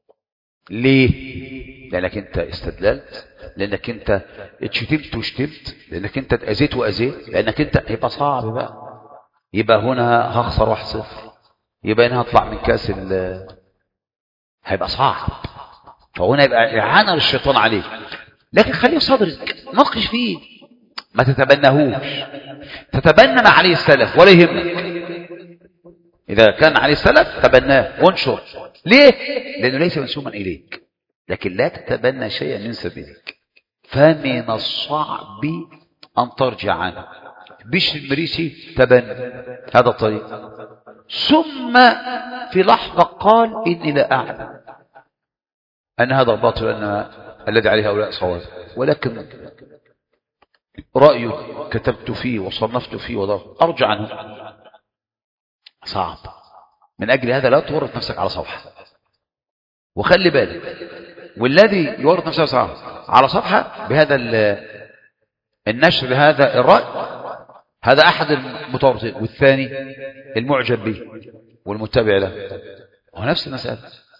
ليه؟ لأنك أنت استدللت، لأنك أنت اتشتمت وشتمت، لأنك أنت اتأذيت وأذيت، لأنك أنت هيبقى صعب بقى. يبقى هنا هخسر واحد صفر، يبقى هنا هطلع من كاس ال هيبقى صعب. فهنا يبقى إعانة للشيطان عليك. لكن خليه صدرك، ناقش فيه، ما تتبنهوش. تتبنى ما عليه السلف ولا يهمك. إذا كان عليه السلف تبناه وانشر. ليه؟ لأنه ليس منسوما إليك. لكن لا تتبنى شيئا ينسب إليك، فمن الصعب أن ترجع عنه. بشر المريسي تبنى هذا الطريق، ثم في لحظة قال إني لا أعلم أن هذا باطل، أن الذي عليه هؤلاء صواب، ولكن رأيه كتبت فيه وصنفت فيه وضرب أرجع عنه. صعب. من أجل هذا لا تورط نفسك على صفحة. وخلي بالك، والذي يورط نفسه على صفحة بهذا النشر بهذا الرأي هذا أحد المتورطين، والثاني المعجب به والمتبع له، هو نفس المسألة.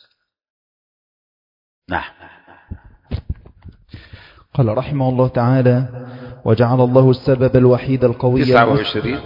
نعم. قال رحمه الله تعالى: وجعل الله السبب الوحيد القوي تسعة وعشرين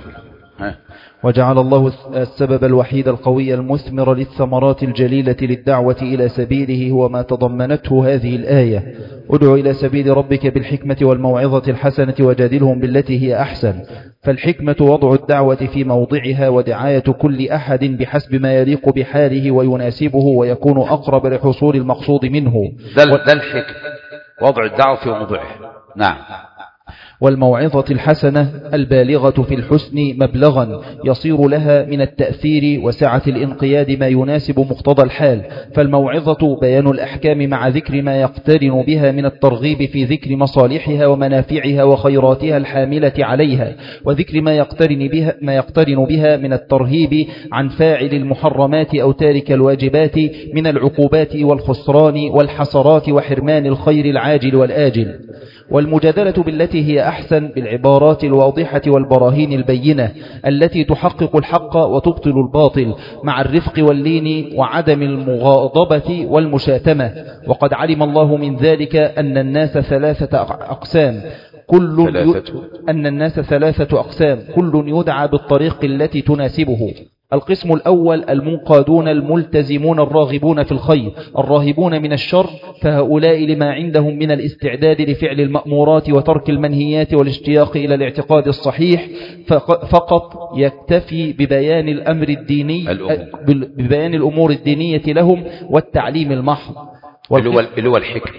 وجعل الله السبب الوحيد القوي المثمر للثمرات الجليلة للدعوة إلى سبيله هو ما تضمنته هذه الآية: ادع إلى سبيل ربك بالحكمة والموعظة الحسنة وجادلهم بالتي هي أحسن. فالحكمة وضع الدعوة في موضعها ودعاية كل أحد بحسب ما يليق بحاله ويناسبه ويكون أقرب لحصول المقصود منه. ده الحكمة، وضع الدعوة في موضعها. نعم. والموعظة الحسنة البالغة في الحسن مبلغا يصير لها من التأثير وسعة الانقياد ما يناسب مقتضى الحال. فالموعظة بيان الأحكام مع ذكر ما يقترن بها من الترغيب في ذكر مصالحها ومنافعها وخيراتها الحاملة عليها، وذكر ما يقترن بها, ما يقترن بها من الترهيب عن فاعل المحرمات أو تارك الواجبات من العقوبات والخسران والحسرات وحرمان الخير العاجل والآجل. والمجادلة بالتي هي أحسن بالعبارات الواضحة والبراهين البينة التي تحقق الحق وتبطل الباطل مع الرفق واللين وعدم المغاضبة والمشاتمة. وقد علم الله من ذلك أن الناس ثلاثة أقسام كل ي... أن الناس ثلاثة أقسام كل يدعى بالطريق التي تناسبه. القسم الأول المنقادون الملتزمون الراغبون في الخير الراهبون من الشر، فهؤلاء لما عندهم من الاستعداد لفعل المأمورات وترك المنهيات والاشتياق إلى الاعتقاد الصحيح فقط يكتفي ببيان الأمر الديني ببيان الأمور الدينية لهم والتعليم المحض اللي هو الحكم.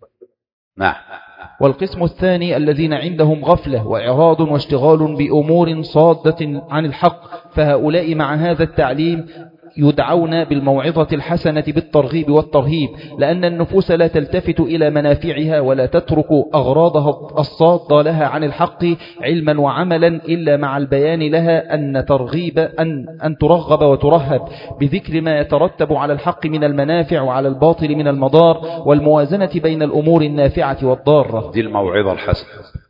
نعم. والقسم الثاني الذين عندهم غفلة وإعراض واشتغال بأمور صادة عن الحق، فهؤلاء مع هذا التعليم يدعون بالموعظة الحسنة بالترغيب والترهيب، لأن النفوس لا تلتفت إلى منافعها ولا تترك أغراضها الصادة لها عن الحق علما وعملا إلا مع البيان لها أن ترغيب أن, أن ترغب وترهب بذكر ما يترتب على الحق من المنافع وعلى الباطل من المضار والموازنة بين الأمور النافعة والضارة. دي الموعظة الحسنة.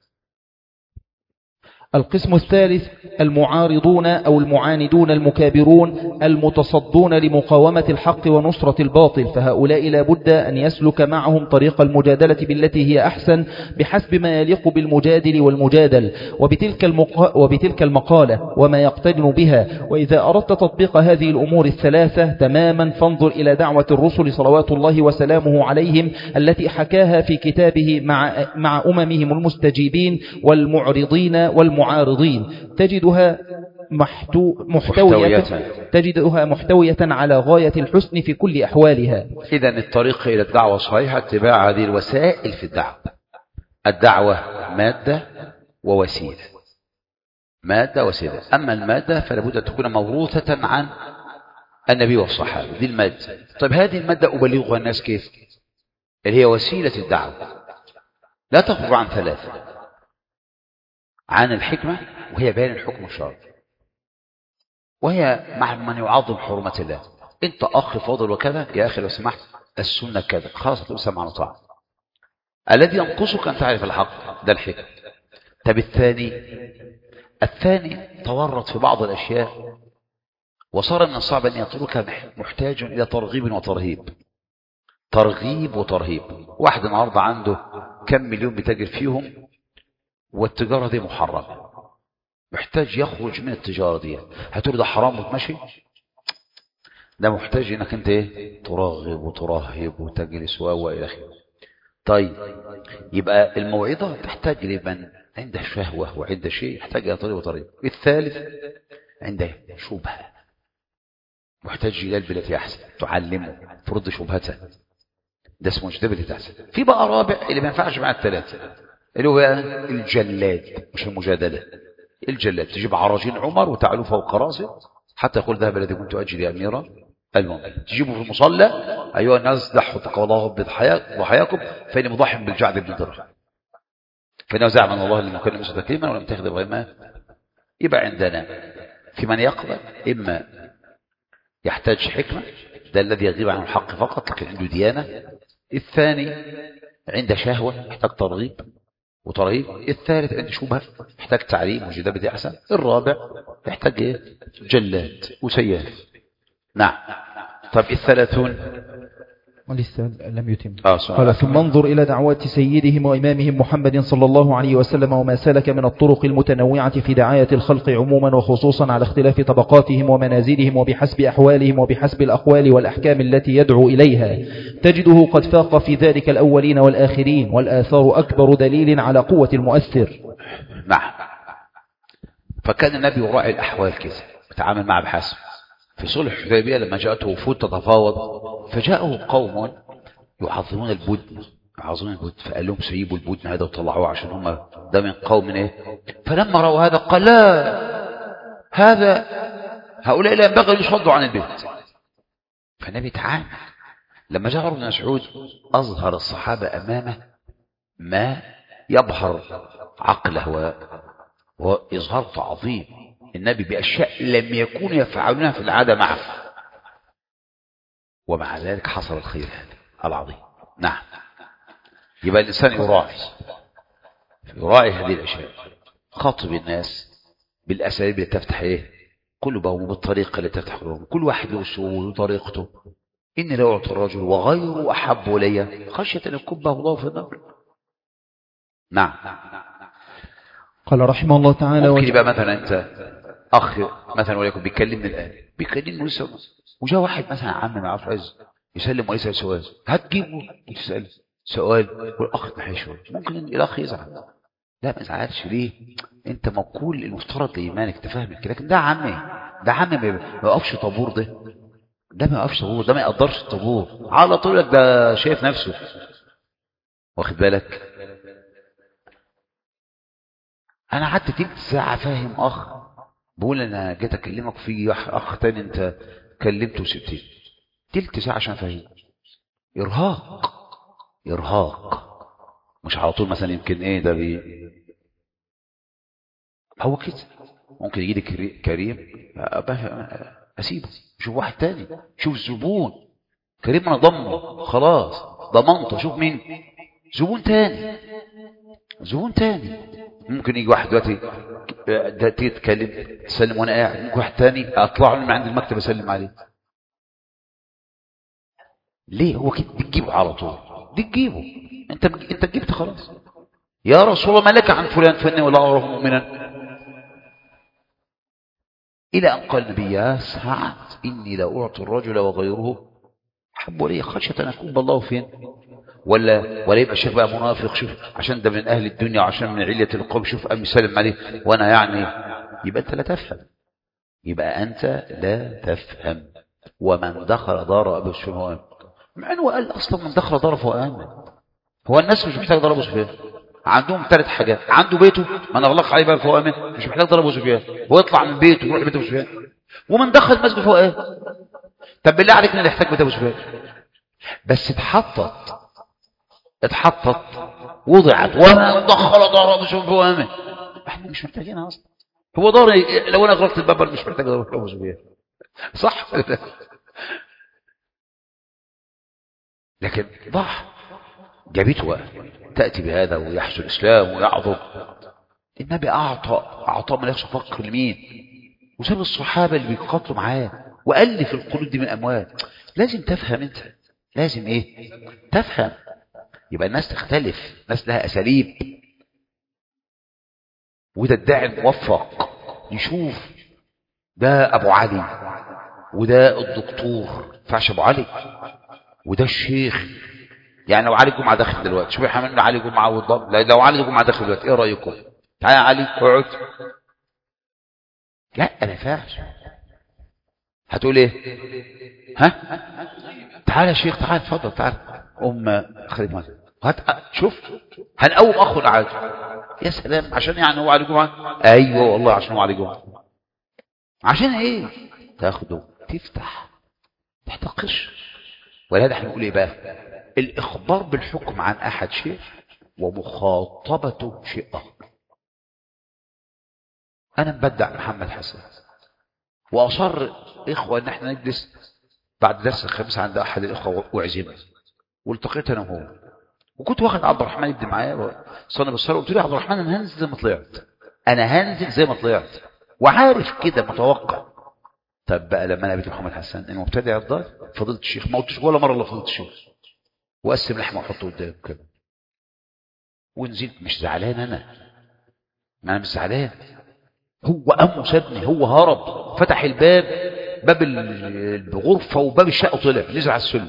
القسم الثالث المعارضون أو المعاندون المكابرون المتصدون لمقاومة الحق ونصرة الباطل، فهؤلاء لا بد أن يسلك معهم طريق المجادلة بالتي هي أحسن بحسب ما يليق بالمجادل والمجادل وبتلك, المق... وبتلك المقالة وما يقترن بها. وإذا أردت تطبيق هذه الأمور الثلاثة تماما فانظر إلى دعوة الرسل صلوات الله وسلامه عليهم التي حكاها في كتابه مع, مع أممهم المستجيبين والمعرضين والمعارضين معارضين تجدها محتو محتوية تجدها محتوية على غاية الحسن في كل أحوالها. إذن الطريق إلى الدعوة الصحيحة اتباع هذه الوسائل في الدعوة. الدعوة مادة ووسيلة، مادة وسيلة. أما المادة فلابد أن تكون موروثة عن النبي والصحابة، دي المادة. طيب هذه المادة أبلغها الناس كيف؟ اللي هي وسيلة الدعوة لا تخرج عن ثلاثة: عن الحكمة وهي بيان الحكم الشرعي، وهي مع من يعظم حرمة الله. انت اخ فاضل وكذا، يا اخي لو سمحت السنة كذا، خلاص تبقى سمع وطاعة. الذي ينقصك ان تعرف الحق، ده الحكم. طب الثاني الثاني تورط في بعض الاشياء وصار من الصعب ان يتركها محتاج الى ترغيب وترهيب. ترغيب وترهيب. واحد النهارده عنده كم مليون بتاجر فيهم والتجارة دي محرمة، محتاج يخرج من التجارة دي. هتقول ده حرام وتمشي؟ ده محتاج انك انت ايه؟ ترغب وترهب وتجلس والى اخره. طيب يبقى الموعظة تحتاج لمن عنده شهوة وعنده شيء، يحتاج الى طريق وطريق. الثالث عنده شبهة، محتاج الى التي احسن تعلمه ترد شبهته، ده اسمه اجتبه احسن. في بقى رابع اللي ما ينفعش مع الثلاثة، اللي هو الجلاد، مش المجادلة. الجلاد تجيب عراجين عمر وتعلو فوق راسه حتى يقول ذهب الذي كنت أجل يا أميرا المؤمنين. تجيبه في المصلى: أيها الناس ضحوا تقوى الله بضحاياكم فإني مضحي بالجعد بن درهم فإنه زعم أن الله لم يكن مسجد تكليما ولم تخذ بغير ما. يبقى عندنا في من يقبل إما يحتاج حكمة، ده الذي يغيب عن الحق فقط لكن عنده ديانة. الثاني عنده شهوة يحتاج ترغيب وترهيب. الثالث عنده شبهة يحتاج تعليم وجدابة أحسن. الرابع يحتاج إيه؟ جلاد وسياف. نعم. طب الثلاثون ولسه لم يتم. آه قال ثم انظر إلى دعوات سيدهم وإمامهم محمد صلى الله عليه وسلم وما سلك من الطرق المتنوعة في دعاية الخلق عموما وخصوصا على اختلاف طبقاتهم ومنازلهم وبحسب أحوالهم وبحسب الأقوال والأحكام التي يدعو إليها، تجده قد فاق في ذلك الأولين والآخرين، والآثار أكبر دليل على قوة المؤثر. نعم. فكان النبي يراعي الأحوال كذا يتعامل مع بحسب. في صلح الحديبية لما جاءته وفود تتفاوض فجاءه قوم يعظمون البدن يعظمون البدن فقال لهم سيبوا البدن هذا وطلعوه عشان هم ده من قوم ايه. فلما رأوا هذا قال لا، هذا هؤلاء لا ينبغي ان يصدوا عن البيت. فالنبي تعامل. لما جاء عمر بن مسعود أظهر الصحابة أمامه ما يظهر عقله وإظهار تعظيم النبي بأشياء لم يكونوا يفعلونها في العادة معه، ومع ذلك حصل الخير هذا العظيم. نعم. يبقى الإنسان يراعي يراعي هذه الأشياء. خاطب الناس بالأساليب اللي تفتح إيه قلوبهم وبالطريقة اللي تفتح قلوبهم. كل واحد له أسلوبه وطريقته. إني لا أعطي الرجل وغيره أحب إلي خشية أن يكبه الله في النار. نعم. قال رحمه الله تعالى ممكن يبقى مثلا أنت أخ مثلا وليكن بيكلمني الآن بيكلمني لسه وجاء واحد مثلا عم ما يعرفش عايز يسلم ويسأل سؤال هتجيبه وتسأل سؤال والأخ نحيشه ممكن الأخ يزعل. لا ما يزعلش. ليه؟ أنت موكول المفترض لإيمانك تفهم كده. لكن ده عمي ده عمي ما يقفش طابور ده ده ما يقفش طابور ده ما يقدرش الطابور على طول لك ده شايف نفسه. واخد بالك؟ أنا قعدت تلت ساعة فاهم أخ بقول أنا جيت أكلمك في أخ تاني أنت كلمته وسبتني تلت ساعة عشان فاهم. إرهاق إرهاق مش على طول مثلا يمكن إيه ده بي هو كده. ممكن يجي لي كريم أسيبه شوف واحد تاني شوف زبون كريم أنا ضمه خلاص ضمنته شوف مين زبون تاني زبون تاني. ممكن يجي واحد دلوقتي ده تتكلم تسلم وانا قاعد ممكن واحد تاني اطلع من عند المكتب اسلم عليه. ليه؟ هو كده بتجيبه على طول دي تجيبه انت انت جبت خلاص. يا رسول الله ما لك عن فلان فاني ولا اراه مؤمنا الى ان قال النبي يا سعد اني لا اعطي الرجل وغيره حب لي خشيه ان اكون بالله فين ولا ولا يبقى الشيخ بقى منافق شوف عشان ده من اهل الدنيا وعشان من علية القوم شوف ام يسلم عليه وانا يعني يبقى انت لا تفهم. يبقى انت لا تفهم. ومن دخل دار ابو سفيان مع انه قال اصلا من دخل دار فهو امن. هو الناس مش محتاج دار ابو سفيان عندهم ثلاث حاجات. عنده بيته من اغلق عليه باب فهو امن مش محتاج دار ابو سفيان هو يطلع من بيته يروح لبيت ابو سفيان. ومن دخل مسجد فهو امن. طب بالله عليك اللي يحتاج بيت ابو سفيان بس اتحطت اتحطت وضعت ومن دخل دار ابو سفيان فهو امن. احنا مش محتاجينها اصلا. هو دار لو انا اغلقت الباب مش محتاج دار ابو سفيان صح. لكن ضح جابته بقى تأتي بهذا ويحسن الإسلام ويعظم. النبي أعطى أعطى من يخشى فقر لمين وساب الصحابة اللي بيقاتلوا معاه وألف القلوب دي من أموال. لازم تفهم أنت لازم إيه تفهم. يبقى الناس تختلف الناس لها أساليب وده الداعي الموفق يشوف ده أبو علي وده الدكتور فعش أبو علي وده الشيخ. يعني لو علي جمعة داخل دلوقتي شوف احنا عملنا علي جمعة والضم لو علي جمعة داخل دلوقتي ايه رأيكم؟ تعالى يا علي اقعد. لا ما ينفعش. هتقول ايه؟ ها؟ تعالى يا شيخ تعالى اتفضل تعالى ام خليك معايا هات شوف هنقوم اخو العاد يا سلام عشان يعني هو علي جمعة. ايوه والله عشان هو علي جمعة. عشان ايه؟ تاخده تفتح تحتقش. ولهذا احنا نقول ايه بقى؟ الإخبار بالحكم عن أحد شيء ومخاطبته شيء آخر. أنا مبدع محمد حسن وأصر إخوة إن احنا نجلس بعد درس الخميس عند أحد الإخوة وعزمه، والتقيت أنا وهو، وكنت واخد عبد الرحمن يبدي معايا صلى بالصلاة، قلت له يا عبد الرحمن أنا هنزل زي ما طلعت، أنا هنزل زي ما طلعت وعارف كده متوقع. طب بقى لما أنا قابلت محمد حسن المبتدع الضال فضلت الشيخ، ما قلتش ولا مرة إلا فضلت الشيخ، وقسم لحمة وحطه قدام كده ونزلت. مش زعلان أنا، ما أنا مش زعلان، هو أمه سابني، هو هرب فتح الباب، باب الغرفة وباب الشقة طلع نزل على السلم،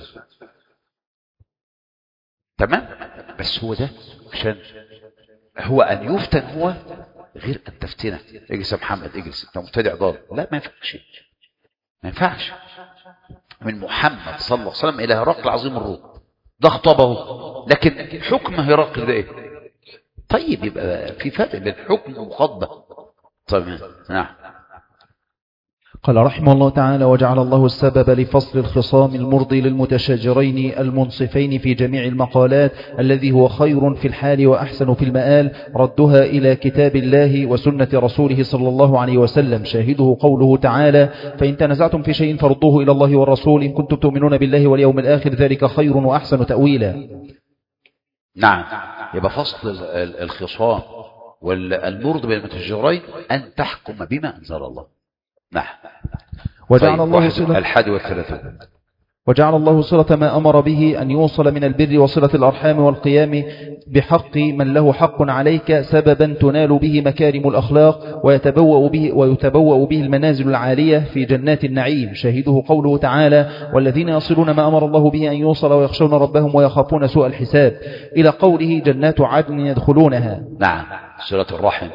تمام. بس هو ده عشان هو أن يفتن، هو غير أن تفتنه. اجلس يا محمد اجلس، انت مبتدع ضال، لا ما ينفعش، ما ينفعش. من محمد صلى الله عليه وسلم إلى هرقل عظيم الروم، ده خطبه، لكن حكم هرقل ده ايه؟ طيب يبقى في فرق بين حكم وخطبه. طيب نعم. قال رحمه الله تعالى: وجعل الله السبب لفصل الخصام المرضي للمتشاجرين المنصفين في جميع المقالات الذي هو خير في الحال وأحسن في المآل ردها إلى كتاب الله وسنة رسوله صلى الله عليه وسلم. شاهده قوله تعالى: فإن تنازعتم في شيء فردوه إلى الله والرسول إن كنتم تؤمنون بالله واليوم الآخر ذلك خير وأحسن تأويلا. نعم، يبقى فصل الخصام والمرض بين المتشاجرين أن تحكم بما أنزل الله. نعم. وجعل الله صلة الحادي والثلاثون وجعل الله صلة ما أمر به أن يوصل من البر وصلة الأرحام والقيام بحق من له حق عليك سببا تنال به مكارم الأخلاق ويتبوأ به, ويتبوأ به المنازل العالية في جنات النعيم. شاهده قوله تعالى: والذين يصلون ما أمر الله به أن يوصل ويخشون ربهم ويخافون سوء الحساب، إلى قوله: جنات عدن يدخلونها. نعم، صلة الرحم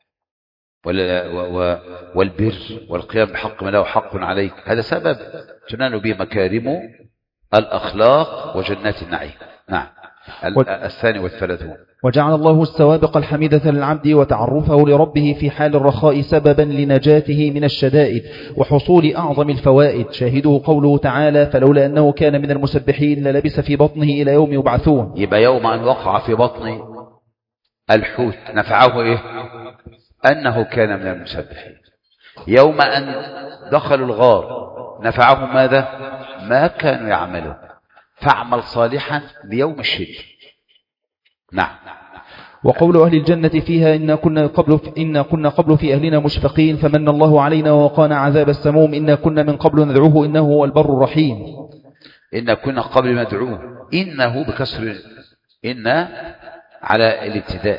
والبر والقيام بحق من له حق عليك، هذا سبب تنال به مكارم الأخلاق وجنات النعيم. نعم. الثاني والثلاثون وجعل الله السوابق الحميدة للعبد وتعرفه لربه في حال الرخاء سببا لنجاته من الشدائد وحصول أعظم الفوائد. شاهده قوله تعالى: فلولا أنه كان من المسبحين للبس في بطنه إلى يوم يبعثون. يبقى يوم أن وقع في بطن الحوت نفعه إيه؟ أنه كان من المسبحين. يوم أن دخلوا الغار نفعهم ماذا؟ ما كانوا يعملون، فاعمل صالحا ليوم الشدة. نعم. وقول أهل الجنة فيها إنا كنا قبل إنا كنا قبل في أهلنا مشفقين فمن الله علينا ووقانا عذاب السموم إنا كنا من قبل ندعوه إنه هو البر الرحيم. إنا كنا قبل ندعوه، إنه بكسر إن على الابتداء،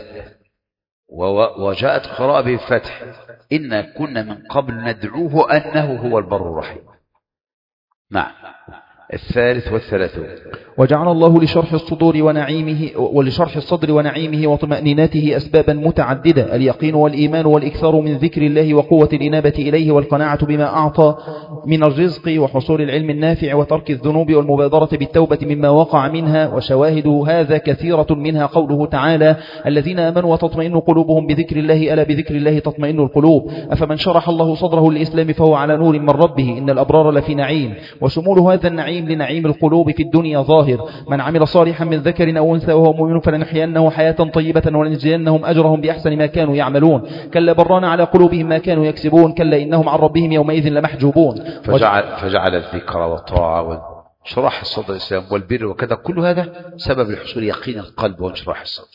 وجاءت قراءة بالفتح إنا كنا من قبل ندعوه أنه هو البر الرحيم. نعم. الثالث والثلاثون وجعل الله لشرح الصدور ونعيمه ولشرح الصدر ونعيمه وطمأنينته أسبابا متعددة: اليقين والإيمان والإكثار من ذكر الله وقوة الإنابة إليه والقناعة بما أعطى من الرزق وحصول العلم النافع وترك الذنوب والمبادرة بالتوبة مما وقع منها. وشواهد هذا كثيرة، منها قوله تعالى: الذين آمنوا وتطمئن قلوبهم بذكر الله ألا بذكر الله تطمئن القلوب. أفمن شرح الله صدره للإسلام فهو على نور من ربه إن الأبرار لفي نعيم. وشمول هذا النعيم لنعيم القلوب في الدنيا ظاهر: من عمل صالحا من ذكر أو أنثى وهو مؤمن فلنحيينه حياة طيبة ولنجزينهم أجرهم بأحسن ما كانوا يعملون. كلا بران على قلوبهم ما كانوا يكسبون كلا إنهم عن ربهم يومئذ لمحجوبون. فجعل, فجعل الذكر والطاعة وشرح الصدر الإسلام والبر وكذا كل هذا سبب لحصول يقين القلب وانشراح الصدر.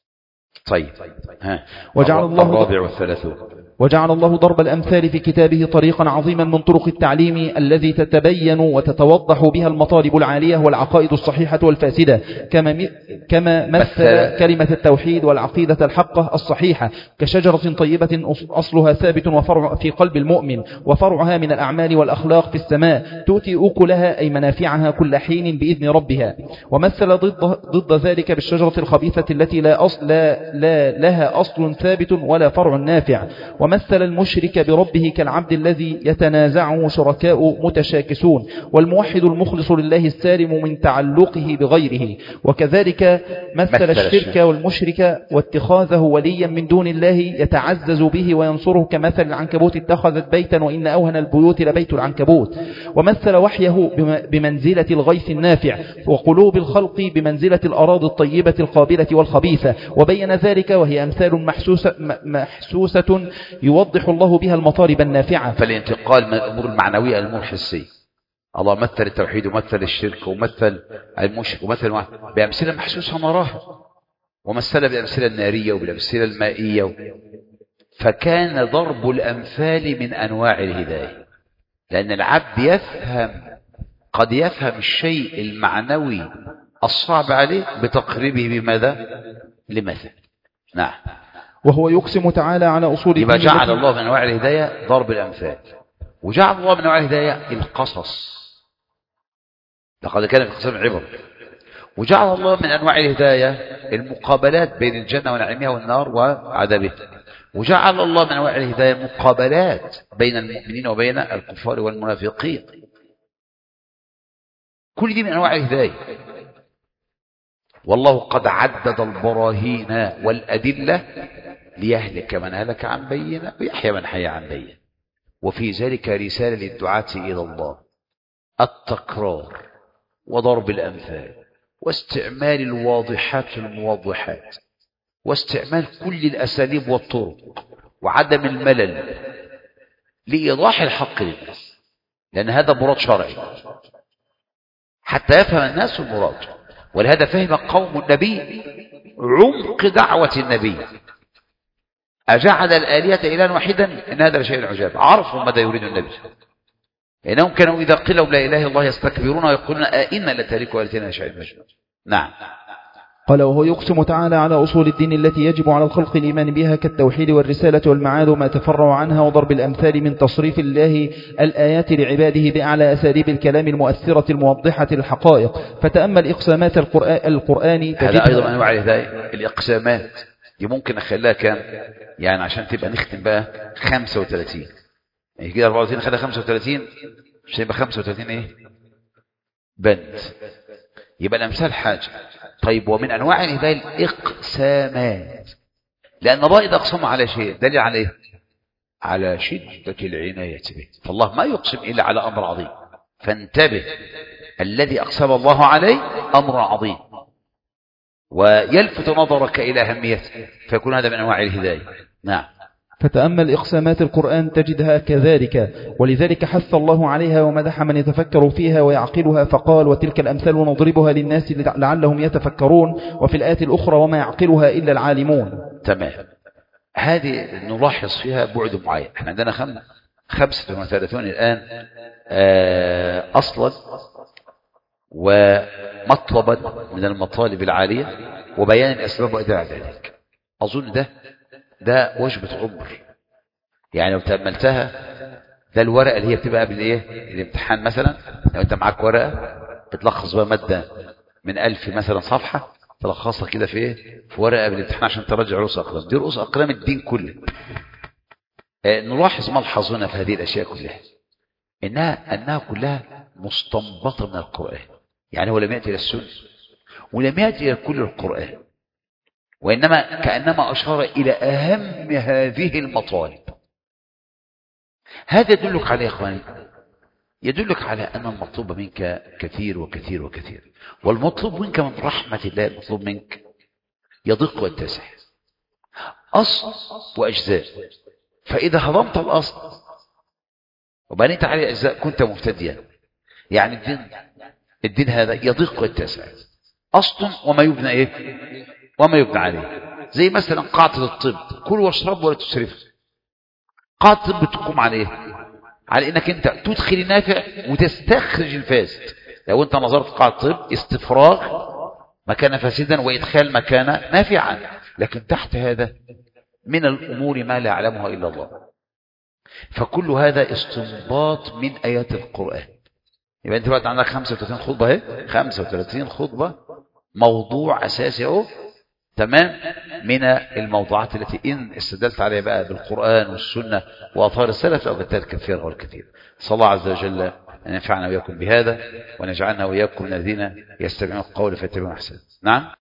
طيب ها. وجعل الله الرابع والثلاثون وجعل الله ضرب الأمثال في كتابه طريقا عظيما من طرق التعليم الذي تتبين وتتوضح بها المطالب العالية والعقائد الصحيحة والفاسدة، كما كما مثل كلمة التوحيد والعقيدة الحقة الصحيحة كشجرة طيبة أصلها ثابت وفرع في قلب المؤمن وفرعها من الأعمال والأخلاق في السماء تؤتي أكلها أي منافعها كل حين بإذن ربها. ومثل ضد, ضد ذلك بالشجرة الخبيثة التي لا, أصل لا, لا لها أصل ثابت ولا فرع نافع. ومثل المشرك بربه كالعبد الذي يتنازعه شركاء متشاكسون، والموحد المخلص لله السالم من تعلقه بغيره. وكذلك مثل الشرك والمشرك واتخاذه وليا من دون الله يتعزز به وينصره كمثل العنكبوت اتخذت بيتا وإن أوهن البيوت لبيت العنكبوت. ومثل وحيه بمنزلة الغيث النافع وقلوب الخلق بمنزلة الأراضي الطيبة القابلة والخبيثة، وبين ذلك وهي أمثال محسوسة, محسوسة يوضح الله بها المطالب النافعة. فالانتقال من الأمور المعنوية الأمور الحسية. الله مثل التوحيد ومثل الشرك ومثل المشرك ومثل بأمثلة محسوسة نراها، ومثل بالأمثلة النارية وبالأمثلة المائية. فكان ضرب الأمثال من أنواع الهداية، لأن العبد يفهم قد يفهم الشيء المعنوي الصعب عليه بتقريبه بماذا؟ لمثل. نعم. وهو يقسم تعالى على أصول يبقى جعل الله من أنواع الهداية ضرب الأمثال، وجعل الله من أنواع الهداية القصص، لقد كان في قصص عبر. وجعل الله من أنواع الهداية المقابلات بين الجنة ونعيمها والنار وعذابها. وجعل الله من أنواع الهداية مقابلات بين المؤمنين وبين الكفار والمنافقين. كل دي من أنواع الهداية. والله قد عدد البراهين والأدلة ليهلك من هلك عن بينة ويحيى من حي عن بينة. وفي ذلك رسالة للدعاة إلى الله، التكرار وضرب الأمثال واستعمال الواضحات الموضحات واستعمال كل الأساليب والطرق وعدم الملل لإيضاح الحق للناس، لأن هذا مراد شرعي حتى يفهم الناس المراد. ولهذا فهم قوم النبي عمق دعوة النبي. أجعل الآلهة إلها واحدا إن هذا لشيء عجاب. عرفوا ماذا يريد النبي، إنهم كانوا إذا قيل لهم لا إله إلا الله يستكبرون ويقولون آئنا لتاركوا آلهتنا لشيء مجنون. نعم. قال وهو يقسم تعالى على أصول الدين التي يجب على الخلق الإيمان بها كالتوحيد والرسالة والمعاد وما تفرع عنها، وضرب الأمثال من تصريف الله الآيات لعباده بأعلى أساليب الكلام المؤثرة الموضحة للحقائق. فتأمل إقسامات القرآن. هذا أيضا أنواع الهداية. الإقسامات دي ممكن أخليها كام؟ يعني عشان تبقى نختم بقى خمسة وثلاثين، يعني كده أربعة وثلاثين خليها خمسة وثلاثين، مش هيبقى خمسة وثلاثين إيه؟ بند. يبقى الأمثال حاجة. طيب ومن أنواع الهداية الإقسامات، لأن الله إذا أقسم على شيء دليل على إيه؟ على شدة العناية به. فالله ما يقسم إلا على أمر عظيم، فانتبه، الذي أقسم الله عليه أمر عظيم ويلفت نظرك إلى أهميته، فيكون هذا من أنواع الهداية. نعم. فتأمل إقسامات القرآن تجدها كذلك، ولذلك حث الله عليها ومدح من يتفكر فيها ويعقلها، فقال وتلك الأمثال نضربها للناس لعلهم يتفكرون، وفي الآية الأخرى وما يعقلها إلا العالمون. تمام. هذه نلاحظ فيها بعد معين. احنا عندنا خم... خمسة وثلاثون الآن آه أصلا ومطلبا من المطالب العالية وبيان الأسباب وإدعاء ذلك. أظن ده ده وجبة عمر. يعني لو تأملتها، ده الورقة اللي هي بتبقى قبل ايه الامتحان مثلا. لو انت معاك ورقة بتلخص بقى مادة من ألف مثلا صفحة، تلخصها كده في ايه في ورقة قبل الامتحان عشان تراجع رؤوس أقلام. دي رؤوس أقلام الدين كله. آه نلاحظ ملحظنا في هذه الأشياء كلها إنها أنها كلها مستنبطة من القرآن. يعني هو لم يأتي إلى السنة ولم يأتي إلى كل القرآن، وإنما كأنما أشار إلى أهم هذه المطالب. هذا يدلك على يا إخواني، يدلك على أن المطلوب منك كثير وكثير وكثير. والمطلوب منك من رحمة الله، المطلوب منك يضيق ويتسع، أصل وأجزاء. فإذا هضمت الأصل وبنيت عليه أجزاء كنت مفتديا. يعني الدين الدين هذا يضيق ويتسع، أصل وما يبنى إيه وما يبنى عليه. زي مثلا قاعدة الطب، كل واشرب ولا تسرف. قاعدة الطب تقوم على ايه؟ على انك انت تدخل النافع وتستخرج الفاسد. لو انت نظرت قاعدة الطب، استفراغ مكان فاسدا وادخال مكان نافعا. لكن تحت هذا من الامور ما لا يعلمها الا الله. فكل هذا استنباط من ايات القرآن. يبقى انت بقى عندك خمسة وثلاثين خطبة اهي، خمسة وثلاثين خطبة موضوع اساسي اهو. تمام. من الموضوعات التي إن استدلت عليها بقى بالقرآن والسنة وأطهار السلف أبتال كثيرة والكثير. صلى الله عز وجل أن ينفعنا وإياكم بهذا، ونجعلنا وإياكم من الذين يستمعون القول فيتبعون أحسنه. نعم.